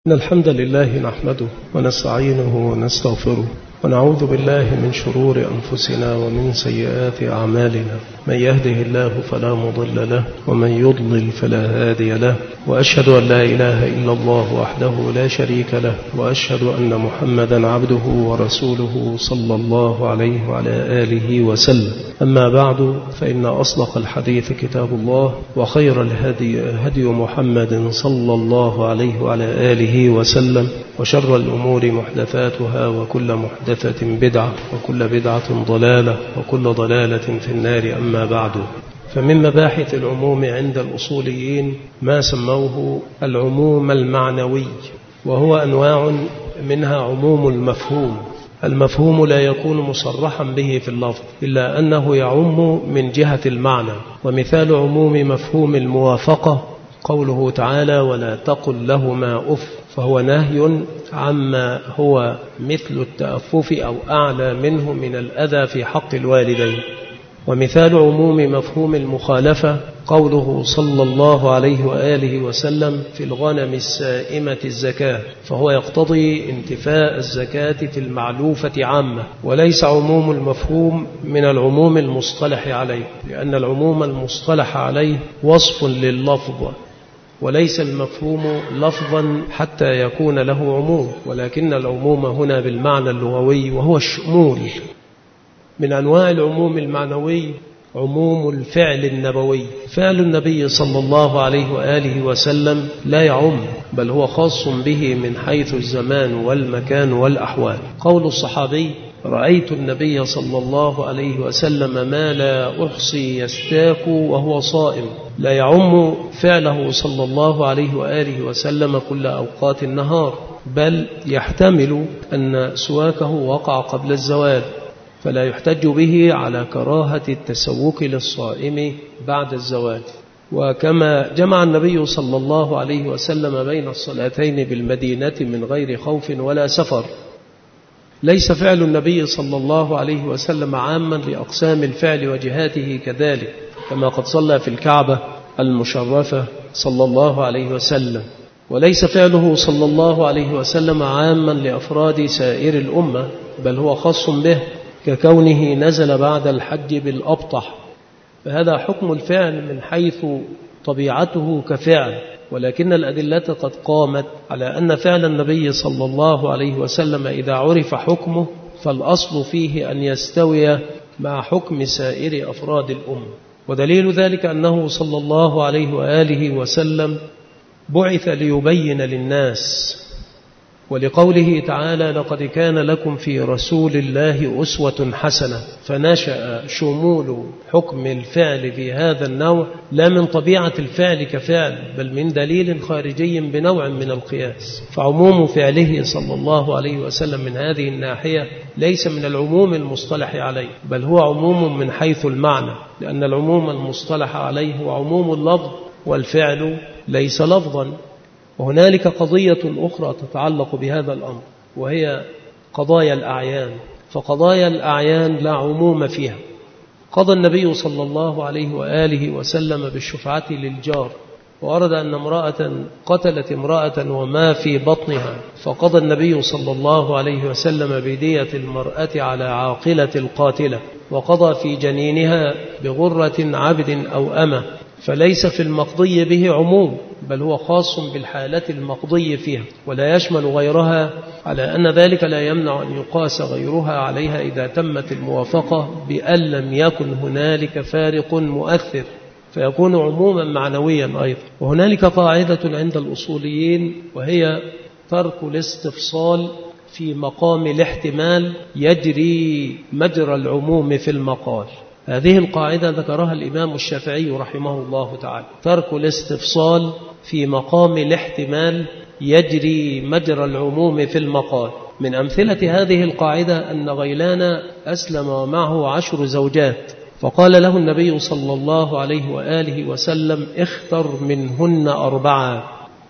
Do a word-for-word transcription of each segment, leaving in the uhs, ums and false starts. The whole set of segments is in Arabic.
إن الحمد لله نحمده ونستعينه ونستغفره ونعوذ بالله من شرور أنفسنا ومن سيئات أعمالنا. من يهده الله فلا مضل له ومن يضلل فلا هادي له، وأشهد أن لا إله إلا الله وحده لا شريك له، وأشهد أن محمدا عبده ورسوله صلى الله عليه وعلى آله وسلم. أما بعد، فإن أصدق الحديث كتاب الله، وخير الهدي هدي محمد صلى الله عليه وعلى آله وسلم، وشر الأمور محدثاتها، وكل محدثة بدعة، وكل بدعة ضلالة، وكل ضلالة في النار. أما بعد، فمن مباحث العموم عند الأصوليين ما سموه العموم المعنوي، وهو أنواع منها عموم المفهوم. المفهوم لا يكون مصرحا به في اللفظ إلا أنه يعم من جهة المعنى. ومثال عموم مفهوم الموافقة قوله تعالى: ولا تقل لهما أف، فهو نهي عما هو مثل التأفف أو أعلى منه من الأذى في حق الوالدين. ومثال عموم مفهوم المخالفة قوله صلى الله عليه وآله وسلم: في الغنم السائمة الزكاة، فهو يقتضي انتفاء الزكاة في المعلوفة عامة، وليس عموم المفهوم من العموم المصطلح عليه، لأن العموم المصطلح عليه وصف لللفظ، وليس المفهوم لفظا حتى يكون له عموم، ولكن العموم هنا بالمعنى اللغوي وهو الشمول. من أنواع العموم المعنوي عموم الفعل النبوي. فعل النبي صلى الله عليه وآله وسلم لا يعم، بل هو خاص به من حيث الزمان والمكان والأحوال. قول الصحابي: رأيت النبي صلى الله عليه وسلم ما لا أحصي يستاك وهو صائم، لا يعم فعله صلى الله عليه وآله وسلم كل أوقات النهار، بل يحتمل أن سواكه وقع قبل الزوال، فلا يحتج به على كراهة التسوك للصائم بعد الزوال. وكما جمع النبي صلى الله عليه وسلم بين الصلاتين بالمدينة من غير خوف ولا سفر، ليس فعل النبي صلى الله عليه وسلم عاما لأقسام الفعل وجهاته كذلك، كما قد صلى في الكعبة المشرفة صلى الله عليه وسلم. وليس فعله صلى الله عليه وسلم عاما لأفراد سائر الأمة، بل هو خاص به، ككونه نزل بعد الحج بالأبطح، فهذا حكم الفعل من حيث طبيعته كفعل، ولكن الأدلة قد قامت على أن فعل النبي صلى الله عليه وسلم إذا عرف حكمه فالأصل فيه أن يستوي مع حكم سائر أفراد الأمة. ودليل ذلك أنه صلى الله عليه وآله وسلم بعث ليبين للناس، ولقوله تعالى: لقد كان لكم في رسول الله أسوة حسنة، فنشأ شمول حكم الفعل في هذا النوع لا من طبيعة الفعل كفعل، بل من دليل خارجي بنوع من القياس. فعموم فعله صلى الله عليه وسلم من هذه الناحية ليس من العموم المصطلح عليه، بل هو عموم من حيث المعنى، لأن العموم المصطلح عليه هو عموم اللفظ، والفعل ليس لفظا. وهنالك قضية أخرى تتعلق بهذا الأمر، وهي قضايا الأعيان. فقضايا الأعيان لا عموم فيها. قضى النبي صلى الله عليه وآله وسلم بالشفعة للجار، وأرد أن امرأة قتلت امرأة وما في بطنها، فقضى النبي صلى الله عليه وسلم بدية المرأة على عاقلة القاتلة، وقضى في جنينها بغرة عبد أو أمة. فليس في المقضي به عموم، بل هو خاص بالحالة المقضي فيها، ولا يشمل غيرها، على أن ذلك لا يمنع أن يقاس غيرها عليها إذا تمت الموافقة بأن لم يكن هنالك فارق مؤثر، فيكون عموما معنويا أيضا. وهنالك قاعدة عند الأصوليين، وهي ترك الاستفصال في مقام الاحتمال يجري مجرى العموم في المقال. هذه القاعدة ذكرها الإمام الشافعي رحمه الله تعالى: ترك الاستفصال في مقام الاحتمال يجري مجرى العموم في المقال. من أمثلة هذه القاعدة أن غيلان أسلم ومعه عشر زوجات، فقال له النبي صلى الله عليه وآله وسلم: اختر منهن أربعة،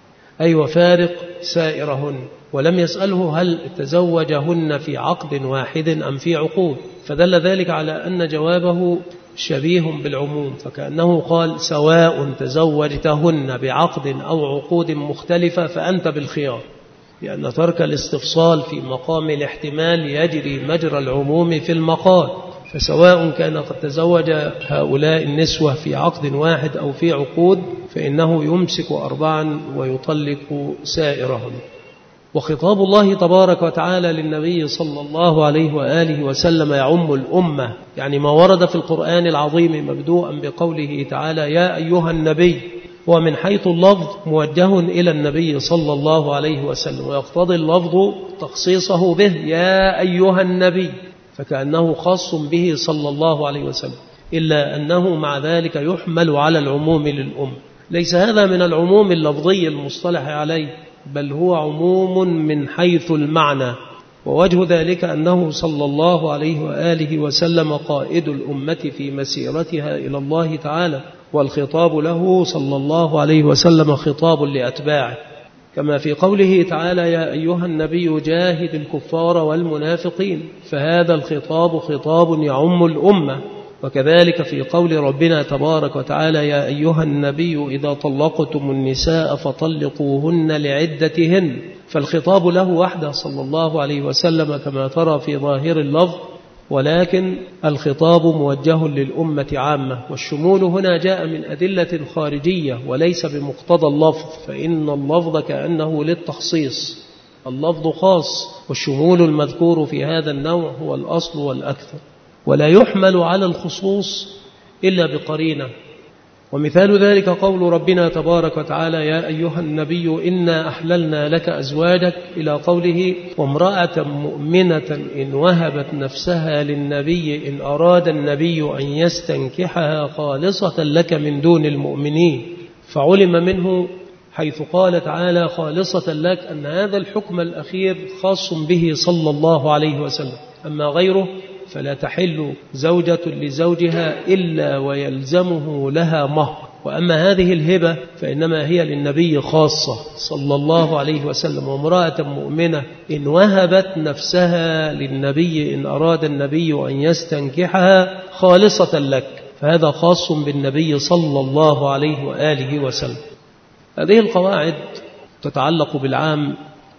أي وفارق سائرهن. ولم يسأله هل تزوجهن في عقد واحد أم في عقود، فدل ذلك على أن جوابه شبيه بالعموم، فكأنه قال: سواء تزوجتهن بعقد أو عقود مختلفة فأنت بالخيار. لأن ترك الاستفصال في مقام الاحتمال يجري مجرى العموم في المقال، فسواء كان قد تزوج هؤلاء النسوة في عقد واحد أو في عقود فإنه يمسك أربعا ويطلق سائرهم. وخطاب الله تبارك وتعالى للنبي صلى الله عليه وآله وسلم يعم الأمة، يعني ما ورد في القرآن العظيم مبدوءا بقوله تعالى يا أيها النبي، ومن حيث اللفظ موجه إلى النبي صلى الله عليه وسلم، ويقتضي اللفظ تخصيصه به يا أيها النبي، فكأنه خاص به صلى الله عليه وسلم، إلا أنه مع ذلك يحمل على العموم للأمة. ليس هذا من العموم اللفظي المصطلح عليه، بل هو عموم من حيث المعنى. ووجه ذلك أنه صلى الله عليه وآله وسلم قائد الأمة في مسيرتها إلى الله تعالى، والخطاب له صلى الله عليه وسلم خطاب لأتباعه، كما في قوله تعالى يا أيها النبي جاهد الكفار والمنافقين، فهذا الخطاب خطاب يعم الأمة. وكذلك في قول ربنا تبارك وتعالى يا أيها النبي إذا طلقتم النساء فطلقوهن لعدتهن، فالخطاب له وحده صلى الله عليه وسلم كما ترى في ظاهر اللفظ، ولكن الخطاب موجه للأمة عامة. والشمول هنا جاء من أدلة خارجية وليس بمقتضى اللفظ، فإن اللفظ كأنه للتخصيص، اللفظ خاص، والشمول المذكور في هذا النوع هو الأصل والأكثر، ولا يحمل على الخصوص إلا بقرينة. ومثال ذلك قول ربنا تبارك وتعالى يا أيها النبي إنا أحللنا لك أزواجك إلى قوله وامرأة مؤمنة إن وهبت نفسها للنبي إن أراد النبي أن يستنكحها خالصة لك من دون المؤمنين. فعلم منه حيث قال تعالى خالصة لك أن هذا الحكم الأخير خاص به صلى الله عليه وسلم، أما غيره فلا تحل زوجة لزوجها إلا ويلزمه لها مهر. وأما هذه الهبة فإنما هي للنبي خاصة صلى الله عليه وسلم. وامرأة مؤمنة إن وهبت نفسها للنبي إن أراد النبي أن يستنكحها خالصة لك، فهذا خاص بالنبي صلى الله عليه وآله وسلم. هذه القواعد تتعلق بالعام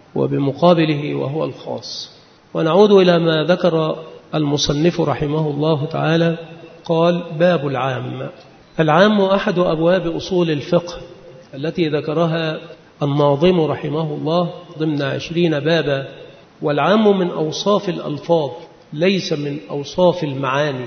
وبمقابله وهو الخاص. ونعود إلى ما ذكر المصنف رحمه الله تعالى، قال باب العام. العام أحد أبواب أصول الفقه التي ذكرها الناظم رحمه الله ضمن عشرين بابا. والعام من أوصاف الألفاظ ليس من أوصاف المعاني،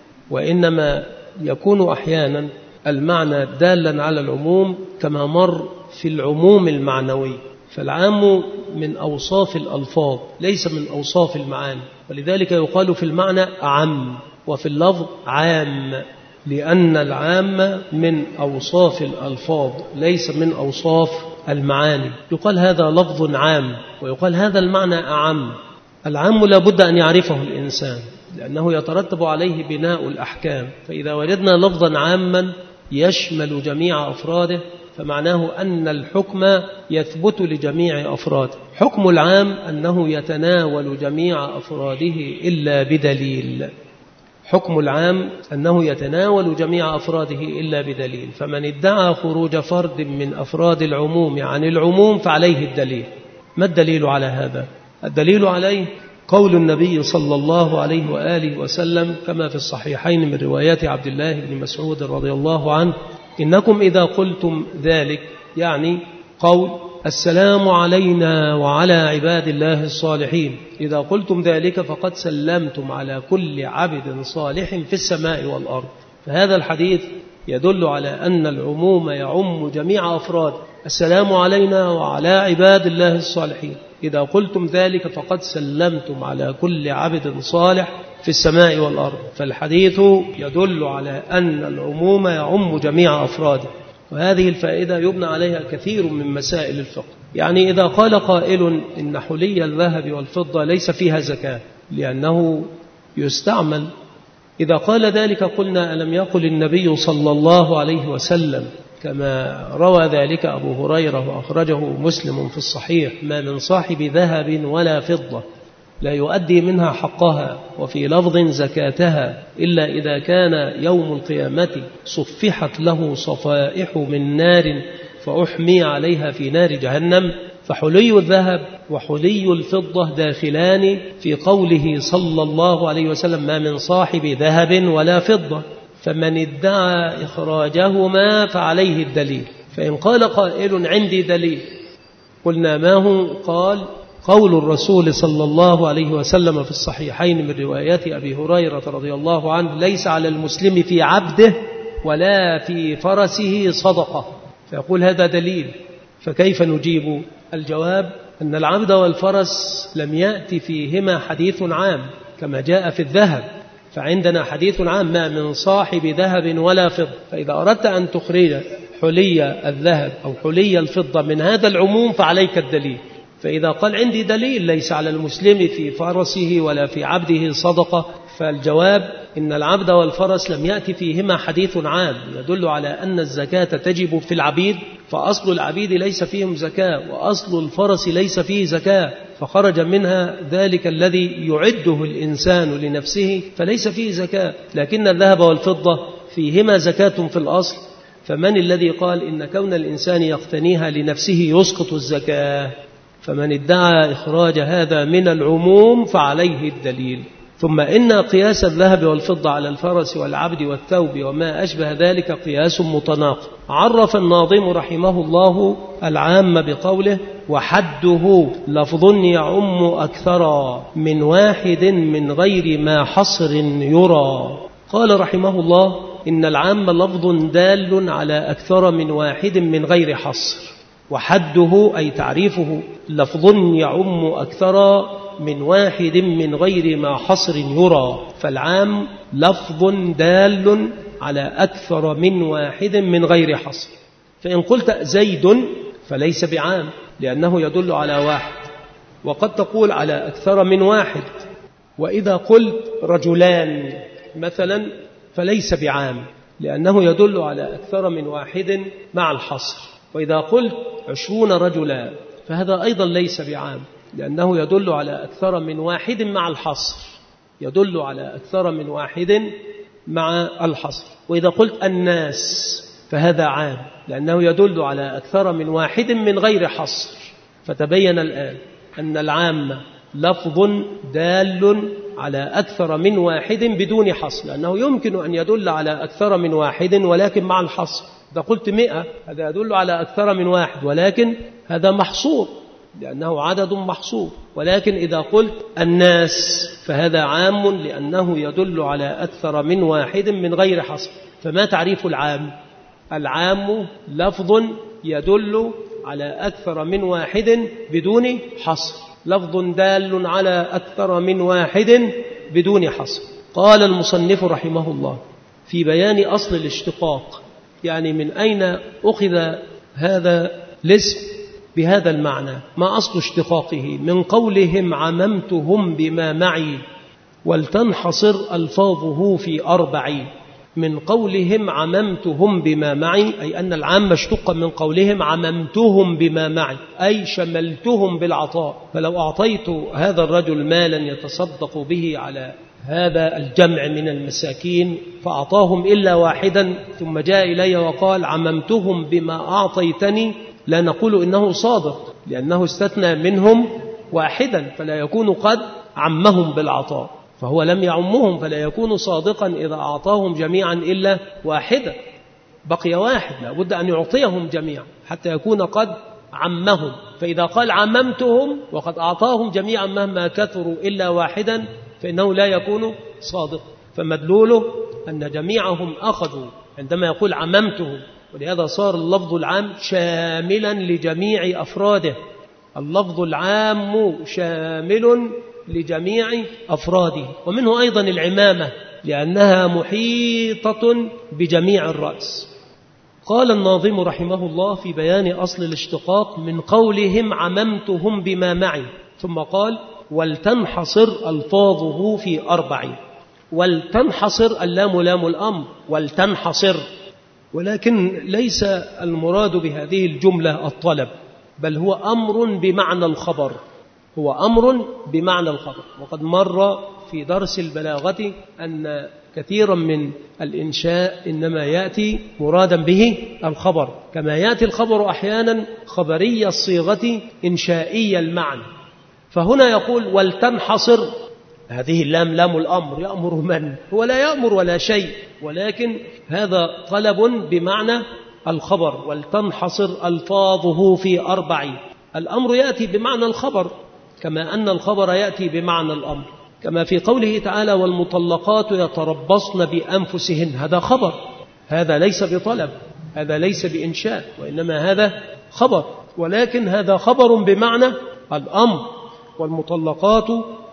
وإنما يكون أحيانا المعنى دالا على العموم كما مر في العموم المعنوي. فالعام من أوصاف الألفاظ ليس من أوصاف المعاني، ولذلك يقال في المعنى عام وفي اللفظ عام، لأن العام من أوصاف الألفاظ ليس من أوصاف المعاني. يقال هذا لفظ عام ويقال هذا المعنى أعم. العام لا بد أن يعرفه الإنسان لأنه يترتب عليه بناء الأحكام. فإذا وجدنا لفظا عاما يشمل جميع أفراده فمعناه أن الحكم يثبت لجميع أفراده. حكم العام أنه يتناول جميع أفراده إلا بدليل. حكم العام أنه يتناول جميع أفراده إلا بدليل. فمن ادعى خروج فرد من أفراد العموم عن العموم فعليه الدليل. ما الدليل على هذا؟ الدليل عليه قول النبي صلى الله عليه وآله وسلم كما في الصحيحين من روايات عبد الله بن مسعود رضي الله عنه إنكم إذا قلتم ذلك، يعني قول السلام علينا وعلى عباد الله الصالحين، إذا قلتم ذلك فقد سلمتم على كل عبد صالح في السماء والأرض. فهذا الحديث يدل على أن العموم يعم جميع أفراد السلام علينا وعلى عباد الله الصالحين. إذا قلتم ذلك فقد سلمتم على كل عبد صالح في السماء والأرض. فالحديث يدل على أن العموم يعم جميع أفراده. وهذه الفائدة يبنى عليها كثير من مسائل الفقه. يعني إذا قال قائل إن حلي الذهب والفضة ليس فيها زكاة لأنه يستعمل، إذا قال ذلك قلنا ألم يقل النبي صلى الله عليه وسلم كما روى ذلك أبو هريرة وأخرجه مسلم في الصحيح ما من صاحب ذهب ولا فضة لا يؤدي منها حقها وفي لفظ زكاتها إلا إذا كان يوم القيامة صفحت له صفائح من نار فأحمي عليها في نار جهنم. فحلي الذهب وحلي الفضة داخلان في قوله صلى الله عليه وسلم ما من صاحب ذهب ولا فضة، فمن ادعى إخراجهما فعليه الدليل. فإن قال قائل عندي دليل، قلنا ما هو؟ قال قول الرسول صلى الله عليه وسلم في الصحيحين من روايات أبي هريرة رضي الله عنه ليس على المسلم في عبده ولا في فرسه صدقة، فيقول هذا دليل. فكيف نجيب؟ الجواب أن العبد والفرس لم يأتي فيهما حديث عام كما جاء في الذهب، فعندنا حديث عام ما من صاحب ذهب ولا فضة. فإذا أردت أن تخرج حلي الذهب أو حلي الفضة من هذا العموم فعليك الدليل. فإذا قال عندي دليل ليس على المسلم في فرسه ولا في عبده صدقة، فالجواب إن العبد والفرس لم يأتي فيهما حديث عام يدل على أن الزكاة تجب في العبيد، فأصل العبيد ليس فيهم زكاة وأصل الفرس ليس فيه زكاة، فخرج منها ذلك الذي يعده الإنسان لنفسه فليس فيه زكاة. لكن الذهب والفضة فيهما زكاة في الأصل، فمن الذي قال إن كون الإنسان يقتنيها لنفسه يسقط الزكاة؟ فمن ادعى إخراج هذا من العموم فعليه الدليل. ثم إن قياس الذهب والفضة على الفرس والعبد والثوب وما أشبه ذلك قياس متناقض. عرف الناظم رحمه الله العام بقوله وحده لفظ يعم أكثر من واحد من غير ما حصر يرى. قال رحمه الله إن العام لفظ دال على أكثر من واحد من غير حصر، وحده أي تعريفه لفظ يعم أكثر من واحد من غير ما حصر يرى. فالعام لفظ دال على أكثر من واحد من غير حصر. فإن قلت زيد فليس بعام لأنه يدل على واحد، وقد تقول على أكثر من واحد. وإذا قلت رجلان مثلا فليس بعام لأنه يدل على أكثر من واحد مع الحصر. وإذا قلت عشرون رجلا فهذا أيضا ليس بعام لأنه يدل على أكثر من واحد مع الحصر، يدل على أكثر من واحد مع الحصر. وإذا قلت الناس فهذا عام لأنه يدل على أكثر من واحد من غير حصر. فتبين الآن أن العام لفظ دال على أكثر من واحد بدون حصر، لأنه يمكن أن يدل على أكثر من واحد ولكن مع الحصر. إذا قلت مئة هذا يدل على أكثر من واحد ولكن هذا محصور لأنه عدد محصور. ولكن إذا قلت الناس فهذا عام لأنه يدل على أكثر من واحد من غير حصر. فما تعريف العام؟ العام لفظ يدل على أكثر من واحد بدون حصر، لفظ دال على أكثر من واحد بدون حصر. قال المصنف رحمه الله في بيان أصل الاشتقاق، يعني من أين أخذ هذا الاسم بهذا المعنى، ما أصل اشتقاقه؟ من قولهم عممتهم بما معي ولتنحصر ألفاظه في أربع. من قولهم عممتهم بما معي أي أن العام اشتق من قولهم عممتهم بما معي أي شملتهم بالعطاء. فلو أعطيت هذا الرجل مالا يتصدق به على هذا الجمع من المساكين فأعطاهم إلا واحدا ثم جاء إلي وقال عممتهم بما أعطيتني، لا نقول إنه صادق لأنه استثنى منهم واحدا فلا يكون قد عمهم بالعطاء، فهو لم يعمهم فلا يكون صادقا إذا أعطاهم جميعا إلا واحدا، بقي واحد لا بد أن يعطيهم جميعا حتى يكون قد عمهم. فإذا قال عممتهم وقد أعطاهم جميعا مهما كثروا إلا واحدا فإنه لا يكون صادق. فمدلوله أن جميعهم أخذوا عندما يقول عممتهم، ولهذا صار اللفظ العام شاملا لجميع أفراده. اللفظ العام شامل لجميع أفراده. ومنه أيضا العمامة لأنها محيطة بجميع الرأس. قال الناظم رحمه الله في بيان أصل الاشتقاق من قولهم عممتهم بما معي، ثم قال ولتنحصر ألفاظه في أربع. ولتنحصر اللام لام الأمر ولتنحصر، ولكن ليس المراد بهذه الجملة الطلب بل هو أمر بمعنى الخبر، هو أمر بمعنى الخبر. وقد مر في درس البلاغة أن كثيرا من الإنشاء إنما يأتي مرادا به الخبر، كما يأتي الخبر أحيانا خبري الصيغة إنشائي المعنى. فهنا يقول ولتنحصر، هذه اللام لام الأمر، يأمر من؟ هو لا يأمر ولا شيء، ولكن هذا طلب بمعنى الخبر. ولتنحصر ألفاظه في أربع، الأمر يأتي بمعنى الخبر كما أن الخبر يأتي بمعنى الأمر، كما في قوله تعالى والمطلقات يتربصن بأنفسهن، هذا خبر، هذا ليس بطلب، هذا ليس بإنشاء، وإنما هذا خبر، ولكن هذا خبر بمعنى الأمر. والمطلقات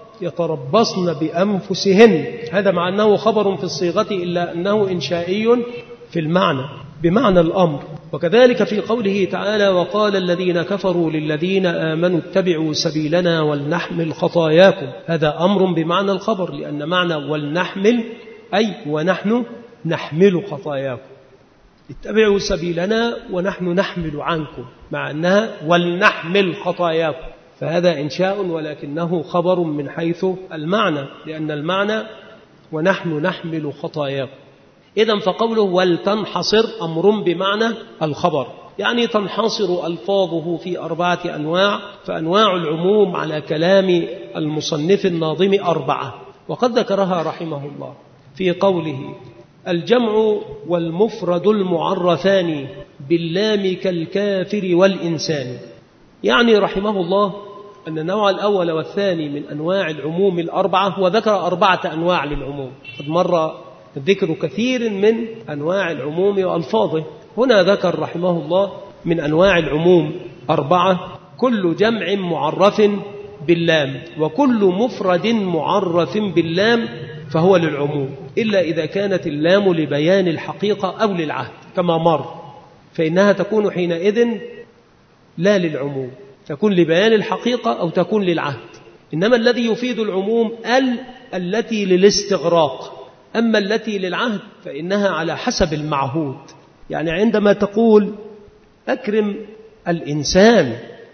يتربصن بأنفسهن، هذا مع أنه خبر في الصيغة إلا أنه إنشائي في المعنى بمعنى الأمر. وكذلك في قوله تعالى وقال الذين كفروا للذين آمنوا اتبعوا سبيلنا ولنحمل خطاياكم، هذا أمر بمعنى الخبر، لأن معنى ولنحمل أي ونحن نحمل خطاياكم، اتبعوا سبيلنا ونحن نحمل عنكم، مع أنها ولنحمل خطاياكم، فهذا إنشاء ولكنه خبر من حيث المعنى، لأن المعنى ونحن نحمل خطاياكم. إذن فقوله ولتنحصر أمر بمعنى الخبر، يعني تنحصر ألفاظه في أربعة أنواع، فأنواع العموم على كلام المصنف الناظم أربعة، وقد ذكرها رحمه الله في قوله الجمع والمفرد المعرفان باللام كالكافر والإنسان. يعني رحمه الله أن النوع الأول والثاني من أنواع العموم الأربعة، وذكر أربعة أنواع للعموم، قد مر ذكر كثير من أنواع العموم وألفاظه، هنا ذكر رحمه الله من أنواع العموم أربعة: كل جمع معرف باللام، وكل مفرد معرف باللام فهو للعموم، إلا إذا كانت اللام لبيان الحقيقة أو للعهد كما مر، فإنها تكون حينئذ لا للعموم، تكون لبيان الحقيقة أو تكون للعهد. إنما الذي يفيد العموم ال التي للاستغراق، أما التي للعهد فإنها على حسب المعهود. يعني عندما تقول أكرم الإنسان،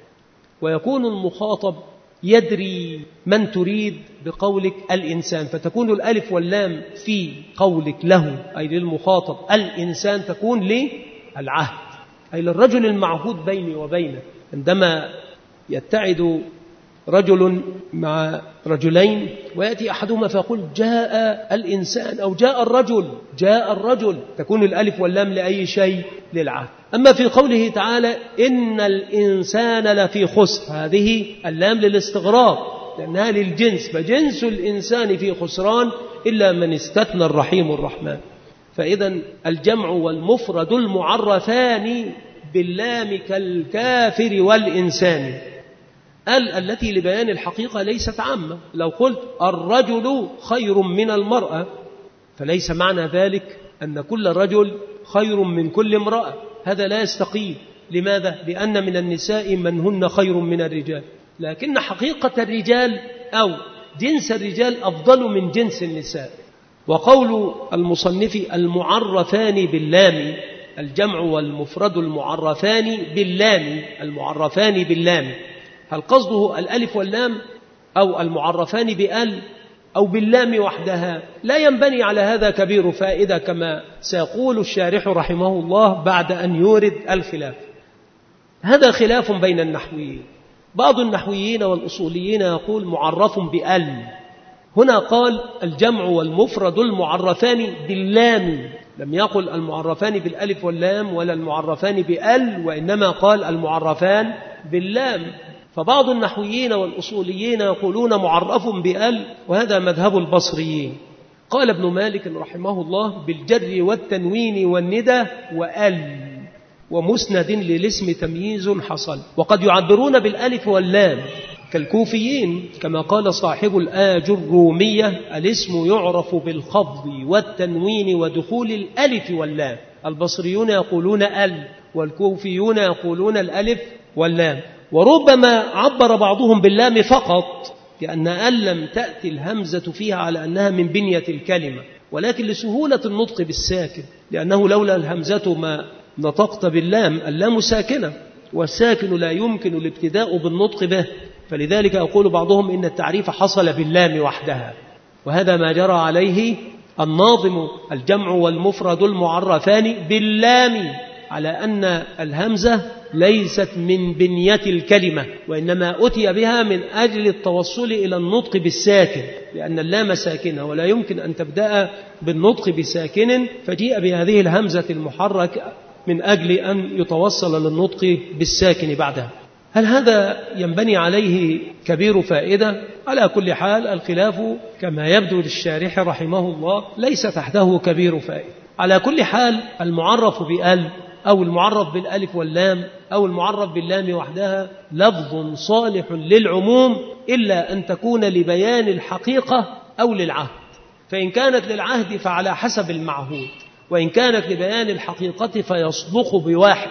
ويكون المخاطب يدري من تريد بقولك الإنسان، فتكون الألف واللام في قولك له أي للمخاطب الإنسان تكون للعهد أي للرجل المعهود بيني وبينه. عندما يتعد رجل مع رجلين ويأتي أحدهما فيقول جاء الإنسان أو جاء الرجل، جاء الرجل، تكون الألف واللام لأي شيء للعهد. أما في قوله تعالى إن الإنسان لفي خسر، هذه اللام للاستغراق لأنها للجنس، فجنس الإنسان في خسران إلا من استثنى الرحيم الرحمن. فإذا الجمع والمفرد المعرفان باللام كالكافر والإنسان، ال التي لبيان الحقيقة ليست عامة. لو قلت الرجل خير من المرأة فليس معنى ذلك أن كل رجل خير من كل امرأة، هذا لا يستقيم. لماذا؟ لأن من النساء من هن خير من الرجال، لكن حقيقة الرجال أو جنس الرجال أفضل من جنس النساء. وقول المصنف المعرفان باللام، الجمع والمفرد المعرفان باللام، المعرفان باللام، هل قصده الألف واللام أو المعرفان بأل أو باللام وحدها؟ لا ينبني على هذا كبير فائدة كما سيقول الشارح رحمه الله بعد أن يورد الخلاف. هذا خلاف بين النحويين، بعض النحويين والأصوليين يقول معرف بأل، هنا قال الجمع والمفرد المعرفان باللام، لم يقل المعرفان بالألف واللام ولا المعرفان بأل، وإنما قال المعرفان باللام. فبعض النحويين والأصوليين يقولون معرف بأل، وهذا مذهب البصريين. قال ابن مالك رحمه الله بالجر والتنوين والندى وأل ومسند للاسم تمييز حصل. وقد يعبرون بالألف واللام كالكوفيين، كما قال صاحب الآج الرومية الاسم يعرف بالخفض والتنوين ودخول الألف واللام. البصريون يقولون أل، والكوفيون يقولون الألف واللام. وربما عبر بعضهم باللام فقط، لأن أل لم تأتي الهمزة فيها على أنها من بنية الكلمة، ولكن لسهولة النطق بالساكن، لأنه لولا الهمزة ما نطقت باللام، اللام ساكنة والساكن لا يمكن الابتداء بالنطق به، فلذلك يقول بعضهم إن التعريف حصل باللام وحدها. وهذا ما جرى عليه الناظم: الجمع والمفرد المعرفان باللام، على أن الهمزة ليست من بنية الكلمة، وإنما أتي بها من أجل التوصل إلى النطق بالساكن، لأن اللام ساكنة ولا يمكن أن تبدأ بالنطق بساكن، فجيء بهذه الهمزة المحرك من أجل أن يتوصل للنطق بالساكن بعدها. هل هذا ينبني عليه كبير فائدة؟ على كل حال الخلاف كما يبدو للشارح رحمه الله ليس تحته كبير فائدة. على كل حال المعرف بأل أو المعرف بالألف واللام أو المعرف باللام وحدها لفظ صالح للعموم، إلا أن تكون لبيان الحقيقة أو للعهد، فإن كانت للعهد فعلى حسب المعهود، وإن كانت لبيان الحقيقة فيصدق بواحد.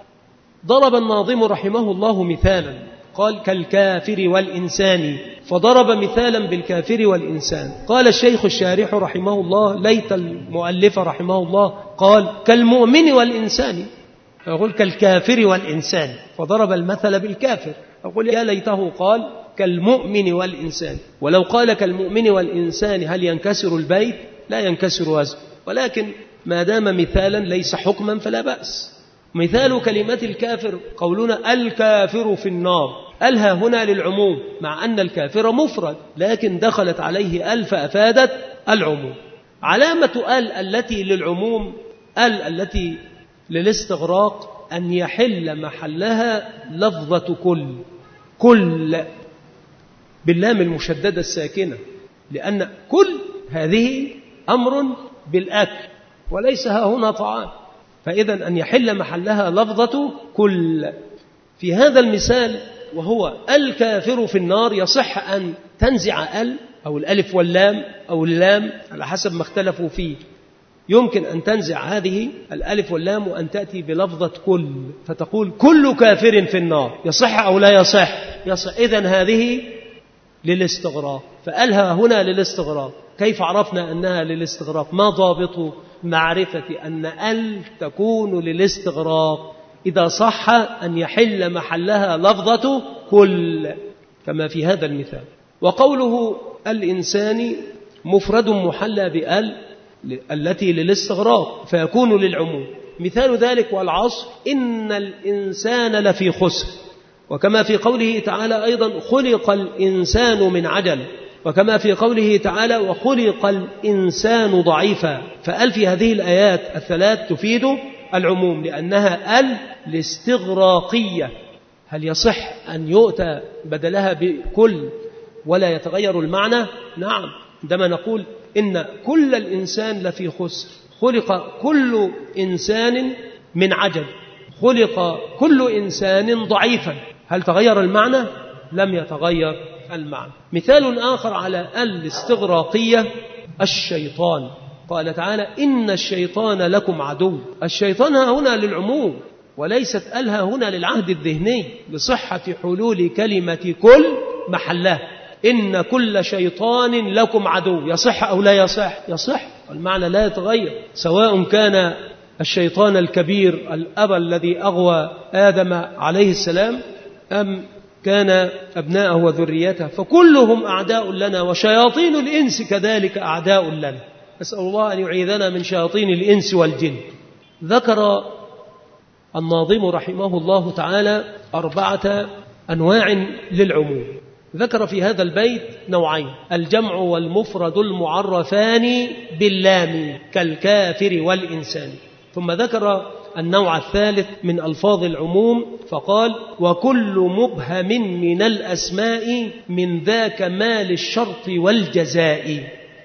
ضرب الناظم رحمه الله مثالا، قال: كالكافر والإنسان، فضرب مثالا بالكافر والإنسان. قال الشيخ الشارح رحمه الله، ليت المؤلف رحمه الله قال: كالمؤمن والإنسان، يقول كالكافر والإنسان، فضرب المثل بالكافر. أقول يا ليته قال كالمؤمن والإنسان، ولو قال كالمؤمن والإنسان هل ينكسر البيت؟ لا ينكسر وزن، ولكن ما دام مثالا ليس حكما فلا بأس. مثال كلمة الكافر قولنا الكافر في النار، ألها هنا للعموم، مع أن الكافر مفرد، لكن دخلت عليه أل فأفادت العموم. علامة أل التي للعموم، أل التي للاستغراق، أن يحل محلها لفظة كل، كل باللام المشددة الساكنة، لأن كل هذه أمر بالأكل وليس ها هنا طعام، فإذا أن يحل محلها لفظة كل. في هذا المثال وهو الكافر في النار، يصح أن تنزع ال أو الألف واللام أو اللام على حسب ما اختلفوا فيه، يمكن أن تنزع هذه الألف واللام وأن تأتي بلفظة كل، فتقول كل كافر في النار، يصح أو لا يصح؟ يصح. إذن هذه للاستغراق، فألها هنا للاستغراق. كيف عرفنا أنها للاستغراق؟ ما ضابط معرفة أن ال تكون للاستغراق؟ إذا صح أن يحل محلها لفظة كل كما في هذا المثال. وقوله الإنسان مفرد محلى بأل التي للاستغراق فيكون للعموم. مثال ذلك والعصر إن الإنسان لفي خسر، وكما في قوله تعالى أيضا خلق الإنسان من عجل، وكما في قوله تعالى وخلق الإنسان ضعيفا. فأل في هذه الآيات الثلاث تفيد العموم، لأنها أل الاستغراقية. هل يصح أن يؤتى بدلها بكل ولا يتغير المعنى؟ نعم، عندما نقول إن كل الإنسان لفي خسر، خلق كل إنسان من عجل، خلق كل إنسان ضعيفا، هل تغير المعنى؟ لم يتغير المعنى. مثال آخر على الاستغراقية الشيطان، قال تعالى إن الشيطان لكم عدو. الشيطان هنا للعموم، وليست ألها هنا للعهد الذهني، لصحة حلول كلمة كل محلها. إن كل شيطان لكم عدو، يصح أو لا يصح؟ يصح، المعنى لا يتغير، سواء كان الشيطان الكبير الأب الذي أغوى آدم عليه السلام أم كان أبناءه وذريته، فكلهم أعداء لنا، وشياطين الإنس كذلك أعداء لنا. أسأل الله أن يعيذنا من شياطين الإنس والجن. ذكر الناظم رحمه الله تعالى أربعة أنواع للعموم. ذكر في هذا البيت نوعين: الجمع والمفرد المعرفان باللام كالكافر والإنسان. ثم ذكر النوع الثالث من ألفاظ العموم فقال وكل مبهم من الأسماء من ذا كمال الشرط والجزاء.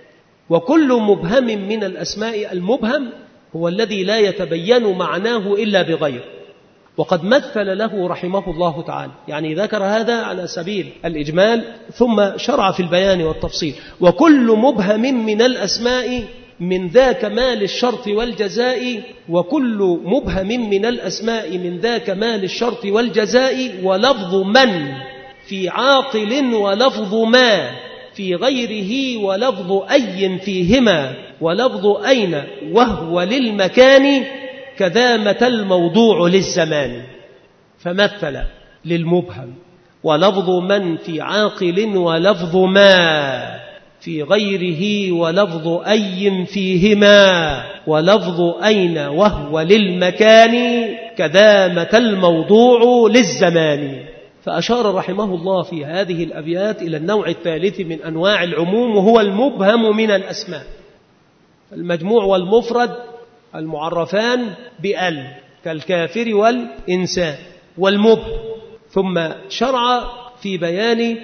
وكل مبهم من الأسماء، المبهم هو الذي لا يتبين معناه إلا بغير، وقد مثل له رحمه الله تعالى، يعني ذكر هذا على سبيل الإجمال ثم شرع في البيان والتفصيل. وكل مبهم من الأسماء من ذا كمال الشرط والجزاء، وكل مبهم من الأسماء من ذا كمال الشرط والجزاء، ولفظ من في عاقل ولفظ ما في غيره، ولفظ أي فيهما، ولفظ أين وهو للمكان، كذا متى الموضوع للزمان. فمثل للمبهم ولفظ من في عاقل ولفظ ما في غيره ولفظ أي فيهما ولفظ أين وهو للمكان كدامة الموضوع للزمان. فأشار رحمه الله في هذه الأبيات إلى النوع الثالث من أنواع العموم، وهو المبهم من الأسماء. المجموع والمفرد المعرفان بأل كالكافر والإنسان والمبهم. ثم شرع في بيان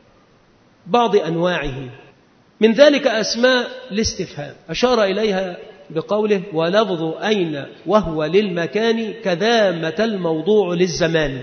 بعض أنواعه، من ذلك أسماء الاستفهام أشار إليها بقوله ولفظ أين وهو للمكان كدامة الموضوع للزمان.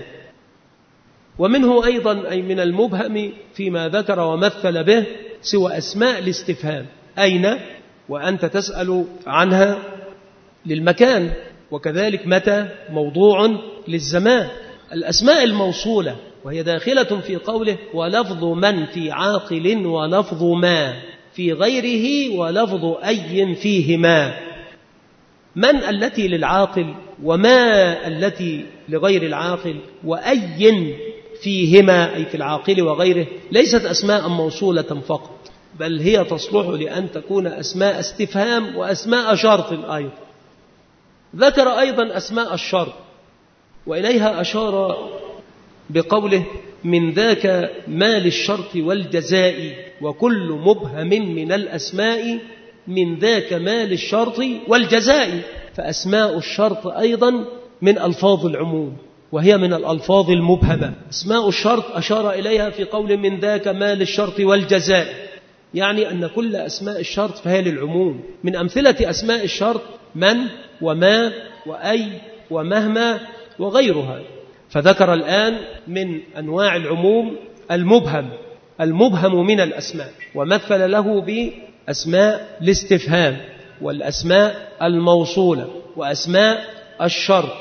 ومنه أيضا أي من المبهم فيما ذكر ومثل به سوى أسماء الاستفهام أين وأنت تسأل عنها للمكان، وكذلك متى موضوع للزمان. الأسماء الموصولة وهي داخلة في قوله ولفظ من في عاقل ولفظ ما في غيره ولفظ أي فيهما. من التي للعاقل وما التي لغير العاقل وأي فيهما أي في العاقل وغيره ليست أسماء موصولة فقط، بل هي تصلح لأن تكون أسماء استفهام وأسماء شرط أيضا. ذكر أيضا أسماء الشرط وإليها أشار بقوله من ذاك ما للشرط والجزاء وكل مبهم من الأسماء من ذاك ما للشرط والجزاء. فأسماء الشرط أيضا من ألفاظ العموم وهي من الألفاظ المبهمة. أسماء الشرط أشار إليها في قول من ذاك ما للشرط والجزاء، يعني أن كل أسماء الشرط فهي للعموم. من أمثلة أسماء الشرط من وما وأي ومهما وغيرها. فذكر الآن من أنواع العموم المبهم المبهم من الأسماء، ومثل له بأسماء الاستفهام والأسماء الموصولة وأسماء الشرط.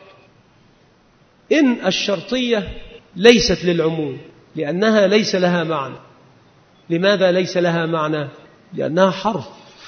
إن الشرطية ليست للعموم لأنها ليس لها معنى. لماذا ليس لها معنى؟ لأنها حرف،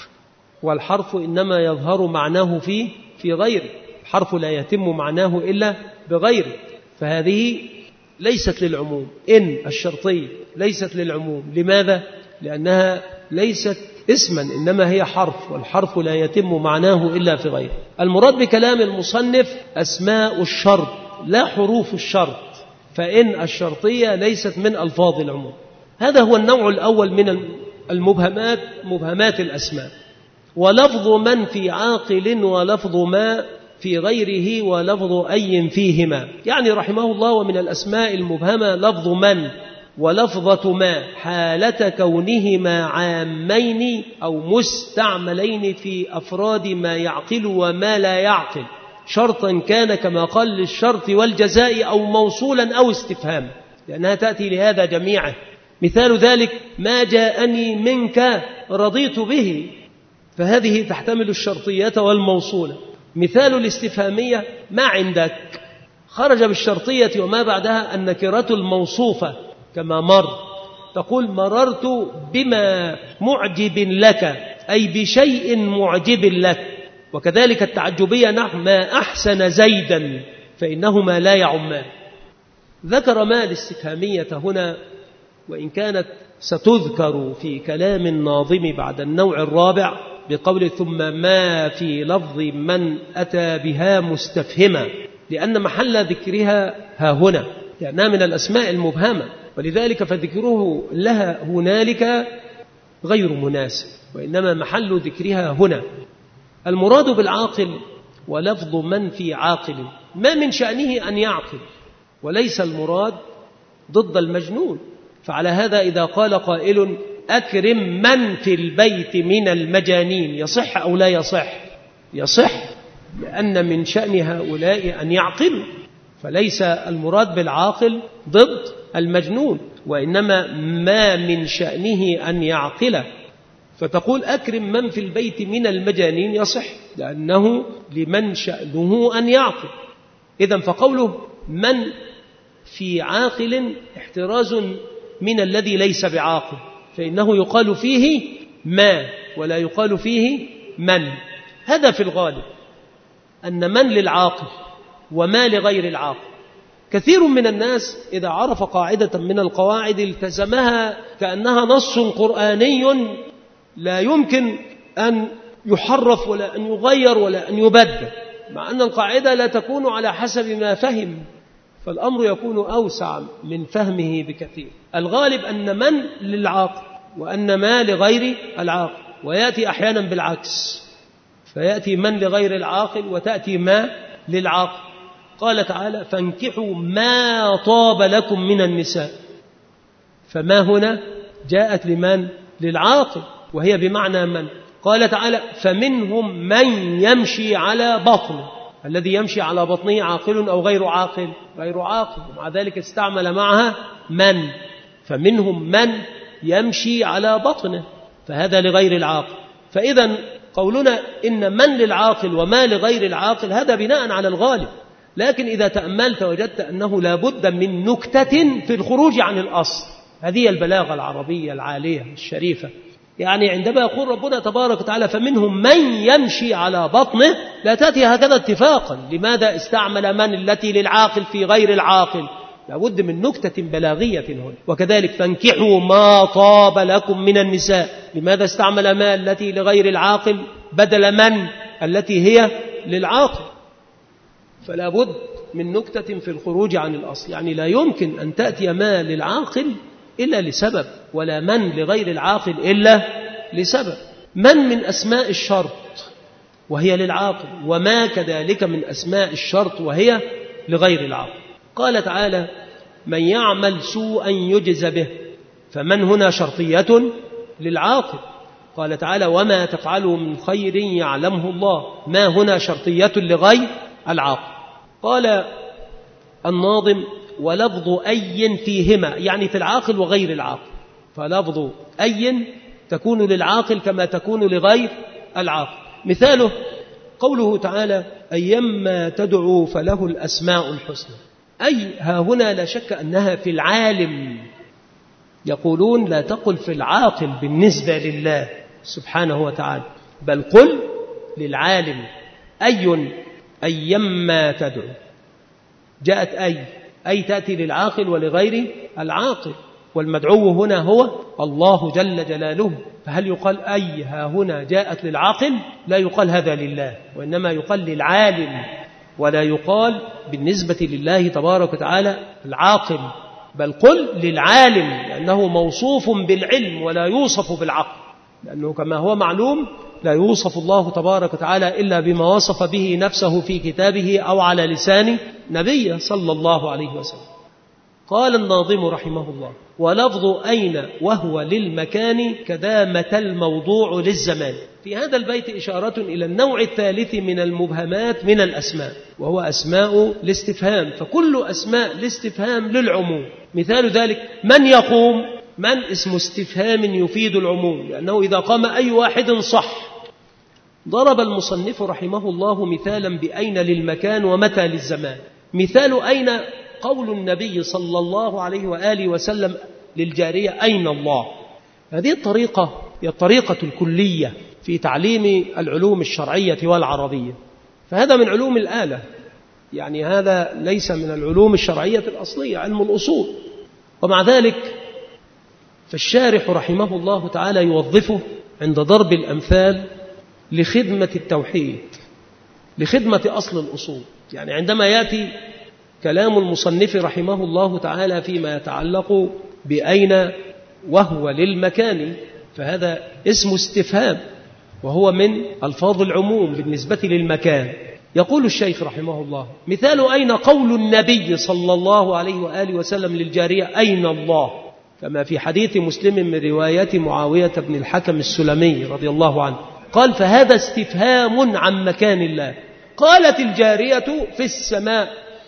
والحرف إنما يظهر معناه في في غيره، الحرف لا يتم معناه إلا بغيره، فهذه ليست للعموم. إن الشرطية ليست للعموم. لماذا؟ لأنها ليست اسما إنما هي حرف، والحرف لا يتم معناه إلا في غيره. المراد بكلام المصنف أسماء الشرط لا حروف الشرط، فإن الشرطية ليست من ألفاظ العموم. هذا هو النوع الأول من المبهمات، مبهمات الأسماء. ولفظ من في عاقل ولفظ ما في غيره ولفظ أي فيهما، يعني رحمه الله ومن الأسماء المبهمة لفظ من ولفظة ما حالة كونهما عامين أو مستعملين في أفراد ما يعقل وما لا يعقل، شرطا كان كما قال للشرط والجزاء أو موصولا أو استفهام، لأنها تأتي لهذا جميعا. مثال ذلك ما جاءني منك رضيت به، فهذه تحتمل الشرطية والموصولة. مثال الاستفهامية ما عندك، خرج بالشرطية وما بعدها النكرة الموصوفة كما مر، تقول مررت بما معجب لك أي بشيء معجب لك. وكذلك التعجبية نحو ما أحسن زيدا، فإنهما لا يعمان. ذكر ما الاستفهامية هنا وإن كانت ستذكر في كلام الناظم بعد النوع الرابع بقول ثم ما في لفظ من أتى بها مستفهما، لأن محل ذكرها ها هنا، لأنها من الأسماء المبهمة، ولذلك فذكره لها هنالك غير مناسب، وإنما محل ذكرها هنا. المراد بالعاقل ولفظ من في عاقل ما من شأنه أن يعقل، وليس المراد ضد المجنون. فعلى هذا إذا قال قائل أكرم من في البيت من المجانين يصح أو لا يصح؟ يصح، لأن من شأن هؤلاء أن يعقلوا، فليس المراد بالعاقل ضد المجنون، وإنما ما من شأنه أن يعقل. فتقول أكرم من في البيت من المجانين يصح، لأنه لمن شأنه أن يعقل. إذن فقوله من في عاقل احتراز من الذي ليس بعاقل، فإنه يقال فيه ما ولا يقال فيه من. هذا في الغالب، أن من للعاقل وما لغير العاقل، كثير من الناس إذا عرف قاعدة من القواعد التزمها كأنها نص قرآني لا يمكن أن يحرف ولا أن يغير ولا أن يبدل، مع أن القاعدة لا تكون على حسب ما فهم، فالأمر يكون أوسع من فهمه بكثير. الغالب أن من للعاقل وأن ما لغير العاقل، ويأتي أحيانا بالعكس، فيأتي من لغير العاقل وتأتي ما للعاقل. قال تعالى فانكحوا ما طاب لكم من النساء، فما هنا جاءت لمن؟ للعاقل، وهي بمعنى من. قال تعالى فمنهم من يمشي على بطنه، الذي يمشي على بطنه عاقل أو غير عاقل؟ غير عاقل، ومع ذلك استعمل معها من، فمنهم من يمشي على بطنه، فهذا لغير العاقل. فإذا قولنا إن من للعاقل وما لغير العاقل هذا بناء على الغالب، لكن إذا تأملت وجدت أنه لا بد من نكتة في الخروج عن الأصل. هذه البلاغة العربية العالية الشريفة. يعني عندما يقول ربنا تبارك وتعالى فمنهم من يمشي على بطنه، لا تأتي هكذا اتفاقا. لماذا استعمل من التي للعاقل في غير العاقل؟ لا بد من نكتة بلاغية هنا. وكذلك فانكحوا ما طاب لكم من النساء، لماذا استعمل ما التي لغير العاقل بدل من التي هي للعاقل؟ فلا بد من نكتة في الخروج عن الأصل. يعني لا يمكن أن تأتي ما للعاقل إلا لسبب، ولا من لغير العاقل إلا لسبب. من من أسماء الشرط وهي للعاقل، وما كذلك من أسماء الشرط وهي لغير العاقل. قال تعالى من يعمل سوءا يجز به، فمن هنا شرطية للعاقل. قال تعالى وما تفعلوا من خير يعلمه الله، ما هنا شرطية لغير العاقل. قال الناظم ولفظ أي فيهما، يعني في العاقل وغير العاقل، فلفظ أي تكون للعاقل كما تكون لغير العاقل. مثاله قوله تعالى أيما تدعو فله الأسماء الحسنى. أي ها هنا لا شك أنها في العالم، يقولون لا تقل في العاقل بالنسبة لله سبحانه وتعالى، بل قل للعالم أي أيما تدعو. جاءت أي أي تأتي للعاقل ولغير العاقل، والمدعو هنا هو الله جل جلاله. فهل يقال أي ها هنا جاءت للعاقل؟ لا يقال هذا لله، وإنما يقال للعالم، ولا يقال بالنسبة لله تبارك وتعالى العاقل، بل قل للعالم، لأنه موصوف بالعلم ولا يوصف بالعقل، لأنه كما هو معلوم لا يوصف الله تبارك وتعالى إلا بما وصف به نفسه في كتابه أو على لسان نبيه صلى الله عليه وسلم. قال الناظم رحمه الله ولفظ أين وهو للمكان كدامة الموضوع للزمان. في هذا البيت إشارة إلى النوع الثالث من المبهمات من الأسماء، وهو أسماء الاستفهام، فكل أسماء الاستفهام للعموم. مثال ذلك من يقوم، من اسم استفهام يفيد العموم، لأنه إذا قام أي واحد صح. ضرب المصنف رحمه الله مثالا بأين للمكان ومتى للزمان. مثال أين قول النبي صلى الله عليه وآله وسلم للجارية أين الله. هذه الطريقة هي الطريقة الكلية في تعليم العلوم الشرعية والعربية، فهذا من علوم الآلة، يعني هذا ليس من العلوم الشرعية الأصلية، علم الأصول. ومع ذلك فالشارح رحمه الله تعالى يوظفه عند ضرب الأمثال لخدمة التوحيد، لخدمة أصل الأصول. يعني عندما يأتي كلام المصنف رحمه الله تعالى فيما يتعلق بأين وهو للمكان، فهذا اسم استفهام وهو من ألفاظ العموم بالنسبة للمكان. يقول الشيخ رحمه الله مثال أين قول النبي صلى الله عليه وآله وسلم للجارية أين الله، كما في حديث مسلم من رواية معاوية بن الحكم السلمي رضي الله عنه قال فهذا استفهام عن مكان الله. قالت الجارية في السماء.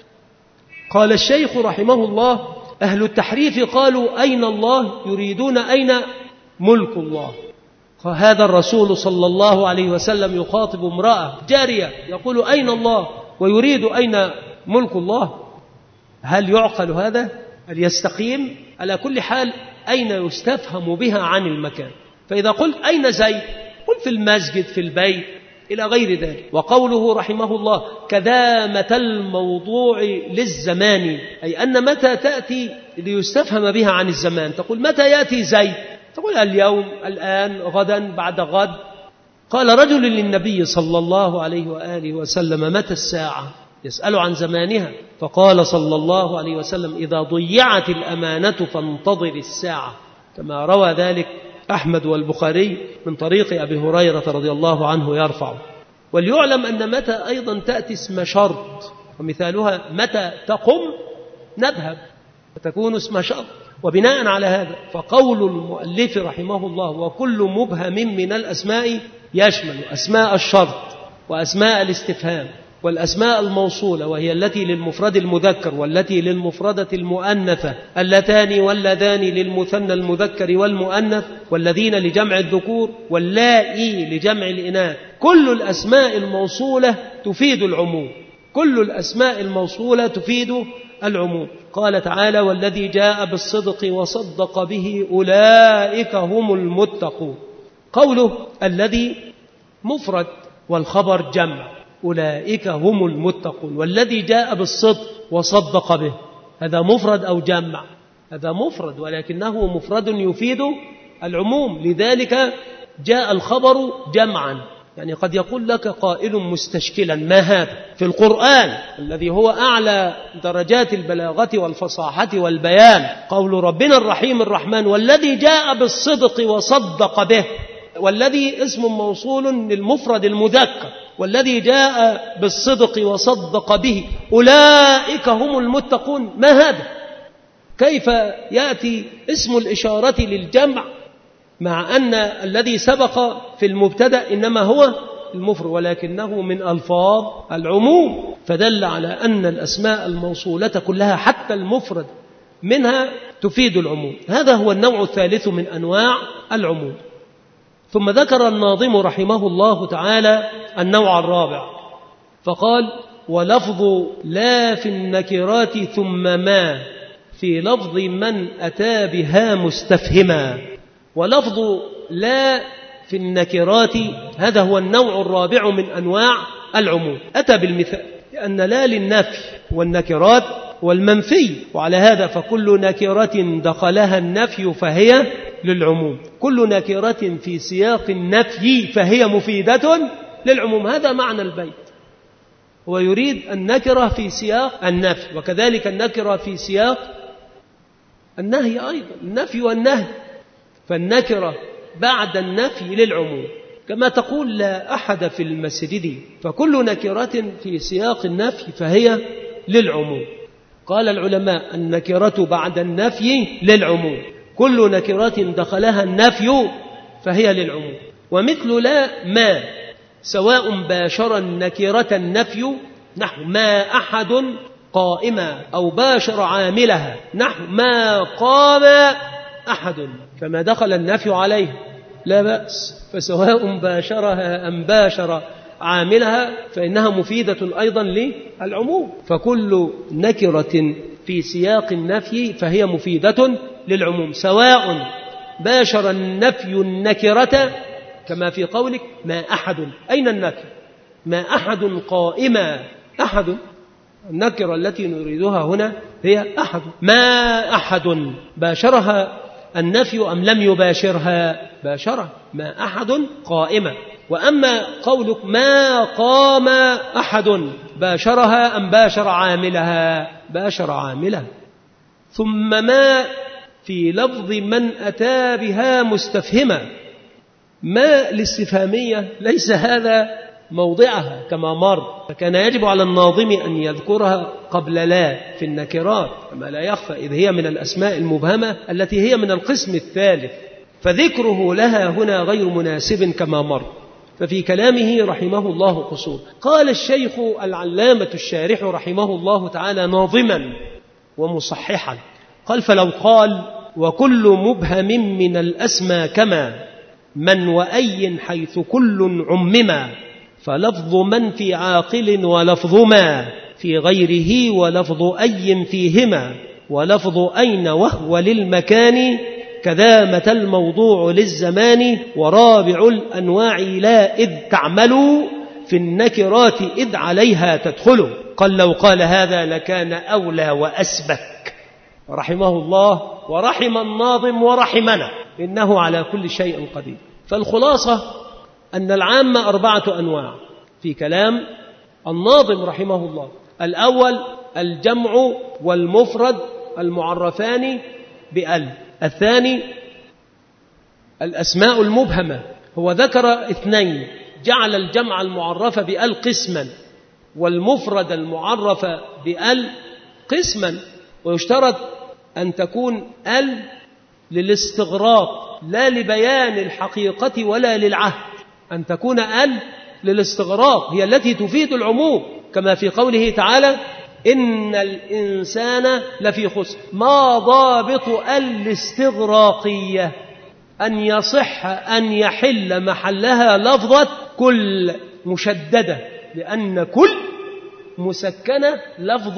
قال الشيخ رحمه الله أهل التحريف قالوا أين الله يريدون أين ملك الله. فهذا الرسول صلى الله عليه وسلم يخاطب امرأة جارية يقول أين الله ويريد أين ملك الله. هل يعقل هذا؟ هل يستقيم؟ على كل حال أين يستفهم بها عن المكان. فإذا قلت أين زيد قل في المسجد في البيت إلى غير ذلك. وقوله رحمه الله كدامة الموضوع للزمان، أي أن متى تأتي ليستفهم بها عن الزمان. تقول متى يأتي زيد؟ تقول اليوم، الآن، غدا، بعد غد. قال رجل للنبي صلى الله عليه وآله وسلم متى الساعة؟ يسأل عن زمانها، فقال صلى الله عليه وسلم إذا ضيعت الأمانة فانتظر الساعة، كما روى ذلك أحمد والبخاري من طريق أبي هريرة رضي الله عنه يرفع. وليعلم أن متى أيضا تأتي اسم شرط، ومثالها متى تقم نذهب، فتكون اسم شرط. وبناء على هذا فقول المؤلف رحمه الله وكل مبهم من الأسماء يشمل أسماء الشرط وأسماء الاستفهام والأسماء الموصولة، وهي التي للمفرد المذكر والتي للمفردة المؤنثة، اللتان واللذان للمثنى المذكر والمؤنث، والذين لجمع الذكور، واللائي لجمع الإناث. كل الأسماء الموصولة تفيد العموم، كل الأسماء الموصولة تفيد العموم. قال تعالى والذي جاء بالصدق وصدق به أولئك هم المتقون. قوله الذي مفرد والخبر جمع، أولئك هم المتقون، والذي جاء بالصدق وصدق به، هذا مفرد أو جمع؟ هذا مفرد، ولكنه مفرد يفيد العموم، لذلك جاء الخبر جمعا. يعني قد يقول لك قائل مستشكلا ما هذا؟ في القرآن الذي هو أعلى درجات البلاغة والفصاحة والبيان قول ربنا الرحيم الرحمن والذي جاء بالصدق وصدق به، والذي اسم موصول للمفرد المذكر، والذي جاء بالصدق وصدق به أولئك هم المتقون. ما هذا؟ كيف يأتي اسم الإشارة للجمع مع أن الذي سبق في المبتدأ إنما هو المفرد، ولكنه من ألفاظ العموم، فدل على أن الأسماء الموصولة كلها حتى المفرد منها تفيد العموم. هذا هو النوع الثالث من أنواع العموم. ثم ذكر الناظم رحمه الله تعالى النوع الرابع فقال ولفظ لا في النكرات ثم ما في لفظ من أتى بها مستفهما. ولفظ لا في النكرات هذا هو النوع الرابع من أنواع العموم. أتى بالمثال لأن لا للنفي والنكرات والمنفي، وعلى هذا فكل نكرة دخلها النفي فهي للعموم، كل نكرة في سياق النفي فهي مفيدة للعموم. هذا معنى البيت، هو يريد النكرة في سياق النفي، وكذلك النكرة في سياق النهي أيضا، النفي والنهي، فالنكرة بعد النفي للعموم. كما تقول لا أحد في المسجد، فكل نكرة في سياق النفي فهي للعموم. قال العلماء النكرة بعد النفي للعموم، كل نكرة دخلها النفي فهي للعموم. ومثل لا ما سواء باشر النكرة النفي نحو ما أحد قائما، أو باشر عاملها نحو ما قام أحد، فما دخل النفي عليه لا بأس، فسواء باشرها أم باشر عاملها فإنها مفيدة أيضا للعموم. فكل نكرة في سياق النفي فهي مفيدة للعموم، سواء باشر النفي النكرة كما في قولك ما أحد. أين النكر؟ ما أحد قائما، أحد النكرة التي نريدها هنا هي أحد. ما أحد باشرها النفي أم لم يباشرها؟ باشرها، ما أحد قائما. وأما قولك ما قام أحد باشرها أم باشر عاملها؟ باشر عاملها. ثم ما في لفظ من أتى بها مستفهما، ما الاستفهامية ليس هذا موضعها كما مر، فكان يجب على الناظم أن يذكرها قبل لا في النكرات كما لا يخفى، إذ هي من الأسماء المبهمة التي هي من القسم الثالث، فذكره لها هنا غير مناسب كما مر. ففي كلامه رحمه الله قصور. قال الشيخ العلامة الشارح رحمه الله تعالى ناظما ومصححا، قال فلو قال وكل مبهم من الأسمى كما من وأي حيث كل عمما، فلفظ من في عاقل ولفظ ما في غيره ولفظ أي فيهما، ولفظ أين وهو للمكان كذا متى الموضوع للزمان، ورابع الأنواع لا إذ تعملوا في النكرات إذ عليها تدخل. قال لو قال هذا لكان أولى وأسبك رحمه الله ورحم الناظم ورحمنا إنه على كل شيء قدير. فالخلاصة أن العامة أربعة أنواع في كلام الناظم رحمه الله. الأول الجمع والمفرد المعرفان بأل. الثاني الأسماء المبهمة، هو ذكر اثنين، جعل الجمع المعرف بأل قسما والمفرد المعرف بأل قسما، ويشترط أن تكون أل للاستغراق لا لبيان الحقيقة ولا للعهد، أن تكون أل للاستغراق هي التي تفيد العموم، كما في قوله تعالى إن الإنسان لفي خسر. ما ضابط الاستغراقية؟ أن يصح أن يحل محلها لفظة كل مشددة، لأن كل مسكنة لفظ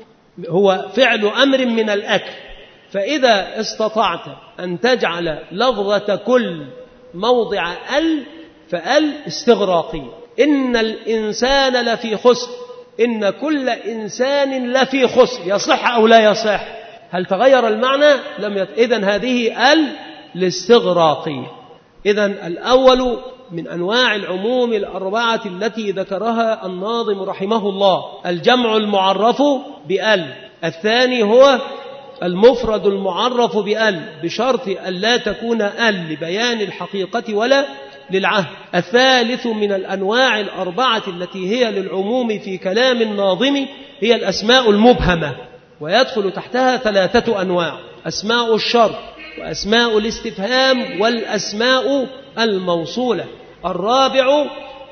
هو فعل أمر من الأكل، فإذا استطعت أن تجعل لفظة كل موضع ال فال استغراقي. إن الإنسان لفي خسر، إن كل إنسان لفي خسر، يصح أو لا يصح؟ هل تغير المعنى؟ لم يت... إذن هذه ال الاستغراقية. إذن الأول من أنواع العموم الأربعة التي ذكرها الناظم رحمه الله الجمع المعرف بأل. الثاني هو المفرد المعرف بأل بشرط أن لا تكون أل لبيان الحقيقة ولا للعهد. الثالث من الأنواع الأربعة التي هي للعموم في كلام الناظم هي الأسماء المبهمة، ويدخل تحتها ثلاثة أنواع: أسماء الشرط وأسماء الاستفهام والأسماء الموصولة. الرابع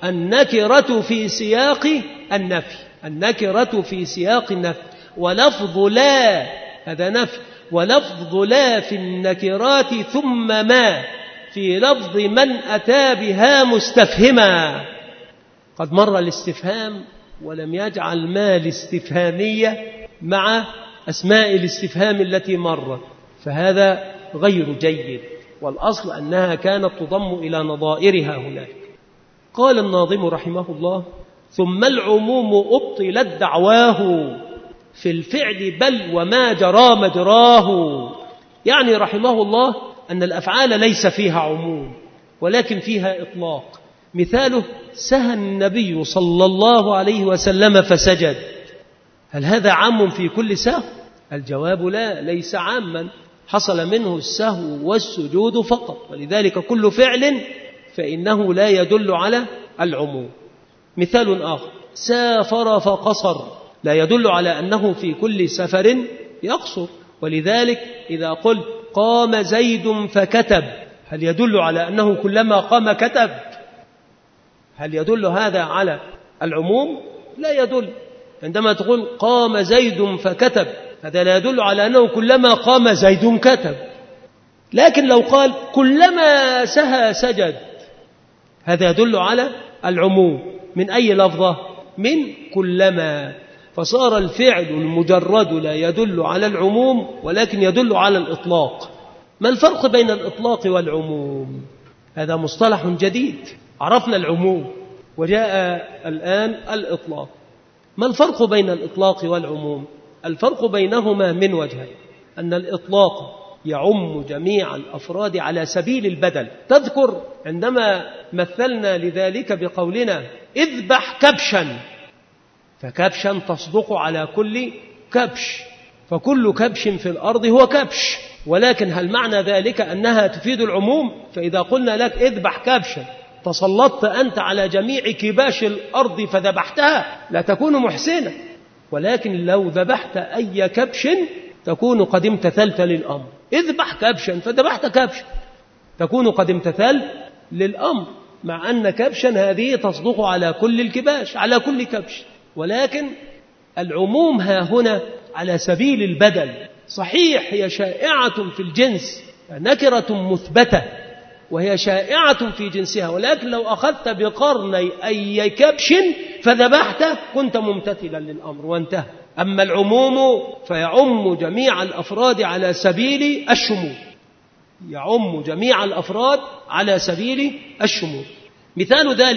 النكرة في سياق النفي، النكرة في سياق النفي، ولفظ لا هذا نفي، ولفظ لا في النكرات ثم ما في لفظ من أتى بها مستفهما. قد مر الاستفهام ولم يجعل ما الاستفهامية مع أسماء الاستفهام التي مرت، فهذا غير جيد، والأصل أنها كانت تضم إلى نظائرها هناك. قال الناظم رحمه الله: ثم العموم أبطلت دعواه في الفعل بل وما جرى مجراه. يعني رحمه الله أن الأفعال ليس فيها عموم ولكن فيها إطلاق. مثاله: سهى النبي صلى الله عليه وسلم فسجد. هل هذا عام في كل سهو؟ الجواب لا، ليس عاما، حصل منه السهو والسجود فقط، ولذلك كل فعل فإنه لا يدل على العموم. مثال آخر: سافر فقصر، لا يدل على أنه في كل سفر يقصر، ولذلك إذا قلت قام زيد فكتب، هل يدل على أنه كلما قام كتب؟ هل يدل هذا على العموم؟ لا يدل. عندما تقول قام زيد فكتب، هذا لا يدل على أنه كلما قام زيد كتب. لكن لو قال كلما سهى سجد، هذا يدل على العموم. من أي لفظة؟ من كلما. فصار الفعل المجرد لا يدل على العموم ولكن يدل على الإطلاق. ما الفرق بين الإطلاق والعموم؟ هذا مصطلح جديد. عرفنا العموم وجاء الآن الإطلاق. ما الفرق بين الإطلاق والعموم؟ الفرق بينهما من وجهين: أن الإطلاق يعم جميع الأفراد على سبيل البدل. تذكر عندما مثلنا لذلك بقولنا اذبح كبشا، فكبشا تصدق على كل كبش، فكل كبش في الأرض هو كبش، ولكن هل معنى ذلك أنها تفيد العموم؟ فإذا قلنا لك اذبح كبشا تسلطت أنت على جميع كباش الأرض فذبحتها، لا تكون محسنا، ولكن لو ذبحت أي كبش تكون قد امتثلت للأمر. اذبح كبشا فذبحت كبشا، تكون قد امتثلت للأمر، مع أن كبشا هذه تصدق على كل الكباش، على كل كبش. ولكن العموم ها هنا على سبيل البدل. صحيح هي شائعة في الجنس، نكرة مثبتة وهي شائعة في جنسها، ولكن لو أخذت بقرني أي كبش فذبحت كنت ممتثلا للأمر وانتهى. أما العموم فيعم جميع الأفراد على سبيل الشمول، يعم جميع الأفراد على سبيل الشمول. مثال ذلك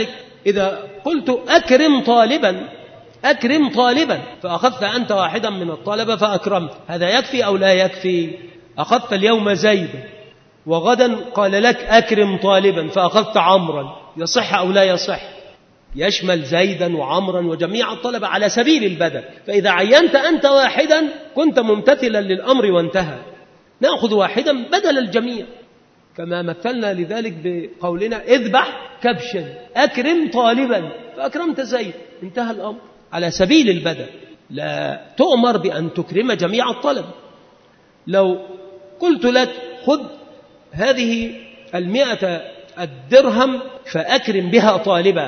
إذا قلت أكرم طالبا أكرم طالبا فأخذت أنت واحدا من الطلبة فأكرمت، هذا يكفي أو لا يكفي؟ أخذت اليوم زيدا وغدا قال لك أكرم طالبا فأخذت عمرا، يصح أو لا يصح؟ يشمل زيدا وعمرا وجميع الطلبة على سبيل البدل. فإذا عينت أنت واحدا كنت ممتثلا للأمر وانتهى. نأخذ واحدا بدل الجميع، كما مثلنا لذلك بقولنا اذبح كبشا أكرم طالبا فأكرمت زيد، انتهى الأمر على سبيل البدل، لا تؤمر بأن تكرم جميع الطلبة. لو قلت لك خذ هذه المئة الدرهم فأكرم بها طالبا،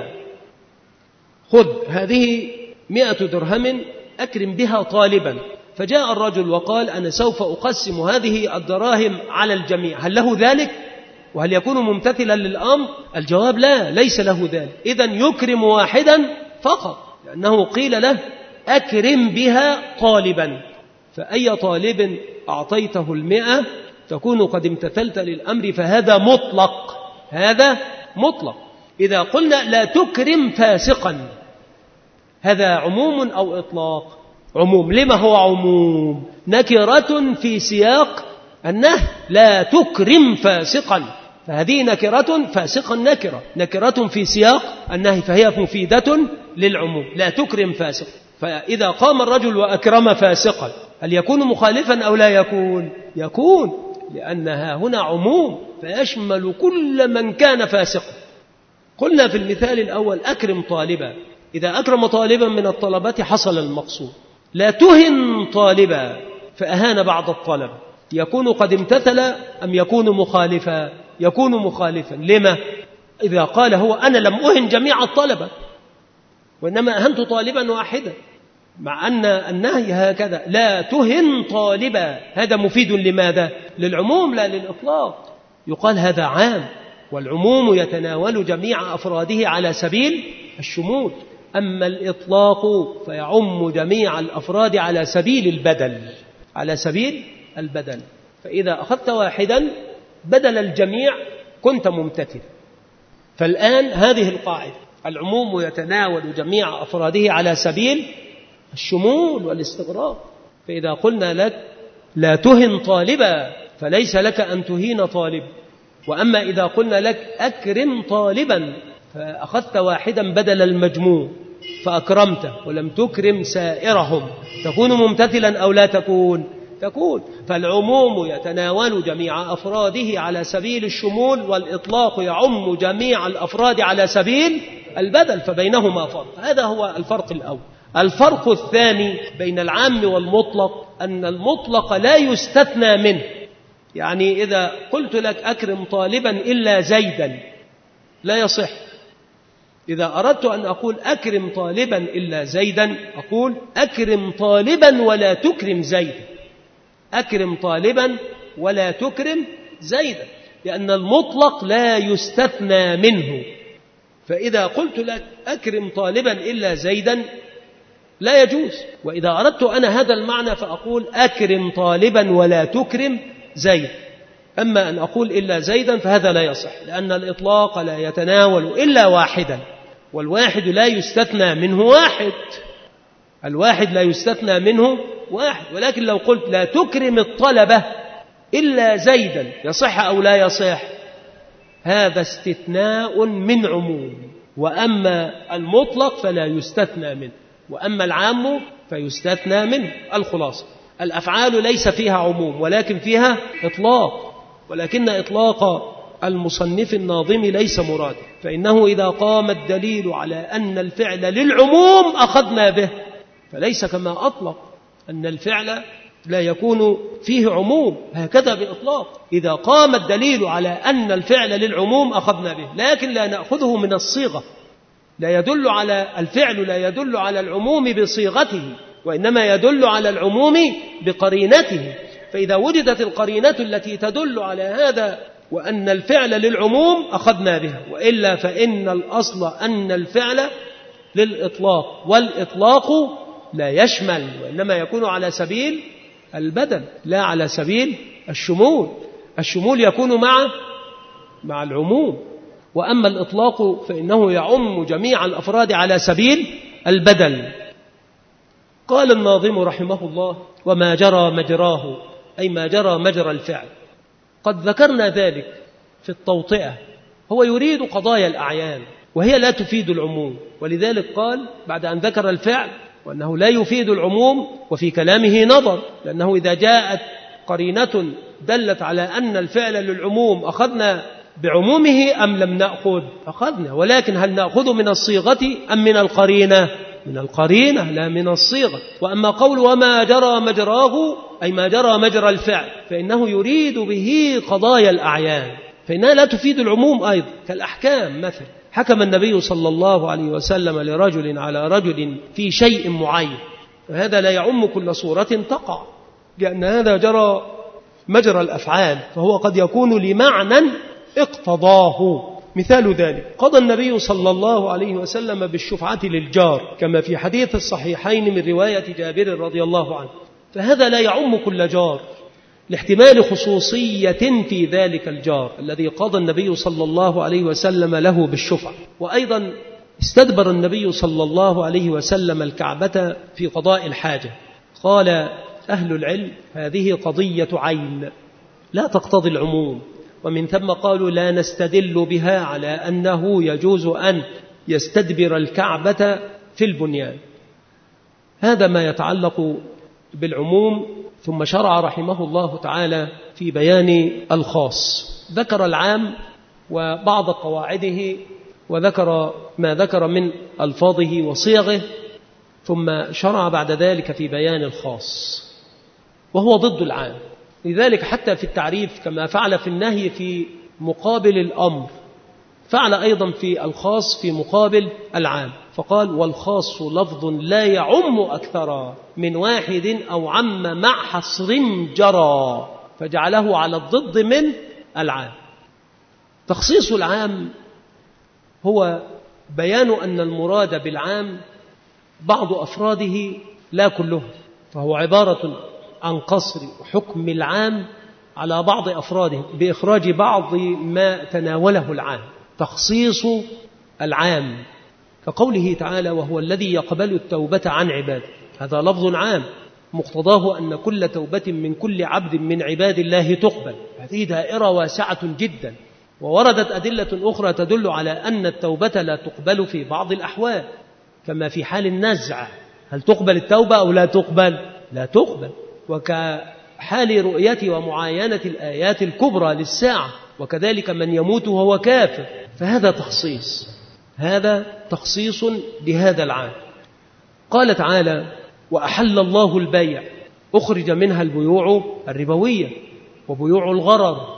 خذ هذه مئة درهم أكرم بها طالبا، فجاء الرجل وقال أنا سوف أقسم هذه الدراهم على الجميع، هل له ذلك؟ وهل يكون ممتثلا للأمر؟ الجواب لا، ليس له ذلك. إذن يكرم واحدا فقط، لأنه قيل له أكرم بها طالبا، فأي طالب أعطيته المئة تكون قد امتثلت للأمر، فهذا مطلق، هذا مطلق. إذا قلنا لا تكرم فاسقا، هذا عموم أو إطلاق؟ عموم. لما هو عموم؟ نكرة في سياق النهي، لا تكرم فاسقا، فهذه نكرة، فاسقا نكرة، نكرة في سياق النهي فهي مفيدة للعموم، لا تكرم فاسق. فإذا قام الرجل وأكرم فاسقا هل يكون مخالفا أو لا يكون؟ يكون، لأنها هنا عموم فيشمل كل من كان فاسقا. قلنا في المثال الأول أكرم طالبا، إذا أكرم طالبا من الطلبة حصل المقصود. لا تهن طالبا فأهان بعض الطلبة، يكون قد امتثل أم يكون مخالفا؟ يكون مخالفا. لما؟ إذا قال هو أنا لم أهن جميع الطلبة وإنما أهنت طالبا واحدا، مع أن النهي هكذا لا تهن طالبا، هذا مفيد لماذا؟ للعموم لا للإطلاق. يقال هذا عام، والعموم يتناول جميع أفراده على سبيل الشمول، أما الإطلاق فيعم جميع الأفراد على سبيل البدل، على سبيل البدل. فإذا أخذت واحدا بدل الجميع كنت ممتثلا. فالآن هذه القاعدة، العموم يتناول جميع أفراده على سبيل الشمول والاستغراق. فإذا قلنا لك لا تهن طالبا فليس لك أن تهين طالب، وأما إذا قلنا لك أكرم طالبا فأخذت واحدا بدل المجموع فأكرمته ولم تكرم سائرهم، تكون ممتثلا أو لا تكون؟ تكون. فالعموم يتناول جميع أفراده على سبيل الشمول، والإطلاق يعم جميع الأفراد على سبيل البدل، فبينهما فرق. هذا هو الفرق الأول. الفرق الثاني بين العام والمطلق أن المطلق لا يستثنى منه. يعني إذا قلت لك أكرم طالبا إلا زيدا لا يصح. إذا أردت أن أقول أكرم طالبا إلا زيدا أقول أكرم طالبا ولا تكرم زيدا، أكرم طالبا ولا تكرم زيدا، لأن المطلق لا يستثنى منه. فإذا قلت لك أكرم طالبا إلا زيدا لا يجوز. وإذا أردت أنا هذا المعنى فأقول أكرم طالبا ولا تكرم زيد. أما أن أقول إلا زيدا فهذا لا يصح، لأن الإطلاق لا يتناول إلا واحدا، والواحد لا يستثنى منه واحد، الواحد لا يستثنى منه واحد. ولكن لو قلت لا تكرم الطلبة إلا زيدا يصح أو لا يصح؟ هذا استثناء من عموم. وأما المطلق فلا يستثنى منه، وأما العام فيستثنى منه. الخلاصة الأفعال ليس فيها عموم ولكن فيها إطلاق، ولكن إطلاق المصنف الناظم ليس مراد، فإنه إذا قام الدليل على أن الفعل للعموم أخذنا به، فليس كما أطلق أن الفعل لا يكون فيه عموم، هكذا بإطلاق. إذا قام الدليل على أن الفعل للعموم أخذنا به، لكن لا نأخذه من الصيغة، لا يدل على الفعل لا يدل على العموم بصيغته، وإنما يدل على العموم بقرينته. فإذا وجدت القرينة التي تدل على هذا وأن الفعل للعموم أخذنا بها، وإلا فإن الأصل أن الفعل للإطلاق، والإطلاق لا يشمل، وإنما يكون على سبيل البدل لا على سبيل الشمول. الشمول يكون مع مع العموم، وأما الإطلاق فإنه يعم جميع الأفراد على سبيل البدل. قال الناظم رحمه الله: وما جرى مجراه، أي ما جرى مجرى الفعل. قد ذكرنا ذلك في التوطئة. هو يريد قضايا الأعيان وهي لا تفيد العموم، ولذلك قال بعد أن ذكر الفعل وأنه لا يفيد العموم وفي كلامه نظر، لأنه إذا جاءت قرينة دلت على أن الفعل للعموم أخذنا بعمومه أم لم نأخذ؟ أخذنا، ولكن هل نأخذ من الصيغة أم من القرينة؟ من القرينة لا من الصيغة. وأما قول وما جرى مجراه، أي ما جرى مجرى الفعل، فإنه يريد به قضايا الأعيان، فإنها لا تفيد العموم أيضا، كالأحكام مثلا. حكم النبي صلى الله عليه وسلم لرجل على رجل في شيء معين، وهذا لا يعم كل صورة تقع، لأن هذا جرى مجرى الأفعال، فهو قد يكون لمعنى اقتضاه. مثال ذلك قضى النبي صلى الله عليه وسلم بالشفعة للجار كما في حديث الصحيحين من رواية جابر رضي الله عنه، فهذا لا يعم كل جار لاحتمال خصوصية في ذلك الجار الذي قضى النبي صلى الله عليه وسلم له بالشفعة. وأيضا استدبر النبي صلى الله عليه وسلم الكعبة في قضاء الحاجة. قال أهل العلم: هذه قضية عين لا تقتضي العموم، ومن ثم قالوا لا نستدل بها على أنه يجوز أن يستدبر الكعبة في البنيان. هذا ما يتعلق بالعموم. ثم شرع رحمه الله تعالى في بيان الخاص، ذكر العام وبعض قواعده، وذكر ما ذكر من ألفاظه وصيغه، ثم شرع بعد ذلك في بيان الخاص وهو ضد العام. لذلك حتى في التعريف كما فعل في النهي في مقابل الأمر، فعل أيضا في الخاص في مقابل العام، فقال: والخاص لفظ لا يعم أكثر من واحد أو عم مع حصر جرى، فجعله على الضد من العام. تخصيص العام هو بيان أن المراد بالعام بعض أفراده لا كله، فهو عبارة عن قصر حكم العام على بعض أفراده بإخراج بعض ما تناوله العام. تخصيص العام كقوله تعالى: وهو الذي يقبل التوبة عن عباده، هذا لفظ عام مقتضاه أن كل توبة من كل عبد من عباد الله تقبل. هذه دائرة واسعة جدا، ووردت أدلة أخرى تدل على أن التوبة لا تقبل في بعض الأحوال، كما في حال النزع، هل تقبل التوبة أو لا تقبل؟ لا تقبل. وكحال رؤية ومعاينة الآيات الكبرى للساعة، وكذلك من يموت وهو كافر، فهذا تخصيص، هذا تخصيص لهذا العام. قال تعالى: وأحل الله البيع، أخرج منها البيوع الربوية وبيوع الغرر،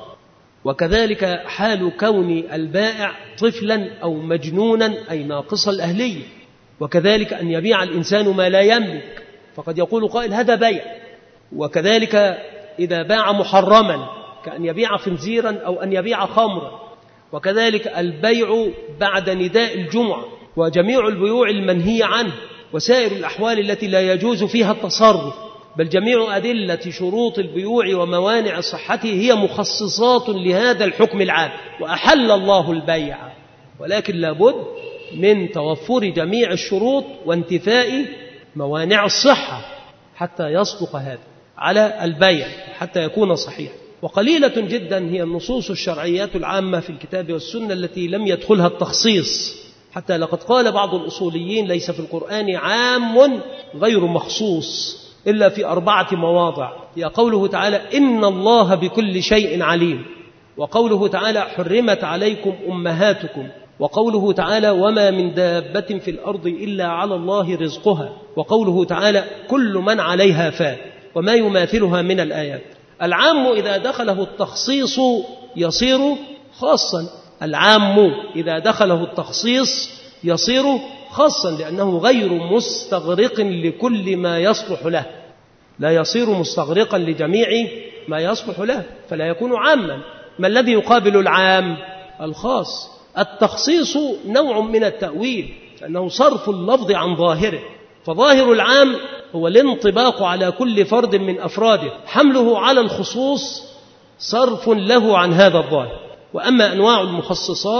وكذلك حال كون البائع طفلا أو مجنونا أي ناقص الأهلية، وكذلك أن يبيع الإنسان ما لا يملك، فقد يقول قائل هذا بيع. وكذلك إذا باع محرما كأن يبيع خنزيرا أو أن يبيع خمرا، وكذلك البيع بعد نداء الجمعة، وجميع البيوع المنهي عنه، وسائر الأحوال التي لا يجوز فيها التصرف، بل جميع أدلة شروط البيوع وموانع صحته هي مخصصات لهذا الحكم العام. وأحل الله البيع، ولكن لابد من توفر جميع الشروط وانتفاء موانع الصحة حتى يصدق هذا على البيع، حتى يكون صحيح. وقليلة جدا هي النصوص الشرعيات العامة في الكتاب والسنة التي لم يدخلها التخصيص، حتى لقد قال بعض الأصوليين: ليس في القرآن عام غير مخصوص إلا في أربعة مواضع، هي قوله تعالى: إن الله بكل شيء عليم، وقوله تعالى: حرمت عليكم أمهاتكم، وقوله تعالى: وما من دابة في الأرض إلا على الله رزقها، وقوله تعالى: كل من عليها فان، وما يماثلها من الآيات. العام إذا دخله التخصيص يصير خاصا، العام إذا دخله التخصيص يصير خاصا، لأنه غير مستغرق لكل ما يصلح له، لا يصير مستغرقا لجميع ما يصلح له، فلا يكون عاما. ما الذي يقابل العام؟ الخاص. التخصيص نوع من التأويل، لأنه صرف اللفظ عن ظاهره، فظاهر العام هو الانطباق على كل فرد من أفراده، حمله على الخصوص صرف له عن هذا الظاهر. وأما أنواع المخصصات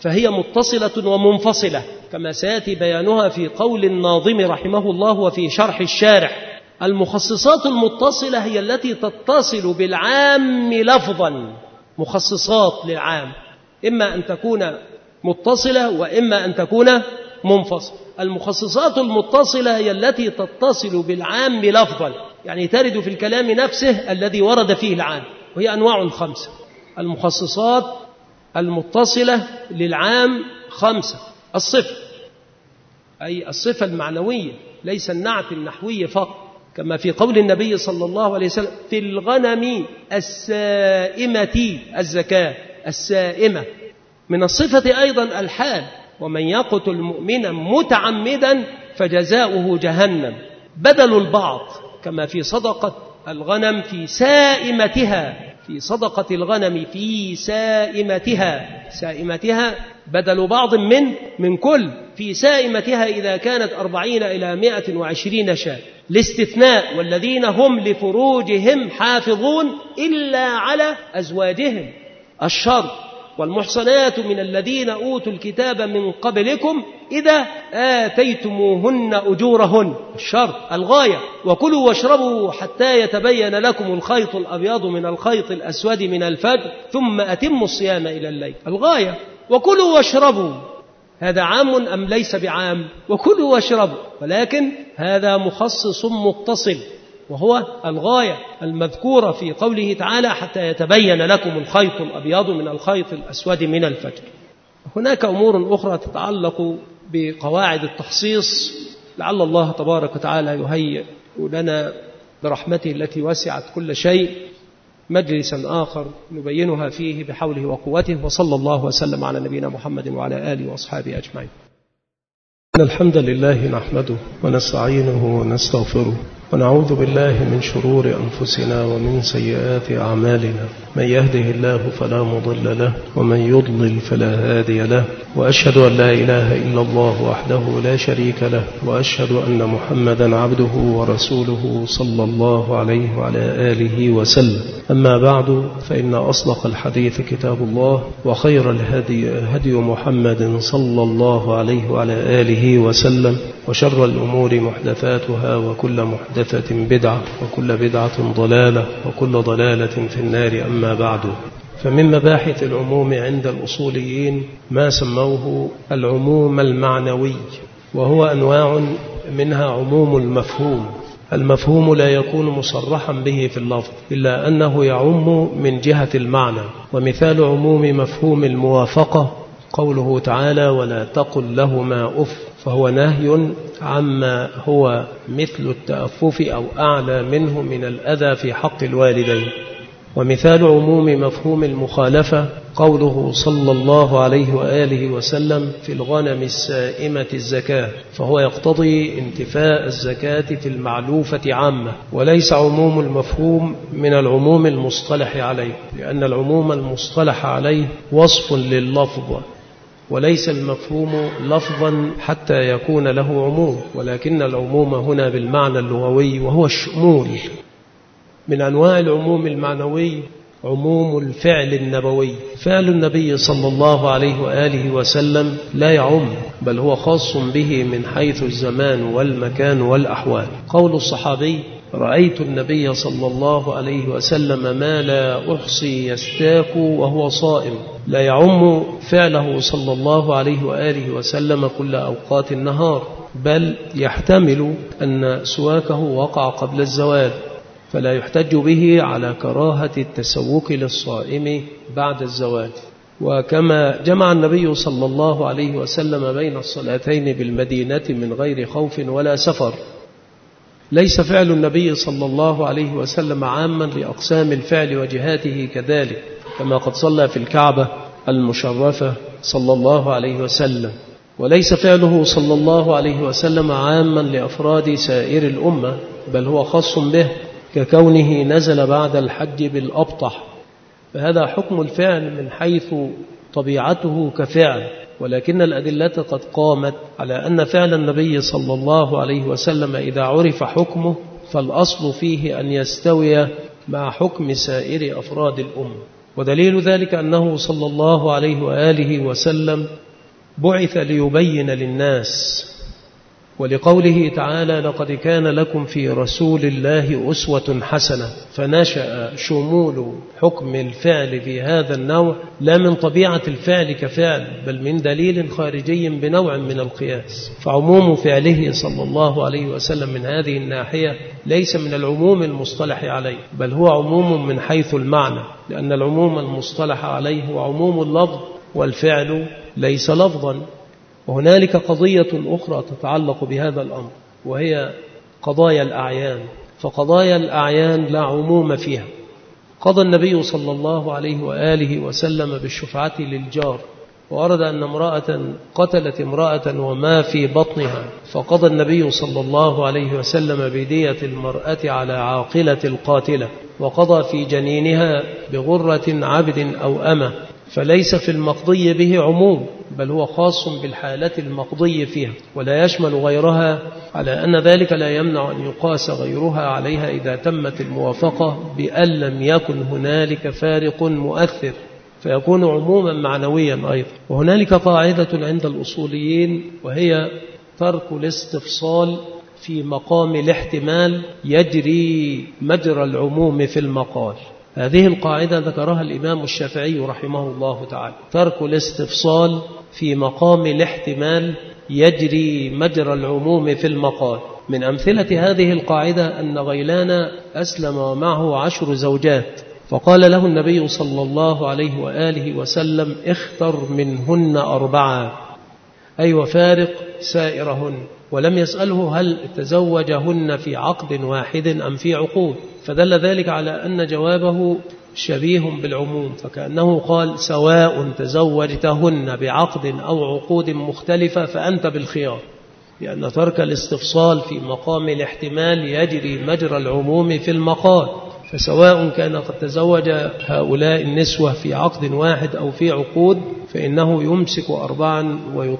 فهي متصلة ومنفصلة كما سيأتي بيانها في قول الناظم رحمه الله وفي شرح الشارح. المخصصات المتصلة هي التي تتصل بالعام لفظا، مخصصات للعام إما أن تكون متصلة وإما أن تكون منفصلة. المخصصات المتصلة هي التي تتصل بالعام لفظا، يعني ترد في الكلام نفسه الذي ورد فيه العام، وهي أنواع خمسة. المخصصات المتصلة للعام خمسة: الصفة، أي الصفة المعنوية ليس النعت النحوي فقط، كما في قول النبي صلى الله عليه وسلم: في الغنم السائمة الزكاة، السائمة. من الصفة أيضا الحال: ومن يقتل مؤمنا متعمدا فجزاؤه جهنم. بدل البعض كما في صدقة الغنم في سائمتها، في صدقة الغنم في سائمتها، سائمتها بدل بعض من من كل، في سائمتها إذا كانت أربعين إلى مائة وعشرين شاة. الاستثناء: والذين هم لفروجهم حافظون إلا على أزواجهم. الشرط: والمحصنات من الذين أوتوا الكتاب من قبلكم إذا آتيتموهن أجورهن. الشرط. الغاية: وكلوا واشربوا حتى يتبين لكم الخيط الأبيض من الخيط الأسود من الفجر ثم أتموا الصيام إلى الليل. الغاية: وكلوا واشربوا. هذا عام أم ليس بعام؟ وكلوا واشربوا، ولكن هذا مخصص متصل، وهو الغاية المذكورة في قوله تعالى: حتى يتبين لكم الخيط الأبيض من الخيط الأسود من الفجر. هناك أمور أخرى تتعلق بقواعد التخصيص، لعل الله تبارك وتعالى يهيئ لنا برحمته التي وسعت كل شيء مجلسا آخر نبينها فيه بحوله وقوته. وصلى الله وسلم على نبينا محمد وعلى آله وأصحابه أجمعين. إن الحمد لله نحمده ونستعينه ونستغفره ونعوذ بالله من شرور أنفسنا ومن سيئات أعمالنا. من يهده الله فلا مضل له ومن يضلل فلا هادي له، وأشهد أن لا إله إلا الله وحده لا شريك له، وأشهد أن محمدا عبده ورسوله صلى الله عليه وعلى آله وسلم. أما بعد، فإن أصدق الحديث كتاب الله، وخير الهدي هدي محمد صلى الله عليه وعلى آله وسلم، وشر الأمور محدثاتها، وكل محدثة بدعة، وكل بدعة ضلالة، وكل ضلالة في النار. أما بعد، فمن مباحث العموم عند الأصوليين ما سموه العموم المعنوي، وهو أنواع منها عموم المفهوم. المفهوم لا يكون مصرحا به في اللفظ إلا أنه يعم من جهة المعنى. ومثال عموم مفهوم الموافقة قوله تعالى: ولا تقل لهما أف، فهو نهي عما هو مثل التأفف أو أعلى منه من الأذى في حق الوالدين. ومثال عموم مفهوم المخالفة قوله صلى الله عليه وآله وسلم: في الغنم السائمة الزكاة، فهو يقتضي انتفاء الزكاة في المعلوفة عامة، وليس عموم المفهوم من العموم المصطلح عليه، لأن العموم المصطلح عليه وصف لللفظ، وليس المفهوم لفظا حتى يكون له عموم، ولكن العموم هنا بالمعنى اللغوي وهو الشمول. من أنواع العموم المعنوي عموم الفعل النبوي. فعل النبي صلى الله عليه وآله وسلم لا يعم، بل هو خاص به من حيث الزمان والمكان والأحوال. قول الصحابي: رأيت النبي صلى الله عليه وسلم ما لا أحصي يستاك وهو صائم، لا يعم فعله صلى الله عليه وآله وسلم كل أوقات النهار، بل يحتمل أن سواكه وقع قبل الزوال، فلا يحتج به على كراهة التسوك للصائم بعد الزوال. وكما جمع النبي صلى الله عليه وسلم بين الصلاتين بالمدينة من غير خوف ولا سفر. ليس فعل النبي صلى الله عليه وسلم عاما لأقسام الفعل وجهاته كذلك، كما قد صلى في الكعبة المشرفة صلى الله عليه وسلم. وليس فعله صلى الله عليه وسلم عاما لأفراد سائر الأمة، بل هو خاص به، ككونه نزل بعد الحج بالأبطح، فهذا حكم الفعل من حيث طبيعته كفعل. ولكن الأدلة قد قامت على أن فعل النبي صلى الله عليه وسلم إذا عرف حكمه فالأصل فيه أن يستوي مع حكم سائر أفراد الأمة. ودليل ذلك أنه صلى الله عليه وآله وسلم بعث ليبين للناس، ولقوله تعالى لقد كان لكم في رسول الله أسوة حسنة، فنشأ شمول حكم الفعل في هذا النوع لا من طبيعة الفعل كفعل، بل من دليل خارجي بنوع من القياس. فعموم فعله صلى الله عليه وسلم من هذه الناحية ليس من العموم المصطلح عليه، بل هو عموم من حيث المعنى، لأن العموم المصطلح عليه هو عموم اللفظ، والفعل ليس لفظا. وهنالك قضية أخرى تتعلق بهذا الأمر، وهي قضايا الأعيان. فقضايا الأعيان لا عموم فيها. قضى النبي صلى الله عليه وآله وسلم بالشفعة للجار، وأرد أن امرأة قتلت امرأة وما في بطنها، فقضى النبي صلى الله عليه وسلم بدية المرأة على عاقلة القاتلة، وقضى في جنينها بغرة عبد أو أمة. فليس في المقضي به عموم، بل هو خاص بالحالة المقضي فيها، ولا يشمل غيرها، على أن ذلك لا يمنع أن يقاس غيرها عليها إذا تمت الموافقة بأن لم يكن هنالك فارق مؤثر، فيكون عموما معنويا أيضا. وهنالك قاعدة عند الأصوليين، وهي ترك الاستفصال في مقام الاحتمال يجري مجرى العموم في المقال. هذه القاعدة ذكرها الإمام الشافعي رحمه الله تعالى: ترك الاستفصال في مقام الاحتمال يجري مجرى العموم في المقال. من أمثلة هذه القاعدة أن غيلان أسلم ومعه عشر زوجات، فقال له النبي صلى الله عليه وآله وسلم: اختر منهن أربعة، أي وفارق سائرهن. ولم يسأله هل تزوجهن في عقد واحد أم في عقود، فدل ذلك على أن جوابه شبيه بالعموم، فكأنه قال: سواء تزوجتهن بعقد أو عقود مختلفة فأنت بالخيار، لأن ترك الاستفصال في مقام الاحتمال يجري مجرى العموم في المقال. فسواء كان قد تزوج هؤلاء النسوة في عقد واحد أو في عقود، فإنه يمسك أربعا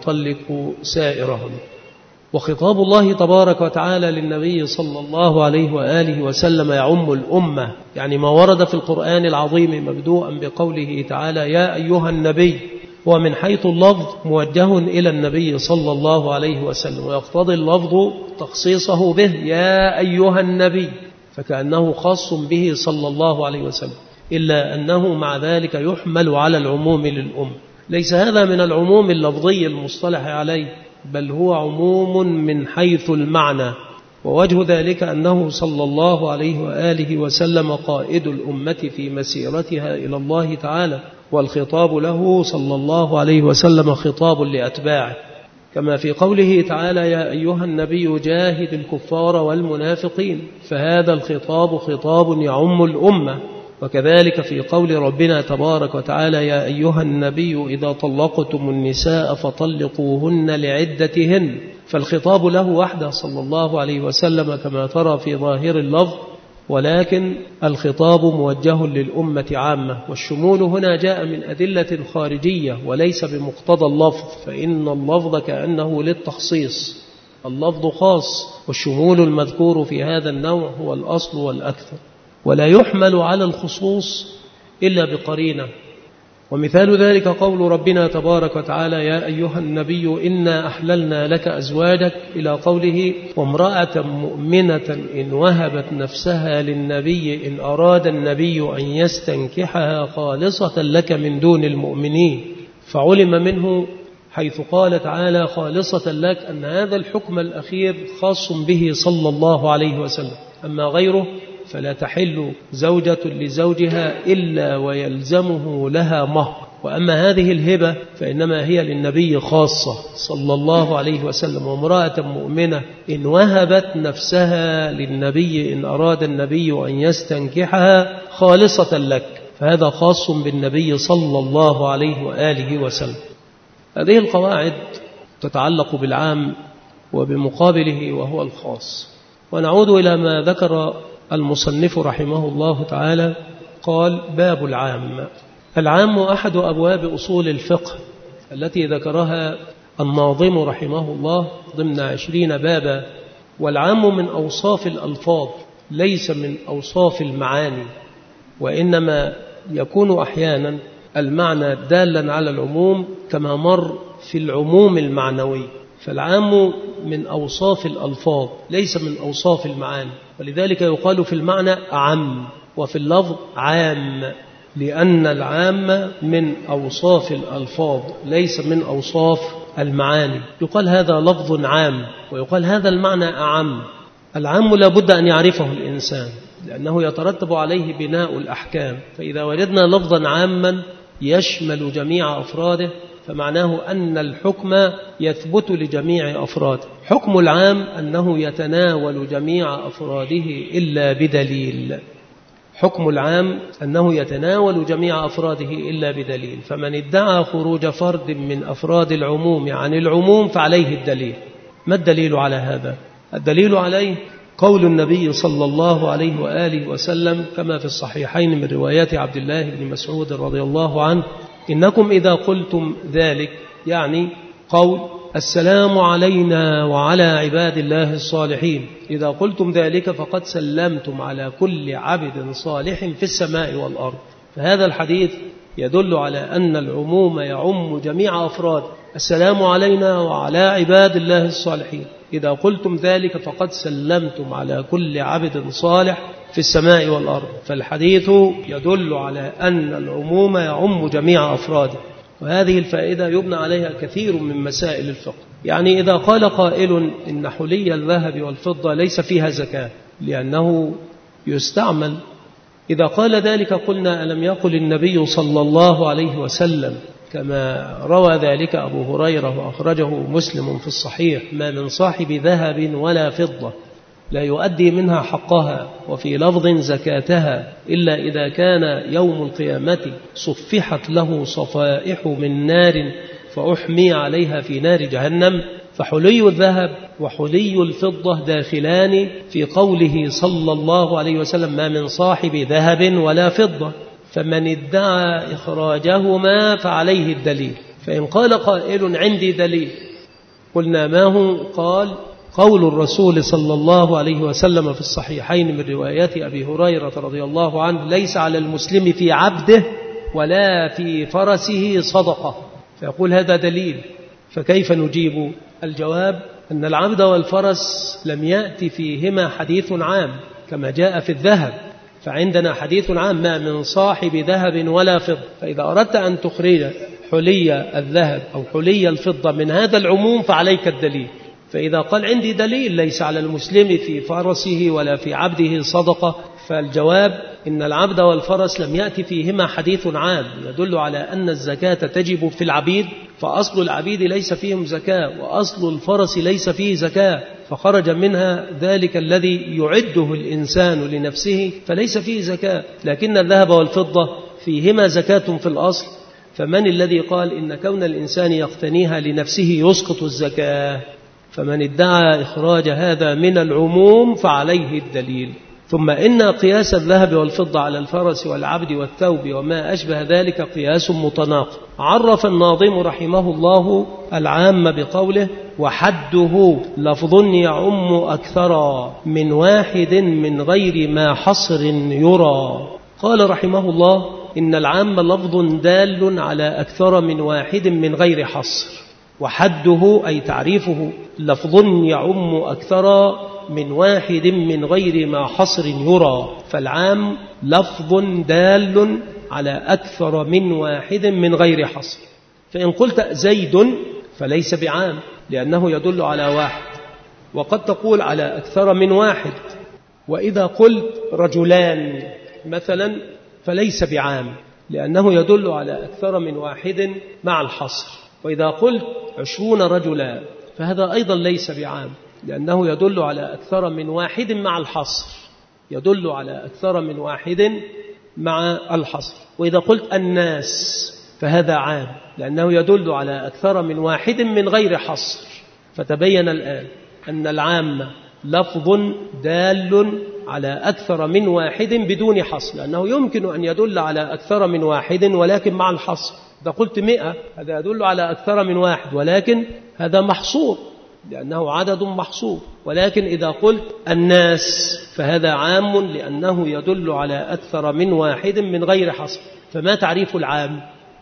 ويطلق سائرهم. وخطاب الله تبارك وتعالى للنبي صلى الله عليه وآله وسلم يعم الأمة، يعني ما ورد في القرآن العظيم مبدوءا بقوله تعالى: يا أيها النبي، ومن حيث اللفظ موجه إلى النبي صلى الله عليه وسلم، ويقتضي اللفظ تخصيصه به: يا أيها النبي، فكأنه خاص به صلى الله عليه وسلم، إلا أنه مع ذلك يحمل على العموم للأمة. ليس هذا من العموم اللفظي المصطلح عليه، بل هو عموم من حيث المعنى. ووجه ذلك أنه صلى الله عليه وآله وسلم قائد الأمة في مسيرتها إلى الله تعالى، والخطاب له صلى الله عليه وسلم خطاب لأتباعه، كما في قوله تعالى: يا أيها النبي جاهد الكفار والمنافقين، فهذا الخطاب خطاب يعم الأمة. وكذلك في قول ربنا تبارك وتعالى: يا أيها النبي إذا طلقتم النساء فطلقوهن لعدتهن، فالخطاب له وحده صلى الله عليه وسلم كما ترى في ظاهر اللفظ، ولكن الخطاب موجه للأمة عامة. والشمول هنا جاء من أدلة خارجية وليس بمقتضى اللفظ، فإن اللفظ كأنه للتخصيص، اللفظ خاص، والشمول المذكور في هذا النوع هو الأصل والأكثر، ولا يحمل على الخصوص إلا بقرينة. ومثال ذلك قول ربنا تبارك وتعالى: يا أيها النبي إنا أحللنا لك أزواجك، إلى قوله: وامرأة مؤمنة إن وهبت نفسها للنبي إن أراد النبي أن يستنكحها خالصة لك من دون المؤمنين. فعلم منه حيث قال تعالى خالصة لك أن هذا الحكم الأخير خاص به صلى الله عليه وسلم، أما غيره فلا تحل زوجة لزوجها إلا ويلزمه لها مهر. وأما هذه الهبة فإنما هي للنبي خاصة صلى الله عليه وسلم. وامرأة مؤمنة إن وهبت نفسها للنبي إن أراد النبي أن يستنكحها خالصة لك، فهذا خاص بالنبي صلى الله عليه وآله وسلم. هذه القواعد تتعلق بالعام وبمقابله وهو الخاص. ونعود إلى ما ذكر المصنف رحمه الله تعالى، قال: باب العام. العام أحد أبواب أصول الفقه التي ذكرها الناظم رحمه الله ضمن عشرين بابا. والعام من أوصاف الألفاظ ليس من أوصاف المعاني، وإنما يكون أحيانا المعنى دالا على العموم كما مر في العموم المعنوي، فالعام من أوصاف الألفاظ ليس من أوصاف المعاني، ولذلك يقال في المعنى عام وفي اللفظ عام، لأن العام من أوصاف الألفاظ ليس من أوصاف المعاني. يقال هذا لفظ عام ويقال هذا المعنى أعم. العام لا بد أن يعرفه الإنسان لأنه يترتب عليه بناء الأحكام، فإذا وجدنا لفظا عاما يشمل جميع أفراده فمعناه أن الحكم يثبت لجميع أفراده. حكم العام أنه يتناول جميع أفراده إلا بدليل. حكم العام أنه يتناول جميع أفراده إلا بدليل، فمن ادعى خروج فرد من أفراد العموم عن العموم فعليه الدليل. ما الدليل على هذا؟ الدليل عليه قول النبي صلى الله عليه وآله وسلم كما في الصحيحين من روايات عبد الله بن مسعود رضي الله عنه: إنكم إذا قلتم ذلك، يعني قول السلام علينا وعلى عباد الله الصالحين، إذا قلتم ذلك فقد سلمتم على كل عبد صالح في السماء والأرض. فهذا الحديث يدل على أن العموم يعم جميع أفراد السلام علينا وعلى عباد الله الصالحين، إذا قلتم ذلك فقد سلمتم على كل عبد صالح في السماء والأرض. فالحديث يدل على أن العموم يعم جميع أفراده، وهذه الفائدة يبنى عليها كثير من مسائل الفقه. يعني إذا قال قائل إن حلي الذهب والفضة ليس فيها زكاة لأنه يستعمل، إذا قال ذلك قلنا ألم يقل النبي صلى الله عليه وسلم كما روى ذلك أبو هريرة وأخرجه مسلم في الصحيح: ما من صاحب ذهب ولا فضة لا يؤدي منها حقها وفي لفظ زكاتها إلا إذا كان يوم القيامة صفحت له صفائح من نار فأحمي عليها في نار جهنم. فحلي الذهب وحلي الفضة داخلان في قوله صلى الله عليه وسلم: ما من صاحب ذهب ولا فضة، فمن ادعى إخراجهما فعليه الدليل. فإن قال قائل عندي دليل، قلنا ما هو؟ قال قول الرسول صلى الله عليه وسلم في الصحيحين من روايات أبي هريرة رضي الله عنه: ليس على المسلم في عبده ولا في فرسه صدقة. فيقول هذا دليل. فكيف نجيب؟ الجواب أن العبد والفرس لم يأتي فيهما حديث عام كما جاء في الذهب، فعندنا حديث عام: ما من صاحب ذهب ولا فضة. فإذا أردت أن تخرج حلي الذهب أو حلي الفضة من هذا العموم فعليك الدليل. فإذا قال عندي دليل ليس على المسلم في فرسه ولا في عبده صدقة، فالجواب إن العبد والفرس لم يأتي فيهما حديث عام يدل على أن الزكاة تجب في العبيد، فأصل العبيد ليس فيهم زكاة وأصل الفرس ليس فيه زكاة، فخرج منها ذلك الذي يعده الإنسان لنفسه فليس فيه زكاة. لكن الذهب والفضة فيهما زكاة في الأصل، فمن الذي قال إن كون الإنسان يقتنيها لنفسه يسقط الزكاة؟ فمن ادعى إخراج هذا من العموم فعليه الدليل. ثم إن قياس الذهب والفضة على الفرس والعبد والثوب وما أشبه ذلك قياس متناقض. عرف الناظم رحمه الله العام بقوله: وحده لفظ يعم أكثر من واحد من غير ما حصر يرى. قال رحمه الله: إن العام لفظ دال على أكثر من واحد من غير حصر، وحده أي تعريفه لفظ يعم أكثر من واحد من غير ما حصر يرى. فالعام لفظ دال على أكثر من واحد من غير حصر. فإن قلت زيد فليس بعام لأنه يدل على واحد، وقد تقول على أكثر من واحد. وإذا قلت رجلان مثلا فليس بعام لأنه يدل على أكثر من واحد مع الحصر. وإذا قلت عشرون رجلا فهذا أيضا ليس بعام لأنه يدل على أكثر من واحد مع الحصر، يدل على أكثر من واحد مع الحصر. وإذا قلت الناس فهذا عام لأنه يدل على أكثر من واحد من غير حصر. فتبين الآن أن العام لفظ دال على أكثر من واحد بدون حصر، لأنه يمكن أن يدل على أكثر من واحد ولكن مع الحصر. إذا قلت مئة هذا يدل على أكثر من واحد ولكن هذا محصور، لأنه عدد محصور. ولكن إذا قلت الناس فهذا عام لأنه يدل على أكثر من واحد من غير حصر. فما تعريف العام؟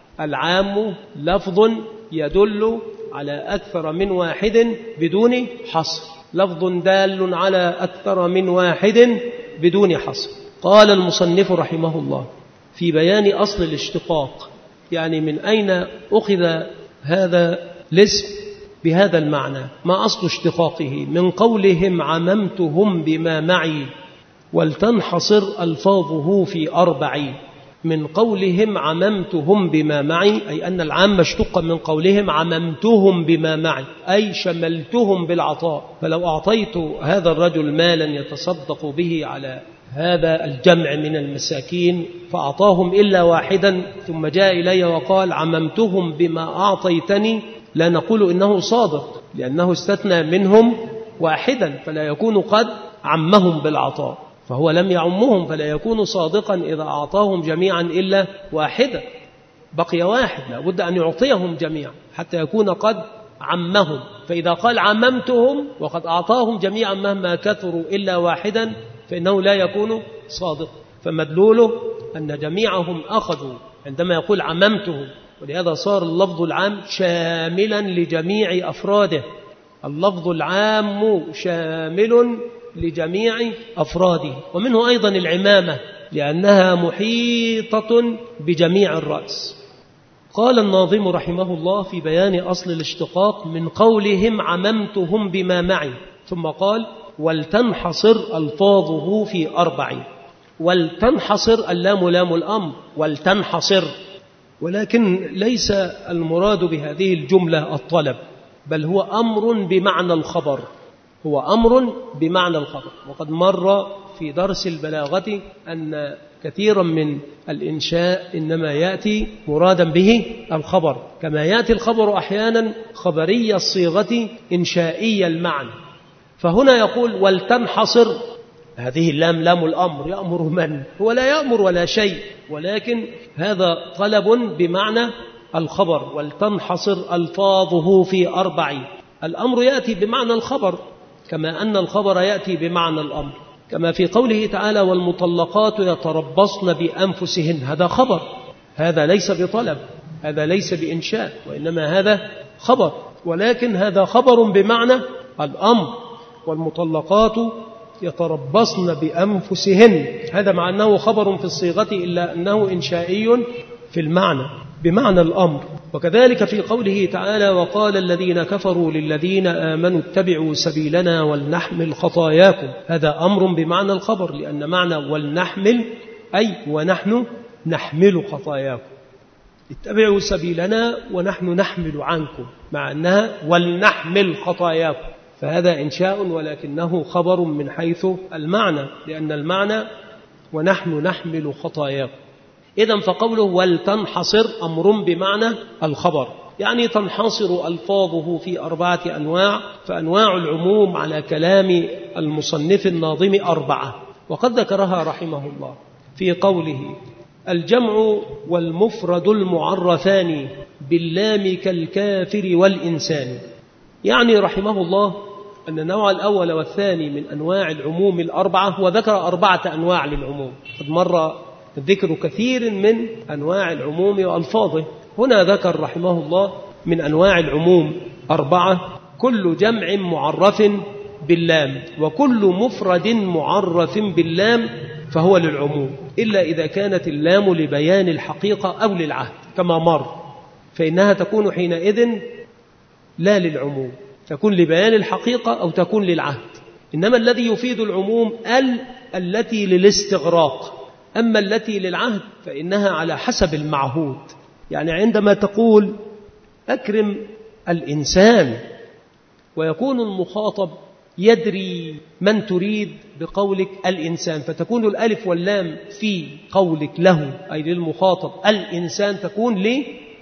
العام لفظ يدل على أكثر من واحد بدون حصر، لفظ دال على أكثر من واحد بدون حصر. قال المصنف رحمه الله في بيان أصل الاشتقاق، يعني من أين أخذ هذا الاسم بهذا المعنى، ما أصل اشتقاقه؟ من قولهم عممتهم بما معي ولتنحصر ألفاظه في أربع. من قولهم عممتهم بما معي، أي أن العام اشتق من قولهم عممتهم بما معي، أي شملتهم بالعطاء. فلو أعطيت هذا الرجل مالا يتصدق به على هذا الجمع من المساكين فأعطاهم إلا واحدا ثم جاء إلي وقال عممتهم بما أعطيتني، لا نقول إنه صادق لأنه استثنى منهم واحدا، فلا يكون قد عمهم بالعطاء، فهو لم يعمهم، فلا يكون صادقا إذا أعطاهم جميعا إلا واحدا، بقي واحد لا بد أن يعطيهم جميعا حتى يكون قد عمهم. فإذا قال عممتهم وقد أعطاهم جميعا مهما كثروا إلا واحدا فإنه لا يكون صادق. فمدلوله أن جميعهم أخذوا عندما يقول عممتهم، ولهذا صار اللفظ العام شاملا لجميع أفراده. اللفظ العام شامل لجميع أفراده. ومنه أيضا العمامة لأنها محيطة بجميع الرأس. قال الناظم رحمه الله في بيان أصل الاشتقاق من قولهم عممتهم بما معي، ثم قال ولتنحصر ألفاظه في أربع. ولتنحصر اللام لام الأمر، ولتنحصر، ولكن ليس المراد بهذه الجملة الطلب، بل هو أمر بمعنى الخبر، هو أمر بمعنى الخبر. وقد مر في درس البلاغة أن كثيرا من الإنشاء إنما يأتي مرادا به الخبر، كما يأتي الخبر أحيانا خبري الصيغة إنشائي المعنى. فهنا يقول ولتنحصر، هذه اللام لام الأمر، يأمر من؟ هو لا يأمر ولا شيء، ولكن هذا طلب بمعنى الخبر. ولتنحصر ألفاظه في أربع. الأمر يأتي بمعنى الخبر كما أن الخبر يأتي بمعنى الأمر، كما في قوله تعالى والمطلقات يتربصن بأنفسهن، هذا خبر، هذا ليس بطلب، هذا ليس بإنشاء، وإنما هذا خبر، ولكن هذا خبر بمعنى الأمر. والمطلقات يتربصن بأنفسهن، هذا مع أنه خبر في الصيغة إلا أنه إنشائي في المعنى بمعنى الأمر. وكذلك في قوله تعالى وقال الذين كفروا للذين آمنوا اتبعوا سبيلنا ولنحمل خطاياكم، هذا أمر بمعنى الخبر، لأن معنى ولنحمل أي ونحن نحمل خطاياكم، اتبعوا سبيلنا ونحن نحمل عنكم، مع أنها ولنحمل خطاياكم، فهذا إنشاء ولكنه خبر من حيث المعنى، لأن المعنى ونحن نحمل خطاياكم. إذن فقوله ولتنحصر أمر بمعنى الخبر، يعني تنحصر ألفاظه في أربعة أنواع. فأنواع العموم على كلام المصنف الناظم أربعة، وقد ذكرها رحمه الله في قوله الجمع والمفرد المعرفان باللام كالكافر والإنسان. يعني رحمه الله أن النوع الأول والثاني من أنواع العموم الأربعة، وذكر أربعة أنواع للعموم، قد مر ذكر كثير من أنواع العموم وألفاظه. هنا ذكر رحمه الله من أنواع العموم أربعة: كل جمع معرف باللام، وكل مفرد معرف باللام فهو للعموم، إلا إذا كانت اللام لبيان الحقيقة أو للعهد كما مر، فإنها تكون حينئذ لا للعموم، تكون لبيان الحقيقة أو تكون للعهد. إنما الذي يفيد العموم ال التي للاستغراق، أما التي للعهد فإنها على حسب المعهود. يعني عندما تقول أكرم الإنسان ويكون المخاطب يدري من تريد بقولك الإنسان، فتكون الألف واللام في قولك له أي للمخاطب الإنسان تكون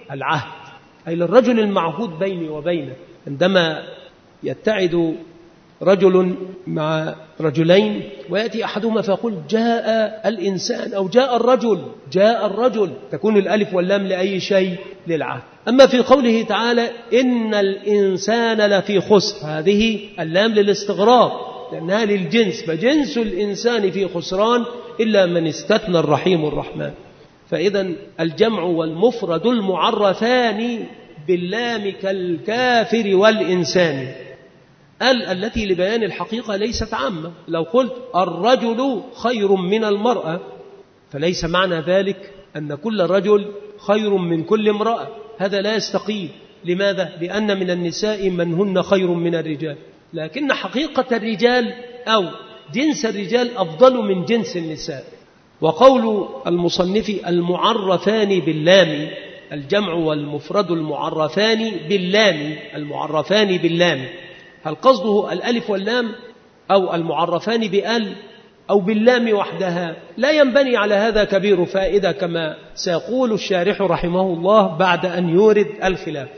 للعهد أي للرجل المعهود بيني وبينه. عندما يتعد رجل مع رجلين ويأتي أحدهما فيقول جاء الإنسان أو جاء الرجل، جاء الرجل، تكون الألف واللام لأي شيء للعهد. أما في قوله تعالى إن الإنسان لفي خسر، هذه اللام للاستغراق لأنها للجنس، فجنس الإنسان في خسران إلا من استثنى الرحيم الرحمن. فإذا الجمع والمفرد المعرفان باللام كالكافر والإنسان. ال التي لبيان الحقيقة ليست عامة. لو قلت الرجل خير من المرأة فليس معنى ذلك أن كل رجل خير من كل امرأة، هذا لا يستقيم. لماذا؟ لأن من النساء من هن خير من الرجال، لكن حقيقة الرجال أو جنس الرجال أفضل من جنس النساء. وقول المصنف المعرفان باللام، الجمع والمفرد المعرفان باللام، المعرفان باللام، هل قصده الألف واللام أو المعرفان بأل أو باللام وحدها؟ لا ينبني على هذا كبير فائدة كما سيقول الشارح رحمه الله بعد أن يورد الخلاف.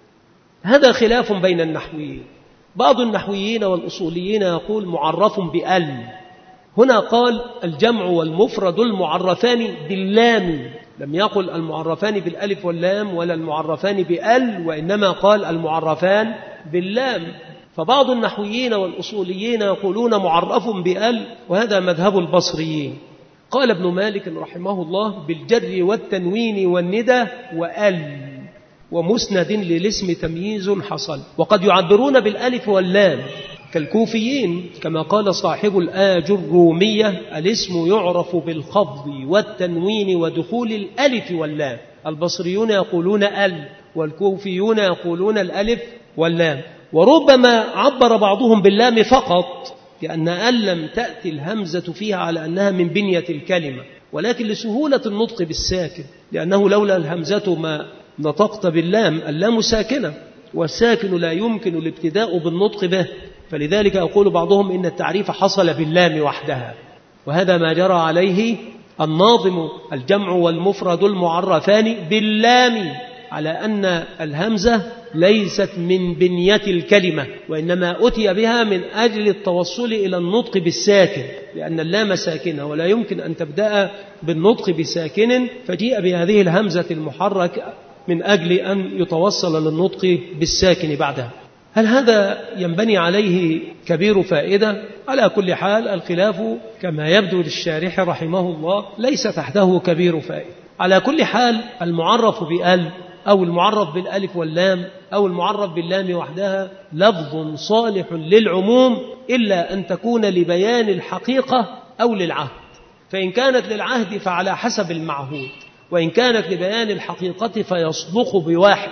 هذا خلاف بين النحويين. بعض النحويين والأصوليين يقول معرف بأل، هنا قال الجمع والمفرد المعرفان باللام، لم يقل المعرفان بالألف واللام ولا المعرفان بأل، وإنما قال المعرفان باللام. فبعض النحويين والأصوليين يقولون معرف بأل، وهذا مذهب البصريين. قال ابن مالك رحمه الله بالجر والتنوين والندى وأل، ومسند للاسم تمييز حصل. وقد يعبرون بالألف واللام كالكوفيين كما قال صاحب الآج الرومية الاسم يعرف بالخفض والتنوين ودخول الألف واللام. البصريون يقولون أل والكوفيون يقولون الألف واللام. وربما عبر بعضهم باللام فقط لأن أل لم تأتي الهمزة فيها على أنها من بنية الكلمة، ولكن لسهولة النطق بالساكن، لأنه لولا الهمزة ما نطقت باللام، اللام ساكنة والساكن لا يمكن الابتداء بالنطق به، فلذلك يقول بعضهم إن التعريف حصل باللام وحدها، وهذا ما جرى عليه الناظم الجمع والمفرد المعرفان باللام، على أن الهمزة ليست من بنية الكلمة، وإنما أتي بها من أجل التوصل إلى النطق بالساكن، لأن اللام ساكنة ولا يمكن أن تبدأ بالنطق بساكن، فجيء بهذه الهمزة المحركة من أجل أن يتوصل للنطق بالساكن بعدها. هل هذا ينبني عليه كبير فائدة؟ على كل حال الخلاف كما يبدو للشارح رحمه الله ليس تحته كبير فائدة. على كل حال المعرف بأل أو المعرف بالألف واللام أو المعرف باللام وحدها لفظ صالح للعموم إلا أن تكون لبيان الحقيقة أو للعهد، فإن كانت للعهد فعلى حسب المعهود، وإن كانت لبيان الحقيقة فيصدق بواحد.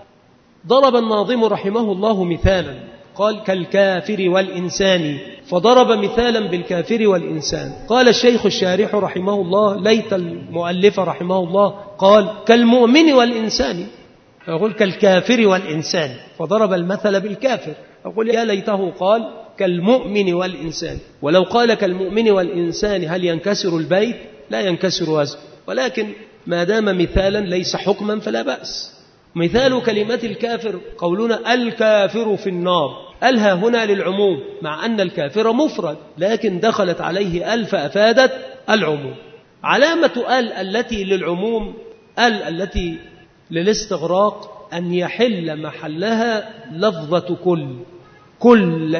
ضرب الناظم رحمه الله مثالا قال كالكافر والإنسان، فضرب مثالا بالكافر والإنسان. قال الشيخ الشارح رحمه الله ليت المؤلف رحمه الله قال كالمؤمن والإنسان، يقول كالكافر والإنسان، فضرب المثل بالكافر. أقول يا ليته قال كالمؤمن والإنسان، ولو قال كالمؤمن والإنسان هل ينكسر البيت؟ لا ينكسر وزن، ولكن ما دام مثالا ليس حكما فلا بأس. مثال كلمة الكافر قولنا الكافر في النار، ألها هنا للعموم مع أن الكافر مفرد، لكن دخلت عليه أل فأفادت العموم. علامة أل التي للعموم أل التي للاستغراق أن يحل محلها لفظة كل، كل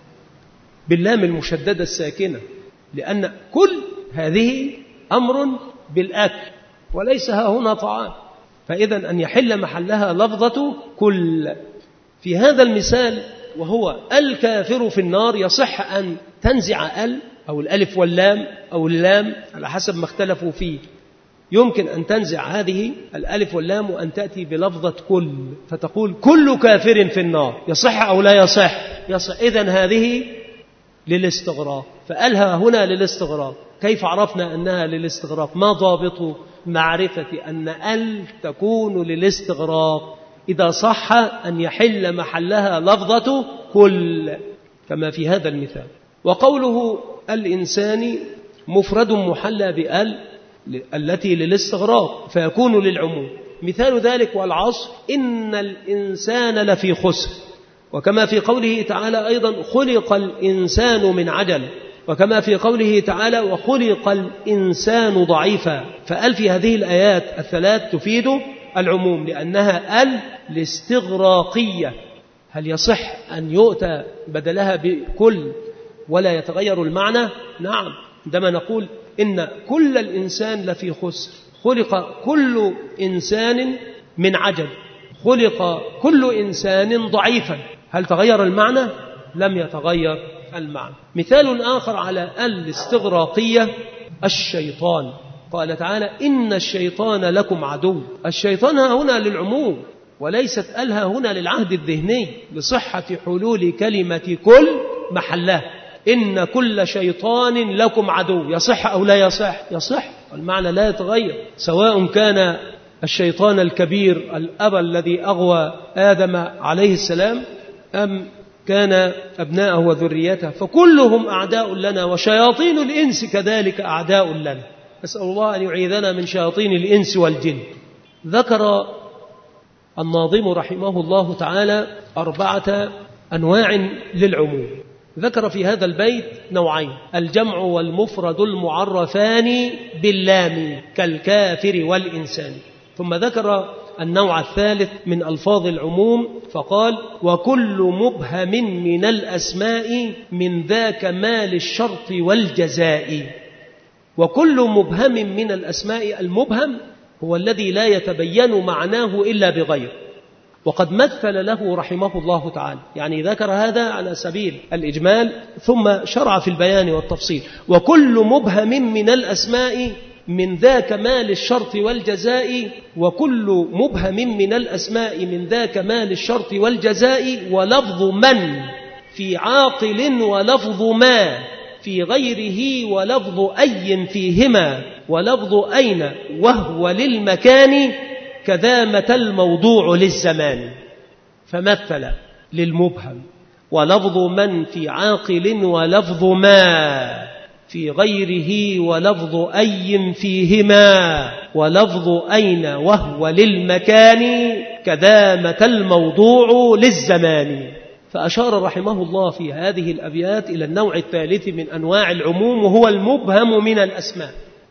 باللام المشددة الساكنة، لأن كل هذه أمر بالأكل وليس ها هنا طعام، فإذا أن يحل محلها لفظة كل. في هذا المثال وهو الكافر في النار يصح أن تنزع ال أو الألف واللام أو اللام على حسب ما اختلفوا فيه، يمكن أن تنزع هذه الألف واللام وأن تأتي بلفظة كل فتقول كل كافر في النار، يصح أو لا يصح؟ يصح. إذن هذه للاستغراق، فألها هنا للاستغراق. كيف عرفنا أنها للاستغراق؟ ما ضابط معرفة أن ال تكون للاستغراق؟ إذا صح أن يحل محلها لفظة كل كما في هذا المثال. وقوله الإنسان مفرد محلى بأل التي للاستغراق فيكون للعموم. مثال ذلك والعصر إن الإنسان لفي خسر، وكما في قوله تعالى أيضا خلق الإنسان من عجل، وكما في قوله تعالى وخلق الإنسان ضعيفا. فأل في هذه الآيات الثلاث تفيد العموم لأنها أل الاستغراقية. هل يصح أن يؤتى بدلها بكل ولا يتغير المعنى؟ نعم، عندما نقول إن كل الإنسان لفي خسر، خلق كل إنسان من عجل، خلق كل إنسان ضعيفا، هل تغير المعنى؟ لم يتغير المعنى. مثال آخر على الاستغراقية الشيطان، قال تعالى إن الشيطان لكم عدو. الشيطان هنا للعموم وليست ألها هنا للعهد الذهني لصحة حلول كلمة كل محلها. إن كل شيطان لكم عدو، يصح أو لا يصح؟ يصح، المعنى لا يتغير، سواء كان الشيطان الكبير الأب الذي أغوى آدم عليه السلام أم كان أبناءه وذريته، فكلهم أعداء لنا، وشياطين الإنس كذلك أعداء لنا. أسأل الله أن يعيذنا من شياطين الإنس والجن. ذكر الناظم رحمه الله تعالى أربعة أنواع للعموم. ذكر في هذا البيت نوعين: الجمع والمفرد المعرفان باللام كالكافر والإنسان. ثم ذكر النوع الثالث من ألفاظ العموم فقال وكل مبهم من الأسماء من ذاك ما للشرط والجزاء. وكل مبهم من الأسماء، المبهم هو الذي لا يتبين معناه إلا بغير، وقد مثل له رحمه الله تعالى، يعني ذكر هذا على سبيل الإجمال ثم شرع في البيان والتفصيل. وكل مبهم من الأسماء من ذاك ما للشرط والجزاء، وكل مبهم من الأسماء من ذاك ما للشرط والجزاء، ولفظ من في عاقل ولفظ ما في غيره، ولفظ أي فيهما، ولفظ أين وهو للمكان، كذا متى الموضوع للزمان. فمثل للمبهم ولفظ من في عاقل ولفظ ما في غيره، ولفظ أي فيهما، ولفظ أين وهو للمكان، كذا متى الموضوع للزمان. فأشار رحمه الله في هذه الأبيات إلى النوع الثالث من أنواع العموم، وهو المبهم من الأسماء.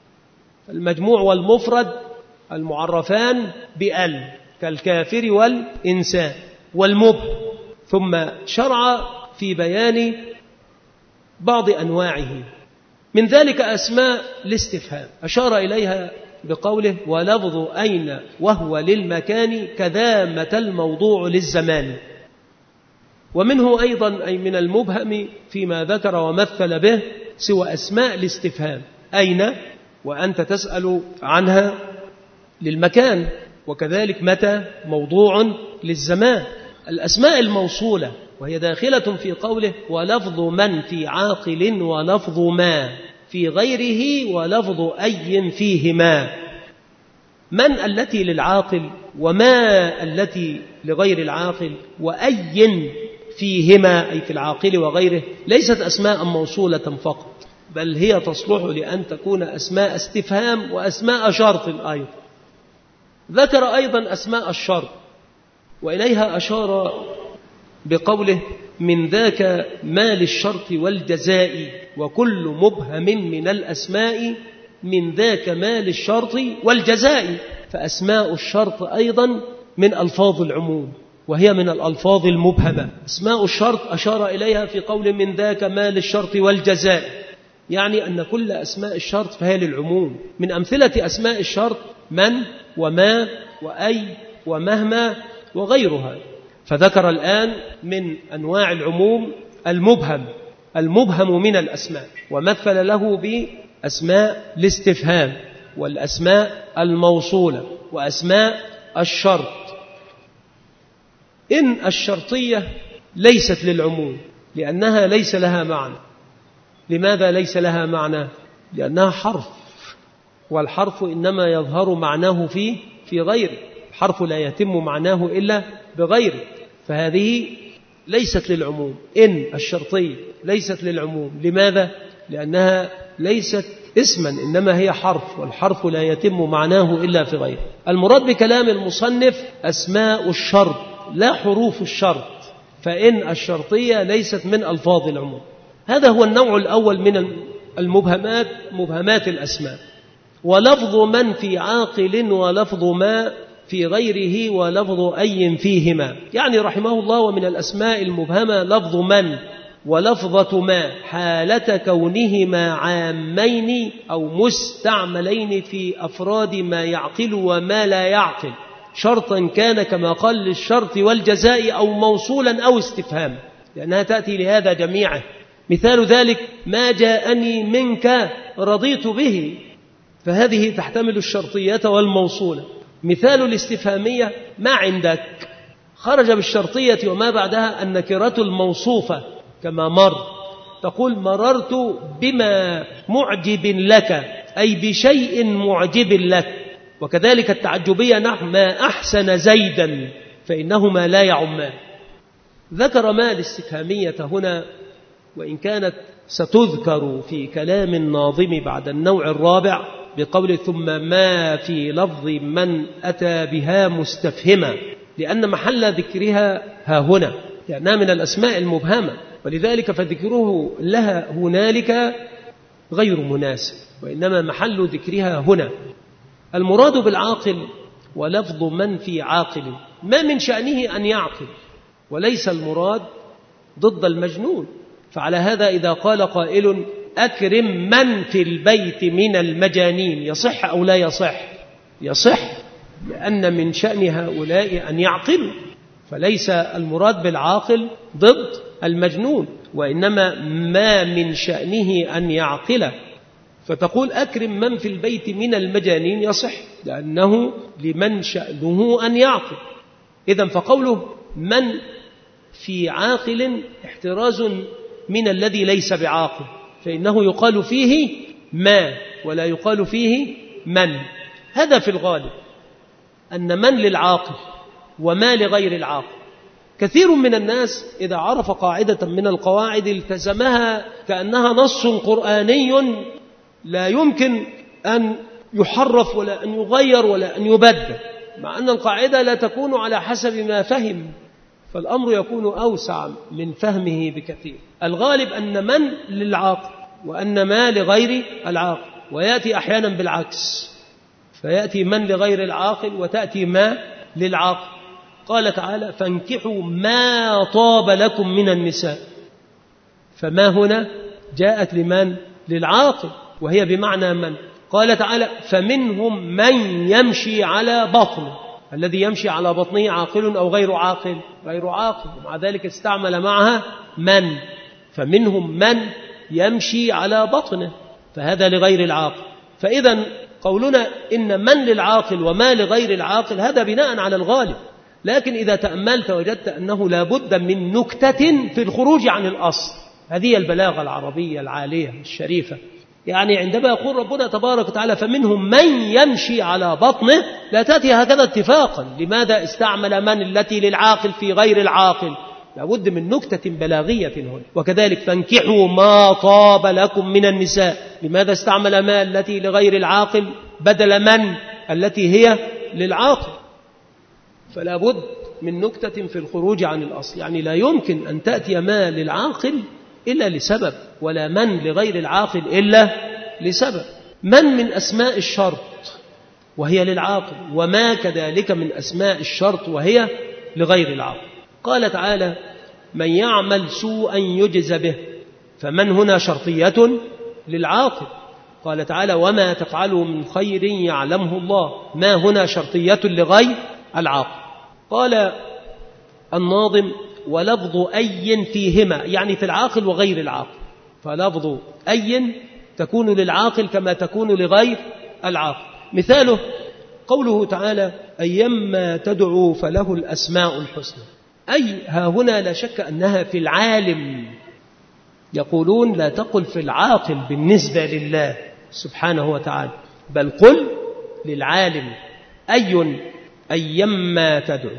المجموع والمفرد المعرفان بأل كالكافر والإنسان والمبهم. ثم شرع في بيان بعض أنواعه، من ذلك أسماء الاستفهام، أشار إليها بقوله ولفظ أين وهو للمكان، كذا متى الموضوع للزمان. ومنه أيضا أي من المبهم فيما ذكر ومثل به سوى أسماء الاستفهام، أين وأنت تسأل عنها للمكان، وكذلك متى موضوع للزمان. الأسماء الموصولة وهي داخلة في قوله ولفظ من في عاقل ولفظ ما في غيره، ولفظ أي فيهما. من التي للعاقل، وما التي لغير العاقل، وأي فيهما أي في العاقل وغيره، ليست أسماء موصولة فقط، بل هي تصلح لأن تكون أسماء استفهام وأسماء شرط أيضا. ذكر أيضا أسماء الشرط، وإليها أشار بقوله من ذاك ما للشرط والجزاء، وكل مبهم من الأسماء من ذاك ما للشرط والجزاء. فأسماء الشرط أيضا من ألفاظ العموم، وهي من الألفاظ المبهمة. أسماء الشرط أشار إليها في قول من ذاك ما للشرط والجزاء، يعني أن كل أسماء الشرط فهي للعموم. من أمثلة أسماء الشرط من وما وأي ومهما وغيرها. فذكر الآن من أنواع العموم المبهم، المبهم من الأسماء، ومثل له بأسماء الاستفهام والأسماء الموصولة وأسماء الشرط. إن الشرطية ليست للعموم لأنها ليس لها معنى. لماذا ليس لها معنى؟ لأنها حرف، والحرف إنما يظهر معناه في في غيره، الحرف لا يتم معناه إلا بغيره، فهذه ليست للعموم. إن الشرطية ليست للعموم. لماذا؟ لأنها ليست اسما، إنما هي حرف، والحرف لا يتم معناه إلا في غيره. المراد بكلام المصنف أسماء الشرط لا حروف الشرط، فإن الشرطية ليست من ألفاظ العموم. هذا هو النوع الأول من المبهمات، مبهمات الأسماء. ولفظ من في عاقل ولفظ ما في غيره ولفظ أي فيهما، يعني رحمه الله ومن الأسماء المبهمة لفظ من ولفظة ما حالة كونهما عامين أو مستعملين في أفراد ما يعقل وما لا يعقل، شرطا كان كما قال للشرط والجزاء أو موصولا أو استفهام، لأنها تأتي لهذا جميعا. مثال ذلك ما جاءني منك رضيت به، فهذه تحتمل الشرطية والموصولة. مثال الاستفهامية ما عندك، خرج بالشرطية وما بعدها النكرة الموصوفة كما مر، تقول مررت بما معجب لك، أي بشيء معجب لك. وكذلك التعجبية نحو ما أحسن زيدا، فإنهما لا يعمان. ذكر ما الاستفهامية هنا، وإن كانت ستذكر في كلام الناظم بعد النوع الرابع بقول ثم ما في لفظ من أتى بها مستفهما، لأن محل ذكرها ها هنا، لأنها من الأسماء المبهمة، ولذلك فذكره لها هنالك غير مناسب، وإنما محل ذكرها هنا. المراد بالعاقل ولفظ من في عاقل، ما من شأنه أن يعقل، وليس المراد ضد المجنون. فعلى هذا إذا قال قائل أكرم من في البيت من المجانين، يصح أو لا يصح؟ يصح، لأن من شأن هؤلاء أن يعقلوا، فليس المراد بالعاقل ضد المجنون، وإنما ما من شأنه أن يعقل. فتقول أكرم من في البيت من المجانين يصح، لأنه لمن شأنه أن يعقل. إذن فقوله من في عاقل احتراز من الذي ليس بعاقل، فإنه يقال فيه ما ولا يقال فيه من. هذا في الغالب، أن من للعاقل وما لغير العاقل. كثير من الناس إذا عرف قاعدة من القواعد التزمها كأنها نص قرآني لا يمكن أن يحرف ولا أن يغير ولا أن يبدل، مع أن القاعدة لا تكون على حسب ما فهم، فالأمر يكون أوسع من فهمه بكثير. الغالب أن من للعاقل وأن ما لغير العاقل، ويأتي أحيانا بالعكس، فيأتي من لغير العاقل وتأتي ما للعاقل. قال تعالى فانكحوا ما طاب لكم من النساء، فما هنا جاءت لمن؟ للعاقل، وهي بمعنى من. قال تعالى فمنهم من يمشي على بطنه، الذي يمشي على بطنه عاقل أو غير عاقل؟ غير عاقل، ومع ذلك استعمل معها من. فمنهم من يمشي على بطنه، فهذا لغير العاقل. فإذا قولنا إن من للعاقل وما لغير العاقل هذا بناء على الغالب، لكن إذا تأملت وجدت أنه لا بد من نكتة في الخروج عن الأصل. هذه البلاغة العربية العالية الشريفة. يعني عندما يقول ربنا تبارك وتعالى فمنهم من يمشي على بطنه، لا تأتي هكذا اتفاقا. لماذا استعمل من التي للعاقل في غير العاقل؟ لا بد من نكتة بلاغية هنا. وكذلك فانكحوا ما طاب لكم من النساء، لماذا استعمل ما التي لغير العاقل بدل من التي هي للعاقل؟ فلا بد من نكتة في الخروج عن الأصل. يعني لا يمكن أن تأتي ما للعاقل إلا لسبب، ولا من لغير العاقل إلا لسبب. من من أسماء الشرط وهي للعاقل، وما كذلك من أسماء الشرط وهي لغير العاقل. قال تعالى من يعمل سوءا يجز به، فمن هنا شرطية للعاقل. قال تعالى وما تفعلوا من خير يعلمه الله، ما هنا شرطية لغير العاقل. قال الناظم ولفظ أي فيهما، يعني في العاقل وغير العاقل. فلفظ أي تكون للعاقل كما تكون لغير العاقل. مثاله قوله تعالى أيما تدعو فله الأسماء الحسنى. أي ها هنا لا شك أنها في العالم، يقولون لا تقل في العاقل بالنسبة لله سبحانه وتعالى، بل قل للعالم أي أيما تدعو.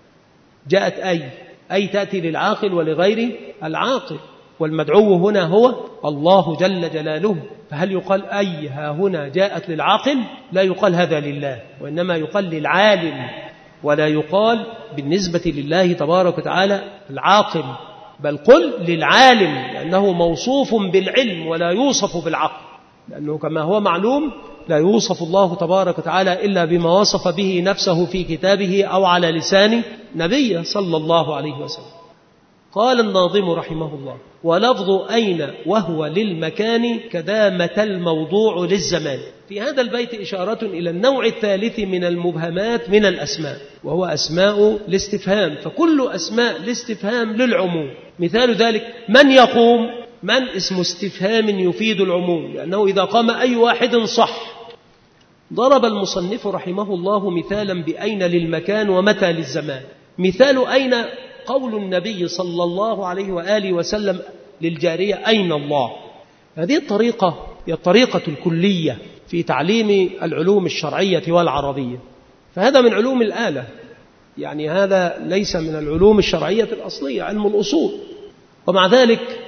جاءت أي أي تأتي للعاقل ولغير العاقل، والمدعو هنا هو الله جل جلاله. فهل يقال أي ها هنا جاءت للعاقل؟ لا يقال هذا لله، وإنما يقال للعالم ولا يقال بالنسبة لله تبارك وتعالى العاقل، بل قل للعالم، لأنه موصوف بالعلم ولا يوصف بالعقل، لأنه كما هو معلوم لا يوصف الله تبارك وتعالى إلا بما وصف به نفسه في كتابه أو على لسان نبيه صلى الله عليه وسلم. قال الناظم رحمه الله: ولفظ أين وهو للمكان كدامة الموضوع للزمان. في هذا البيت إشارة إلى النوع الثالث من المبهمات من الأسماء، وهو أسماء الاستفهام، فكل أسماء الاستفهام للعموم. مثال ذلك من يقوم، من اسم استفهام يفيد العموم، لأنه إذا قام أي واحد صح. ضرب المصنف رحمه الله مثالا بأين للمكان ومتى للزمان. مثال أين قول النبي صلى الله عليه وآله وسلم للجارية: أين الله؟ هذه الطريقة هي الطريقة الكلية في تعليم العلوم الشرعية والعربية، فهذا من علوم الآلة، يعني هذا ليس من العلوم الشرعية الأصلية، علم الأصول. ومع ذلك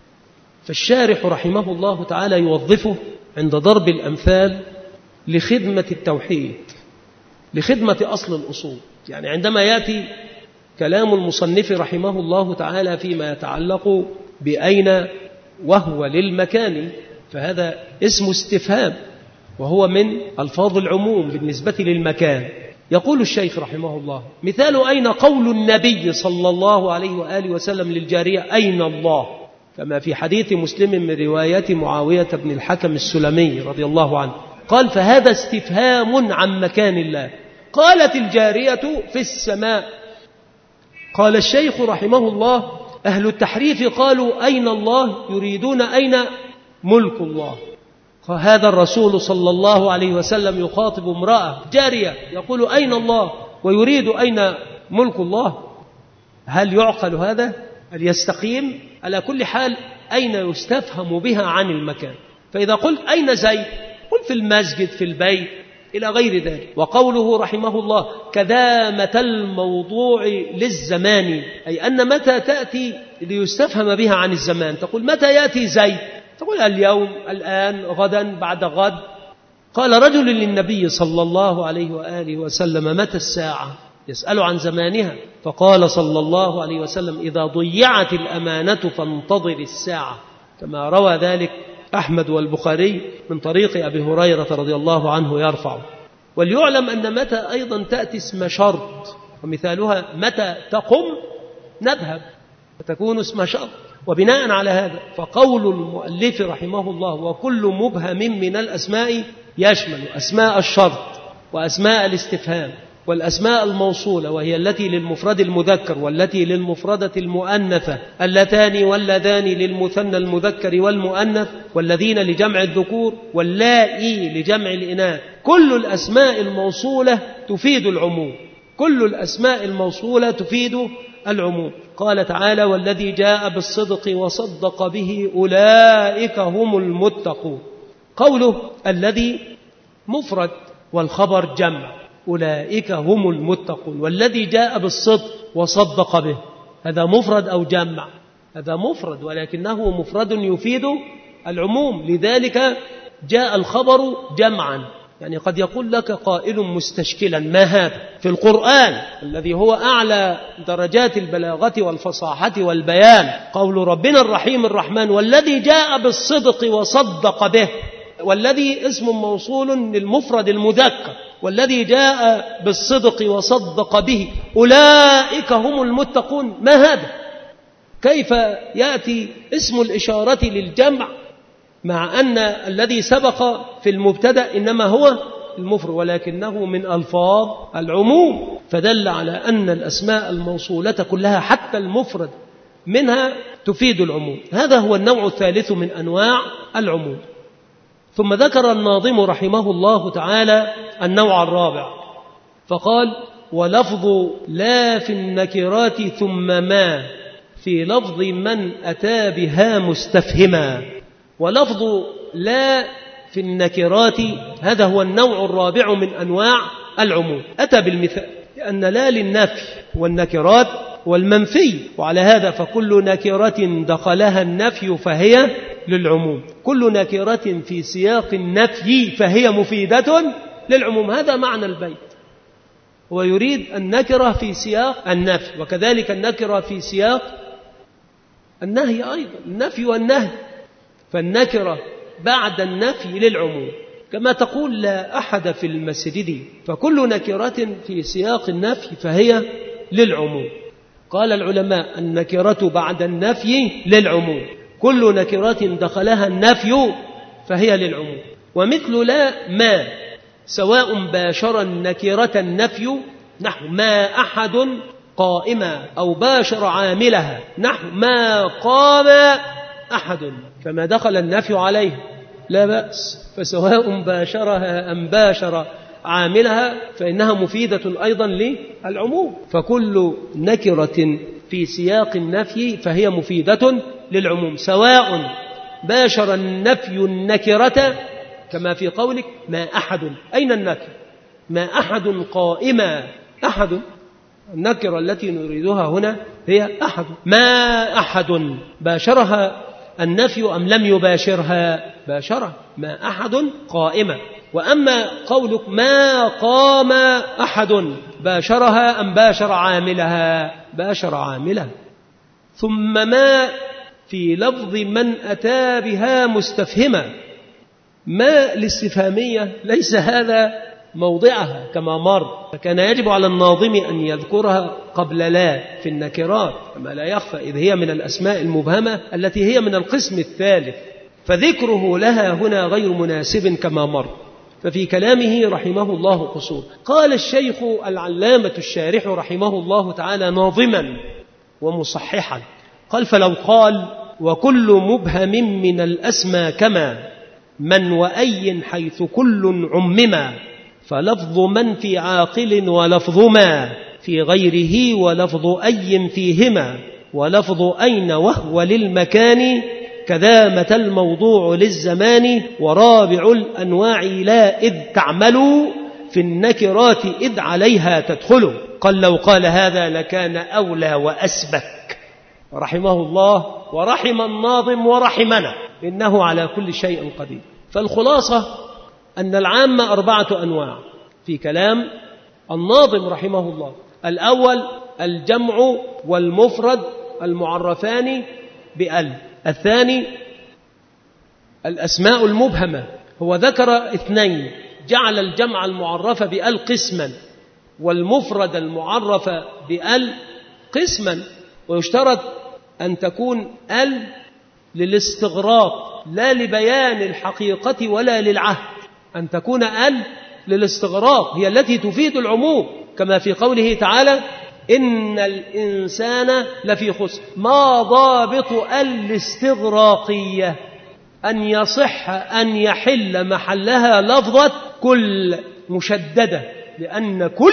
فالشارح رحمه الله تعالى يوظفه عند ضرب الأمثال لخدمة التوحيد، لخدمة أصل الأصول. يعني عندما يأتي كلام المصنف رحمه الله تعالى فيما يتعلق بأين وهو للمكان، فهذا اسم استفهام وهو من ألفاظ العموم بالنسبة للمكان. يقول الشيخ رحمه الله: مثال أين قول النبي صلى الله عليه وآله وسلم للجارية: أين الله؟ كما في حديث مسلم من رواية معاوية بن الحكم السلمي رضي الله عنه قال: فهذا استفهام عن مكان الله. قالت الجارية: في السماء. قال الشيخ رحمه الله: أهل التحريف قالوا أين الله يريدون أين ملك الله. فهذا الرسول صلى الله عليه وسلم يخاطب امرأة جارية يقول أين الله ويريد أين ملك الله؟ هل يعقل هذا؟ هل يستقيم؟ على كل حال أين يستفهم بها عن المكان. فإذا قلت أين زيد قل في المسجد، في البيت، إلى غير ذلك. وقوله رحمه الله: كدامة الموضوع للزمان، أي أن متى تأتي ليستفهم بها عن الزمان. تقول متى يأتي زيد؟ تقول اليوم، الآن، غدا، بعد غد. قال رجل للنبي صلى الله عليه وآله وسلم: متى الساعة؟ يسأل عن زمانها، فقال صلى الله عليه وسلم: إذا ضيعت الأمانة فانتظر الساعة، كما روى ذلك أحمد والبخاري من طريق أبي هريرة رضي الله عنه يرفع. وليعلم أن متى أيضا تأتي اسم شرط، ومثالها متى تقم نذهب، فتكون اسم شرط. وبناء على هذا فقول المؤلف رحمه الله: وكل مبهم من الأسماء يشمل أسماء الشرط وأسماء الاستفهام والأسماء الموصولة، وهي التي للمفرد المذكر والتي للمفردة المؤنثة، اللتان واللذان للمثنى المذكر والمؤنث، والذين لجمع الذكور، واللائي لجمع الإناث. كل الأسماء الموصولة تفيد العموم، كل الأسماء الموصولة تفيد العموم. قال تعالى: والذي جاء بالصدق وصدق به أولئك هم المتقون. قوله الذي مفرد والخبر جمع، أولئك هم المتقون. والذي جاء بالصدق وصدق به، هذا مفرد أو جمع؟ هذا مفرد، ولكنه مفرد يفيد العموم، لذلك جاء الخبر جمعا. يعني قد يقول لك قائل مستشكلا: ما هذا؟ في القرآن الذي هو أعلى درجات البلاغة والفصاحة والبيان قول ربنا الرحيم الرحمن: والذي جاء بالصدق وصدق به. والذي اسم موصول للمفرد المذكر، والذي جاء بالصدق وصدق به أولئك هم المتقون. ما هذا؟ كيف يأتي اسم الإشارة للجمع مع أن الذي سبق في المبتدأ إنما هو المفرد، ولكنه من ألفاظ العموم، فدل على أن الأسماء الموصولة كلها حتى المفرد منها تفيد العموم. هذا هو النوع الثالث من أنواع العموم. ثم ذكر الناظم رحمه الله تعالى النوع الرابع فقال: ولفظ لا في النكرات ثم ما في لفظ من أتى بها مستفهما. ولفظ لا في النكرات هذا هو النوع الرابع من أنواع العموم. أتى بالمثال لأن لا للنفي والنكرات والمنفي، وعلى هذا فكل نكرة دخلها النفي فهي للعموم، كل نكرة في سياق النفي فهي مفيدة للعموم. هذا معنى البيت. هو يريد النكرة في سياق النفي، وكذلك النكرة في سياق النهي أيضا، النفي والنهي. فالنكرة بعد النفي للعموم، كما تقول لا أحد في المسجد، فكل نكرة في سياق النفي فهي للعموم. قال العلماء النكرة بعد النفي للعموم، كل نكرة دخلها النفي فهي للعموم. ومثل لا ما سواء باشر النكرة النفي نحو ما أحد قائما، أو باشر عاملها نحو ما قام أحد، فما دخل النفي عليه لا بأس، فسواء باشرها أم باشر عاملها فإنها مفيدة أيضا للعموم. فكل نكرة في سياق النفي فهي مفيدة للعموم، سواء باشر النفي النكرة كما في قولك ما أحد. أين النكر؟ ما أحد قائما، أحد النكرة التي نريدها هنا هي أحد. ما أحد باشرها النفي أم لم يباشرها؟ باشرها، ما أحد قائما. وأما قولك ما قام أحد باشرها أم باشر عاملها؟ باشر عاملها. ثم ما في لفظ من أتى بها مستفهما، ما الاستفهامية ليس هذا موضعها كما مر، فكان يجب على الناظم أن يذكرها قبل لا في النكرات كما لا يخفى، إذ هي من الأسماء المبهمة التي هي من القسم الثالث، فذكره لها هنا غير مناسب كما مر. ففي كلامه رحمه الله قصور. قال الشيخ العلامة الشارح رحمه الله تعالى ناظما ومصححا، قال فلو قال وكل مبهم من الأسمى كما من وأي حيث كل عمما، فلفظ من في عاقل ولفظ ما في غيره ولفظ أي فيهما، ولفظ أين وهو للمكان كذا متى الموضوع للزمان، ورابع الأنواع لا إذ تعمل في النكرات إذ عليها تدخل. قال لو قال هذا لكان أولى وأسبك رحمه الله ورحم الناظم ورحمنا، إنه على كل شيء قدير. فالخلاصة أن العام أربعة أنواع في كلام الناظم رحمه الله. الأول الجمع والمفرد المعرفان بأل. الثاني الأسماء المبهمة، هو ذكر اثنين، جعل الجمع المعرف بأل قسما والمفرد المعرف بأل قسما، ويشترط أن تكون أل للاستغراق لا لبيان الحقيقة ولا للعهد، أن تكون أل للاستغراق هي التي تفيد العموم، كما في قوله تعالى إن الإنسان لفي خسر. ما ضابط الاستغراقية؟ أن يصح أن يحل محلها لفظة كل مشددة، لأن كل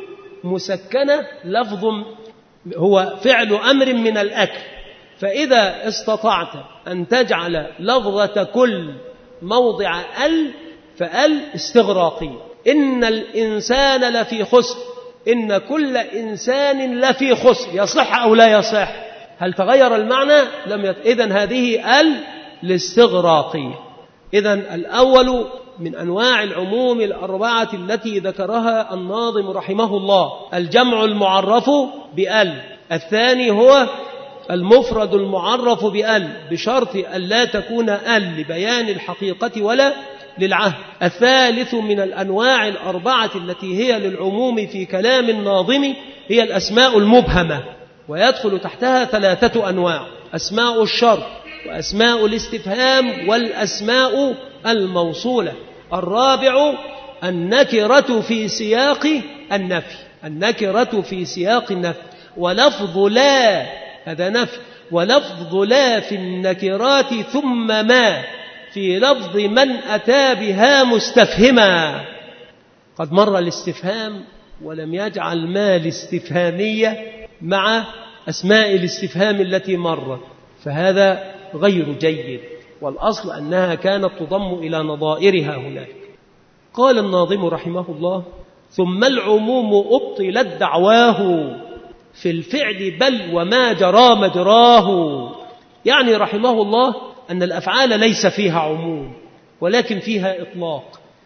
مسكنة لفظ هو فعل أمر من الأكل، فإذا استطعت أن تجعل لفظة كل موضع ال فال استغراقي. إن الإنسان لفي خسر، إن كل إنسان لفي خسر، يصح أو لا يصح؟ هل تغير المعنى؟ لم يت... إذن هذه ال الاستغراقية. إذن الأول من أنواع العموم الأربعة التي ذكرها الناظم رحمه الله الجمع المعرف بأل. الثاني هو المفرد المعرف بأل بشرط أن لا تكون أل لبيان الحقيقة ولا للعهد. الثالث من الأنواع الأربعة التي هي للعموم في كلام الناظم هي الأسماء المبهمة، ويدخل تحتها ثلاثة أنواع: أسماء الشرط وأسماء الاستفهام والأسماء الموصولة. الرابع النكرة في سياق النفي، النكرة في سياق النفي. ولفظ لا هذا نفي، ولفظ لا في النكرات ثم ما في لفظ من أتى بها مستفهما. قد مر الاستفهام ولم يجعل ما الاستفهامية مع أسماء الاستفهام التي مرت، فهذا غير جيد، والأصل أنها كانت تضم إلى نظائرها هناك. قال الناظم رحمه الله ثم العموم أبطلت دعواه في الفعل بل وما جرى مجراه. يعني رحمه الله أن الأفعال ليس فيها عموم ولكن فيها إطلاق،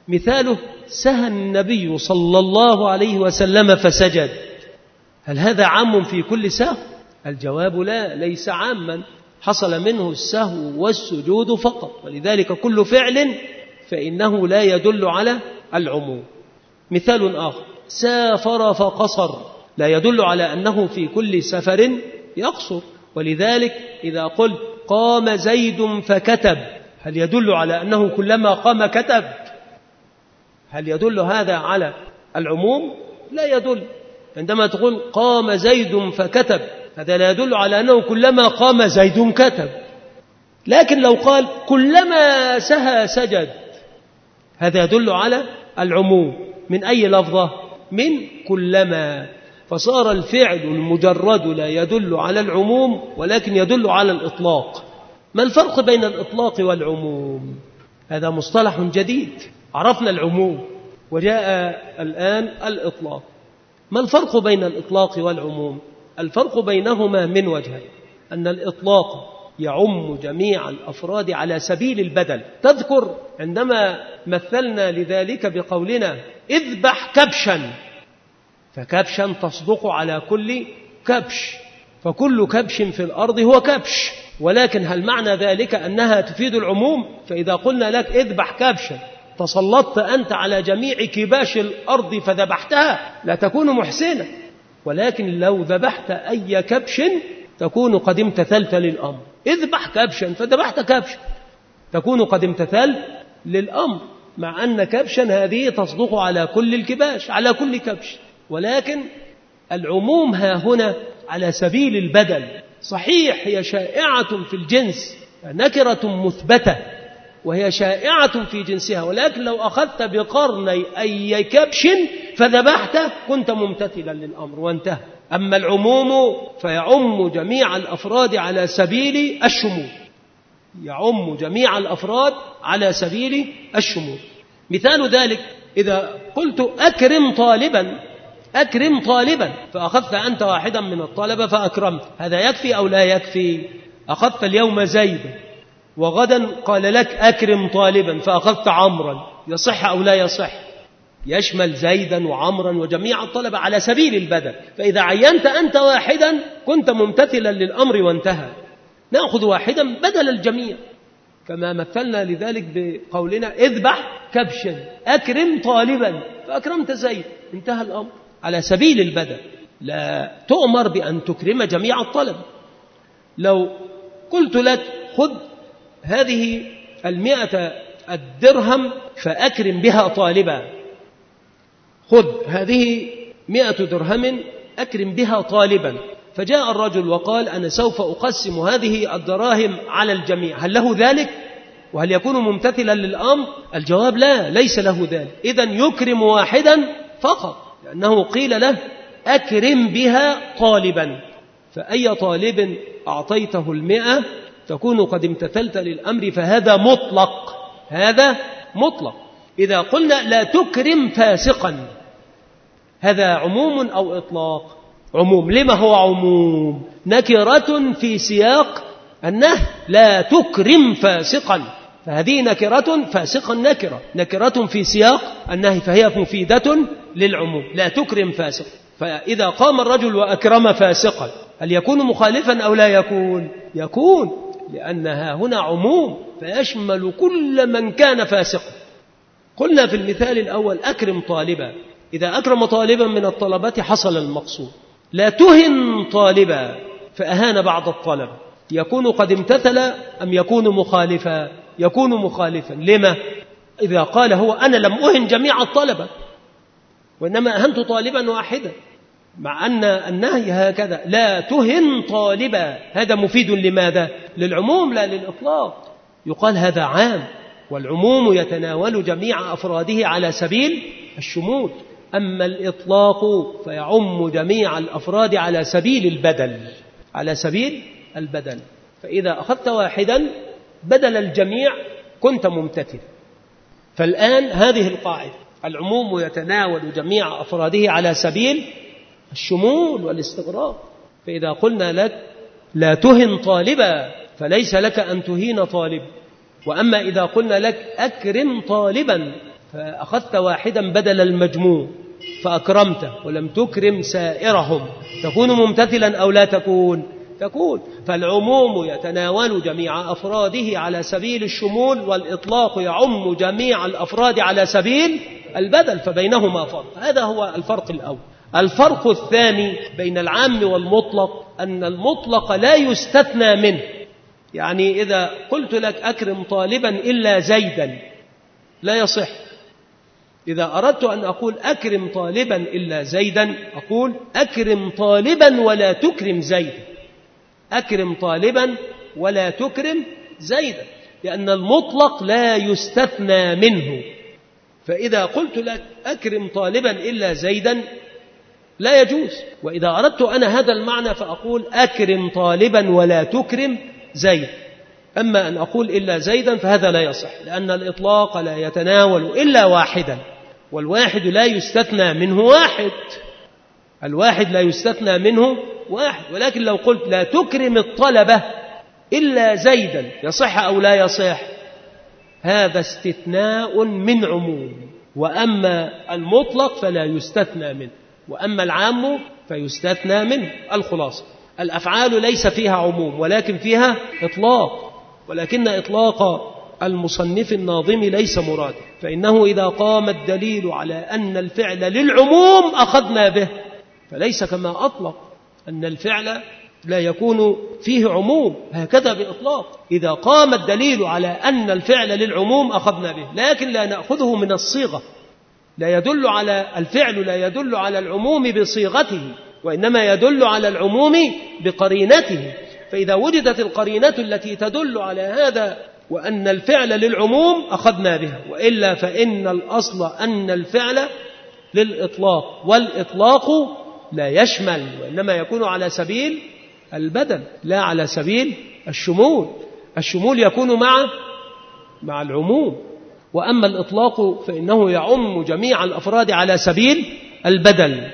مثاله سهى النبي صلى الله عليه وسلم فسجد. هل هذا عام في كل سهو؟ الجواب لا، ليس عاما، حصل منه السهو والسجود فقط، ولذلك كل فعل فإنه لا يدل على العموم. مثال آخر سافر فقصر، لا يدل على أنه في كل سفر يقصر، ولذلك إذا قلت قام زيد فكتب، هل يدل على أنه كلما قام كتب؟ هل يدل هذا على العموم؟ لا يدل. عندما تقول قام زيد فكتب، هذا لا يدل على أنه كلما قام زيد كتب. لكن لو قال كلما سهى سجد، هذا يدل على العموم. من أي لفظة؟ من كلما. فصار الفعل المجرد لا يدل على العموم ولكن يدل على الإطلاق. ما الفرق بين الإطلاق والعموم؟ هذا مصطلح جديد. عرفنا العموم وجاء الآن الإطلاق. ما الفرق بين الإطلاق والعموم؟ الفرق بينهما من وجهين: أن الإطلاق يعم جميع الأفراد على سبيل البدل. تذكر عندما مثلنا لذلك بقولنا اذبح كبشا، فكبشا تصدق على كل كبش، فكل كبش في الأرض هو كبش. ولكن هل معنى ذلك أنها تفيد العموم؟ فإذا قلنا لك اذبح كبشا، تسلطت أنت على جميع كباش الأرض فذبحتها، لا تكون محسنا. ولكن لو ذبحت أي كبش تكون قد امتثلت للأمر. اذبح كبشا فذبحت كبشا، تكون قد امتثلت للأمر، مع أن كبشا هذه تصدق على كل الكباش، على كل كبش. ولكن العموم ها هنا على سبيل البدل. صحيح هي شائعة في الجنس، نكرة مثبتة وهي شائعة في جنسها، ولكن لو أخذت بقرني أي كبش فذبحته كنت ممتثلا للأمر وانتهى. أما العموم فيعم جميع الأفراد على سبيل الشمول، يعم جميع الأفراد على سبيل الشمول. مثال ذلك إذا قلت أكرم طالبا، أكرم طالبا، فأخذت أنت واحدا من الطلبة فأكرمت، هذا يكفي أو لا يكفي؟ أخذت اليوم زيدا وغدا قال لك أكرم طالبا فأخذت عمرا، يصح أو لا يصح؟ يشمل زيدا وعمرا وجميع الطلبة على سبيل البدل. فإذا عينت أنت واحدا كنت ممتثلا للأمر وانتهى. نأخذ واحدا بدل الجميع، كما مثلنا لذلك بقولنا اذبح كبشا، أكرم طالبا، فأكرمت زيد، انتهى الأمر على سبيل البدل. لا تؤمر بأن تكرم جميع الطلبة. لو قلت لك خذ هذه المئة الدرهم فأكرم بها طالبا، خذ هذه مئة درهم أكرم بها طالبا، فجاء الرجل وقال أنا سوف أقسم هذه الدراهم على الجميع، هل له ذلك؟ وهل يكون ممتثلا للأمر؟ الجواب لا، ليس له ذلك. إذن يكرم واحدا فقط، لأنه قيل له أكرم بها طالبا. فأي طالب أعطيته المئة تكون قد امتثلت للأمر، فهذا مطلق، هذا مطلق. إذا قلنا لا تكرم فاسقا، هذا عموم أو إطلاق؟ عموم. لما هو عموم؟ نكرة في سياق النهي، لا تكرم فاسقا، فهذه نكرة، فاسقا نكرة، نكرة في سياق النهي، فهي مفيدة للعموم. لا تكرم فاسقا، فإذا قام الرجل وأكرم فاسقا هل يكون مخالفا أو لا يكون؟ يكون، لأنها هنا عموم فيشمل كل من كان فاسقا. قلنا في المثال الأول أكرم طالبا، إذا أكرم طالبا من الطلبة حصل المقصود. لا تهن طالبا فأهان بعض الطلبة، يكون قد امتثل أم يكون مخالفا؟ يكون مخالفا. لما؟ إذا قال هو أنا لم أهن جميع الطلبة وإنما أهنت طالبا واحدا، مع أن النهي هكذا لا تهن طالبا، هذا مفيد لماذا؟ للعموم لا للإطلاق. يقال هذا عام، والعموم يتناول جميع أفراده على سبيل الشمول. أما الإطلاق فيعم جميع الأفراد على سبيل البدل، على سبيل البدل. فإذا أخذت واحدا بدل الجميع كنت ممتثلا. فالآن هذه القاعدة، العموم يتناول جميع أفراده على سبيل الشمول والاستغراق. فإذا قلنا لك لا تهن طالبا فليس لك أن تهين طالب، وأما إذا قلنا لك أكرم طالبا فأخذت واحدا بدل المجموع فأكرمته ولم تكرم سائرهم، تكون ممتثلا أو لا تكون؟ تكون. فالعموم يتناول جميع أفراده على سبيل الشمول، والإطلاق يعم جميع الأفراد على سبيل البدل، فبينهما فرق. هذا هو الفرق الأول. الفرق الثاني بين العام والمطلق أن المطلق لا يستثنى منه. يعني إذا قلت لك أكرم طالبا إلا زيدا لا يصح. إذا أردت أن أقول أكرم طالبا إلا زيدا أقول أكرم طالبا ولا تكرم زيدا، أكرم طالبا ولا تكرم زيدا، لأن المطلق لا يستثنى منه. فإذا قلت لك أكرم طالبا إلا زيدا لا يجوز. وإذا أردت أنا هذا المعنى فأقول أكرم طالبا ولا تكرم زيد. أما أن أقول إلا زيدا فهذا لا يصح، لأن الإطلاق لا يتناول إلا واحدا، والواحد لا يستثنى منه واحد، الواحد لا يستثنى منه واحد. ولكن لو قلت لا تكرم الطلبة إلا زيدا يصح أو لا يصح؟ هذا استثناء من عموم. وأما المطلق فلا يستثنى منه، وأما العام فيستثنى منه. الخلاصة الأفعال ليس فيها عموم ولكن فيها إطلاق، ولكن إطلاق المصنف الناظم ليس مراد، فإنه إذا قام الدليل على أن الفعل للعموم أخذنا به، فليس كما أطلق أن الفعل لا يكون فيه عموم، هكذا بإطلاق. إذا قام الدليل على أن الفعل للعموم أخذنا به، لكن لا نأخذه من الصيغة، لا يدل على الفعل لا يدل على العموم بصيغته، وإنما يدل على العموم بقرينته. فإذا وجدت القرينة التي تدل على هذا وأن الفعل للعموم أخذنا بها، وإلا فإن الأصل أن الفعل للإطلاق، والإطلاق لا يشمل، وإنما يكون على سبيل البدل لا على سبيل الشمول. الشمول يكون مع مع العموم، وأما الإطلاق فإنه يعم جميع الأفراد على سبيل البدل.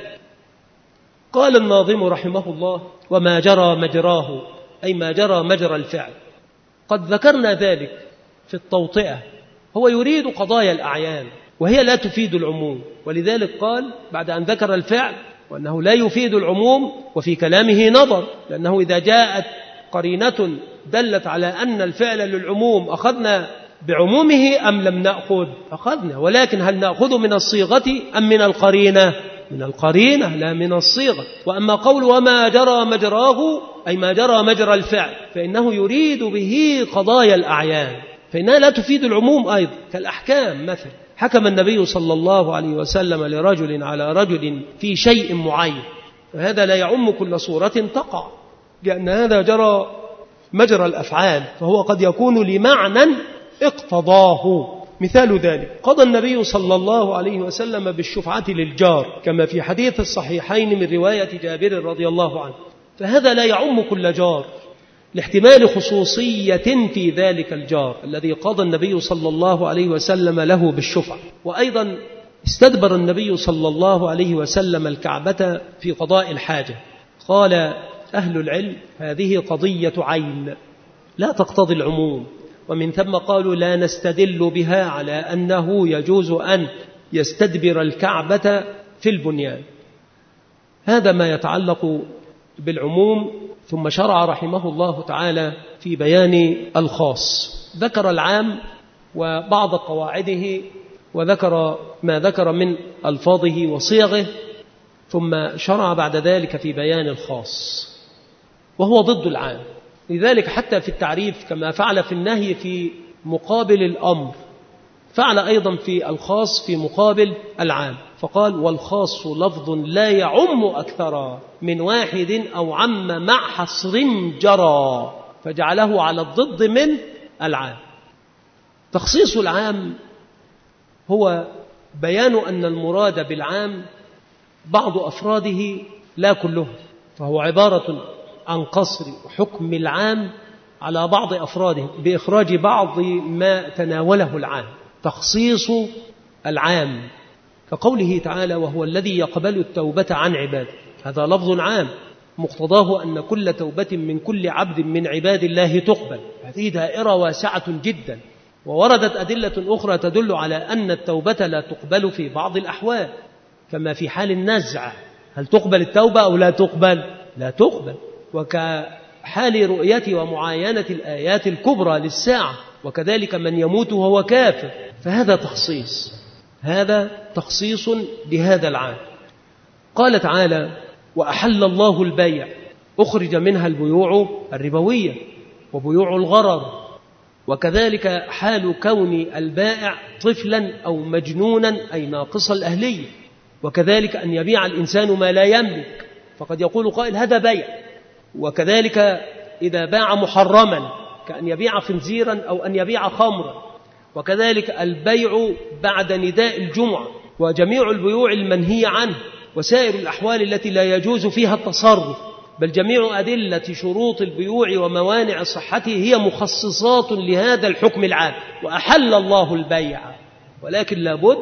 قال الناظم رحمه الله: وما جرى مجراه، أي ما جرى مجرى الفعل. قد ذكرنا ذلك في التوطئة. هو يريد قضايا الأعيان وهي لا تفيد العموم، ولذلك قال بعد أن ذكر الفعل وأنه لا يفيد العموم، وفي كلامه نظر، لأنه إذا جاءت قرينة دلت على أن الفعل للعموم أخذنا بعمومه أم لم نأخذ؟ أخذنا، ولكن هل نأخذ من الصيغة أم من القرينة؟ من القرينة لا من الصيغة. وأما قول وما جرى مجراه، أي ما جرى مجرى الفعل، فإنه يريد به قضايا الأعيان، فإنها لا تفيد العموم أيضا، كالأحكام مثلا. حكم النبي صلى الله عليه وسلم لرجل على رجل في شيء معين، وهذا لا يعم كل صورة تقع، لأن هذا جرى مجرى الأفعال، فهو قد يكون لمعنى اقتضاه. مثال ذلك قضى النبي صلى الله عليه وسلم بالشفعة للجار، كما في حديث الصحيحين من رواية جابر رضي الله عنه، فهذا لا يعم كل جار، لاحتمال خصوصية في ذلك الجار الذي قضى النبي صلى الله عليه وسلم له بالشفعة. وأيضا استدبر النبي صلى الله عليه وسلم الكعبة في قضاء الحاجة. قال أهل العلم: هذه قضية عين لا تقتضي العموم، ومن ثم قالوا لا نستدل بها على أنه يجوز أن يستدبر الكعبة في البنيان. هذا ما يتعلق بالعموم. ثم شرع رحمه الله تعالى في بيان الخاص، ذكر العام وبعض قواعده، وذكر ما ذكر من ألفاظه وصيغه، ثم شرع بعد ذلك في بيان الخاص وهو ضد العام. لذلك حتى في التعريف كما فعل في النهي في مقابل الأمر، فعل أيضا في الخاص في مقابل العام، فقال: والخاص لفظ لا يعم أكثر من واحد أو عم مع حصر جرى، فجعله على الضد من العام. تخصيص العام هو بيان أن المراد بالعام بعض أفراده لا كله، فهو عبارة عن قصر حكم العام على بعض أفراده بإخراج بعض ما تناوله العام. تخصيص العام كقوله تعالى: وهو الذي يقبل التوبة عن عباده، هذا لفظ عام مقتضاه أن كل توبة من كل عبد من عباد الله تقبل. هذه دائرة واسعة جدا، ووردت أدلة أخرى تدل على أن التوبة لا تقبل في بعض الأحوال، كما في حال النزع، هل تقبل التوبة أو لا تقبل؟ لا تقبل. وكحال رؤية ومعاينة الآيات الكبرى للساعة، وكذلك من يموت وهو كافر، فهذا تخصيص، هذا تخصيص لهذا العام. قال تعالى: وأحل الله البيع، أخرج منها البيوع الربوية وبيوع الغرر، وكذلك حال كون البائع طفلا أو مجنونا أي ناقص الأهلية، وكذلك أن يبيع الإنسان ما لا يملك، فقد يقول قائل هذا بيع. وكذلك إذا باع محرما كأن يبيع خنزيرا أو أن يبيع خمرا، وكذلك البيع بعد نداء الجمعة، وجميع البيوع المنهي عنه، وسائر الأحوال التي لا يجوز فيها التصرف، بل جميع أدلة شروط البيوع وموانع صحته هي مخصصات لهذا الحكم العام. وأحل الله البيع، ولكن لابد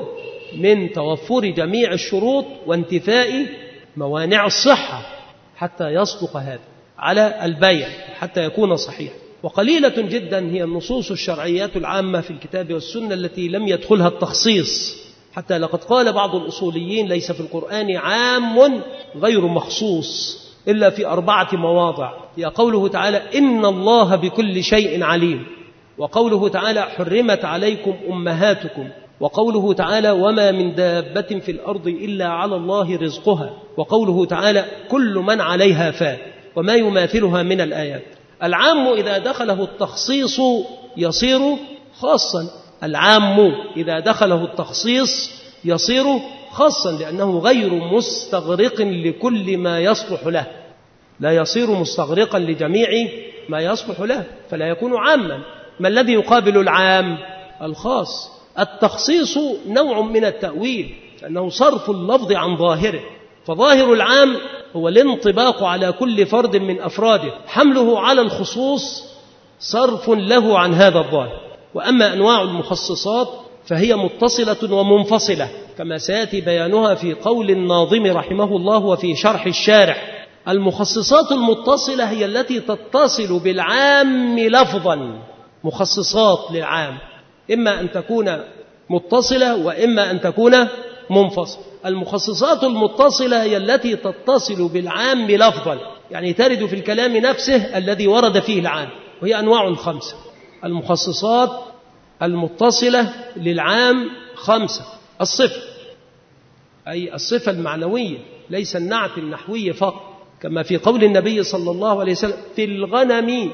من توفر جميع الشروط وانتفاء موانع الصحة حتى يصدق هذا على البيع، حتى يكون صحيح. وقليلة جدا هي النصوص الشرعيات العامة في الكتاب والسنة التي لم يدخلها التخصيص، حتى لقد قال بعض الأصوليين: ليس في القرآن عام غير مخصوص إلا في أربعة مواضع، هي قوله تعالى: إن الله بكل شيء عليم، وقوله تعالى: حرمت عليكم أمهاتكم، وقوله تعالى: وما من دابة في الأرض إلا على الله رزقها، وقوله تعالى: كل من عليها فان، وما يماثلها من الآيات. العام إذا دخله التخصيص يصير خاصا، العام إذا دخله التخصيص يصير خاصا، لأنه غير مستغرق لكل ما يصلح له، لا يصير مستغرقا لجميع ما يصلح له، فلا يكون عاما. ما الذي يقابل العام؟ الخاص. التخصيص نوع من التأويل، لأنه صرف اللفظ عن ظاهره، فظاهر العام هو الانطباق على كل فرد من أفراده، حمله على الخصوص صرف له عن هذا الظاهر. وأما أنواع المخصصات فهي متصلة ومنفصلة، كما سيأتي بيانها في قول الناظم رحمه الله وفي شرح الشارح. المخصصات المتصلة هي التي تتصل بالعام لفظا، مخصصات للعام، إما أن تكون متصلة وإما أن تكون منفصلة. المخصصات المتصلة هي التي تتصل بالعام لفظا، يعني ترد في الكلام نفسه الذي ورد فيه العام، وهي أنواع خمسة. المخصصات المتصلة للعام خمسة: الصفة، أي الصفة المعنوية، ليس النعت النحوي فقط، كما في قول النبي صلى الله عليه وسلم: في الغنم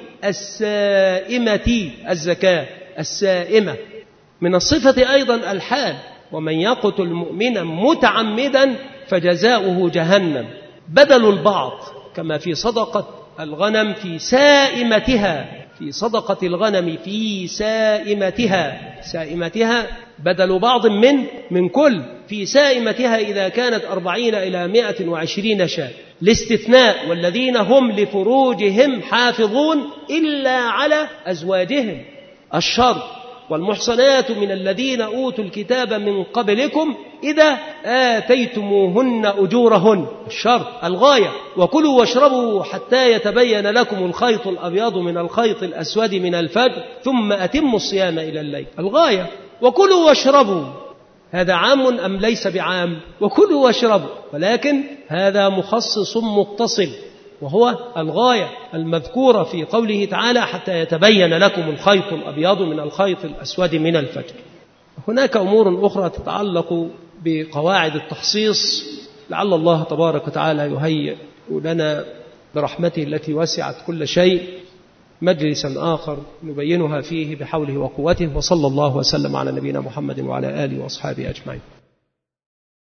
السائمة الزكاة، السائمة. من الصفة أيضا الحال: ومن يقتل مؤمنا متعمدا فجزاؤه جهنم. بدل البعض، كما في صدقة الغنم في سائمتها، في صدقة الغنم في سائمتها، سائمتها بدل بعض من من كل، في سائمتها إذا كانت أربعين إلى مائة وعشرين شاة. الاستثناء: والذين هم لفروجهم حافظون إلا على أزواجهم. الشرط: والمحصنات من الذين أوتوا الكتاب من قبلكم إذا آتيتموهن أجورهن. الشرط. الغاية: وكلوا واشربوا حتى يتبين لكم الخيط الأبيض من الخيط الأسود من الفجر ثم أتموا الصيام إلى الليل. الغاية: وكلوا واشربوا. هذا عام أم ليس بعام؟ وكلوا واشربوا، ولكن هذا مخصص متصل، وهو الغاية المذكورة في قوله تعالى: حتى يتبين لكم الخيط الأبيض من الخيط الأسود من الفجر. هناك أمور أخرى تتعلق بقواعد التخصيص، لعل الله تبارك وتعالى يهيئ لنا برحمته التي وسعت كل شيء مجلسا آخر نبينها فيه بحوله وقوته. وصلى الله وسلم على نبينا محمد وعلى آله وأصحابه أجمعين.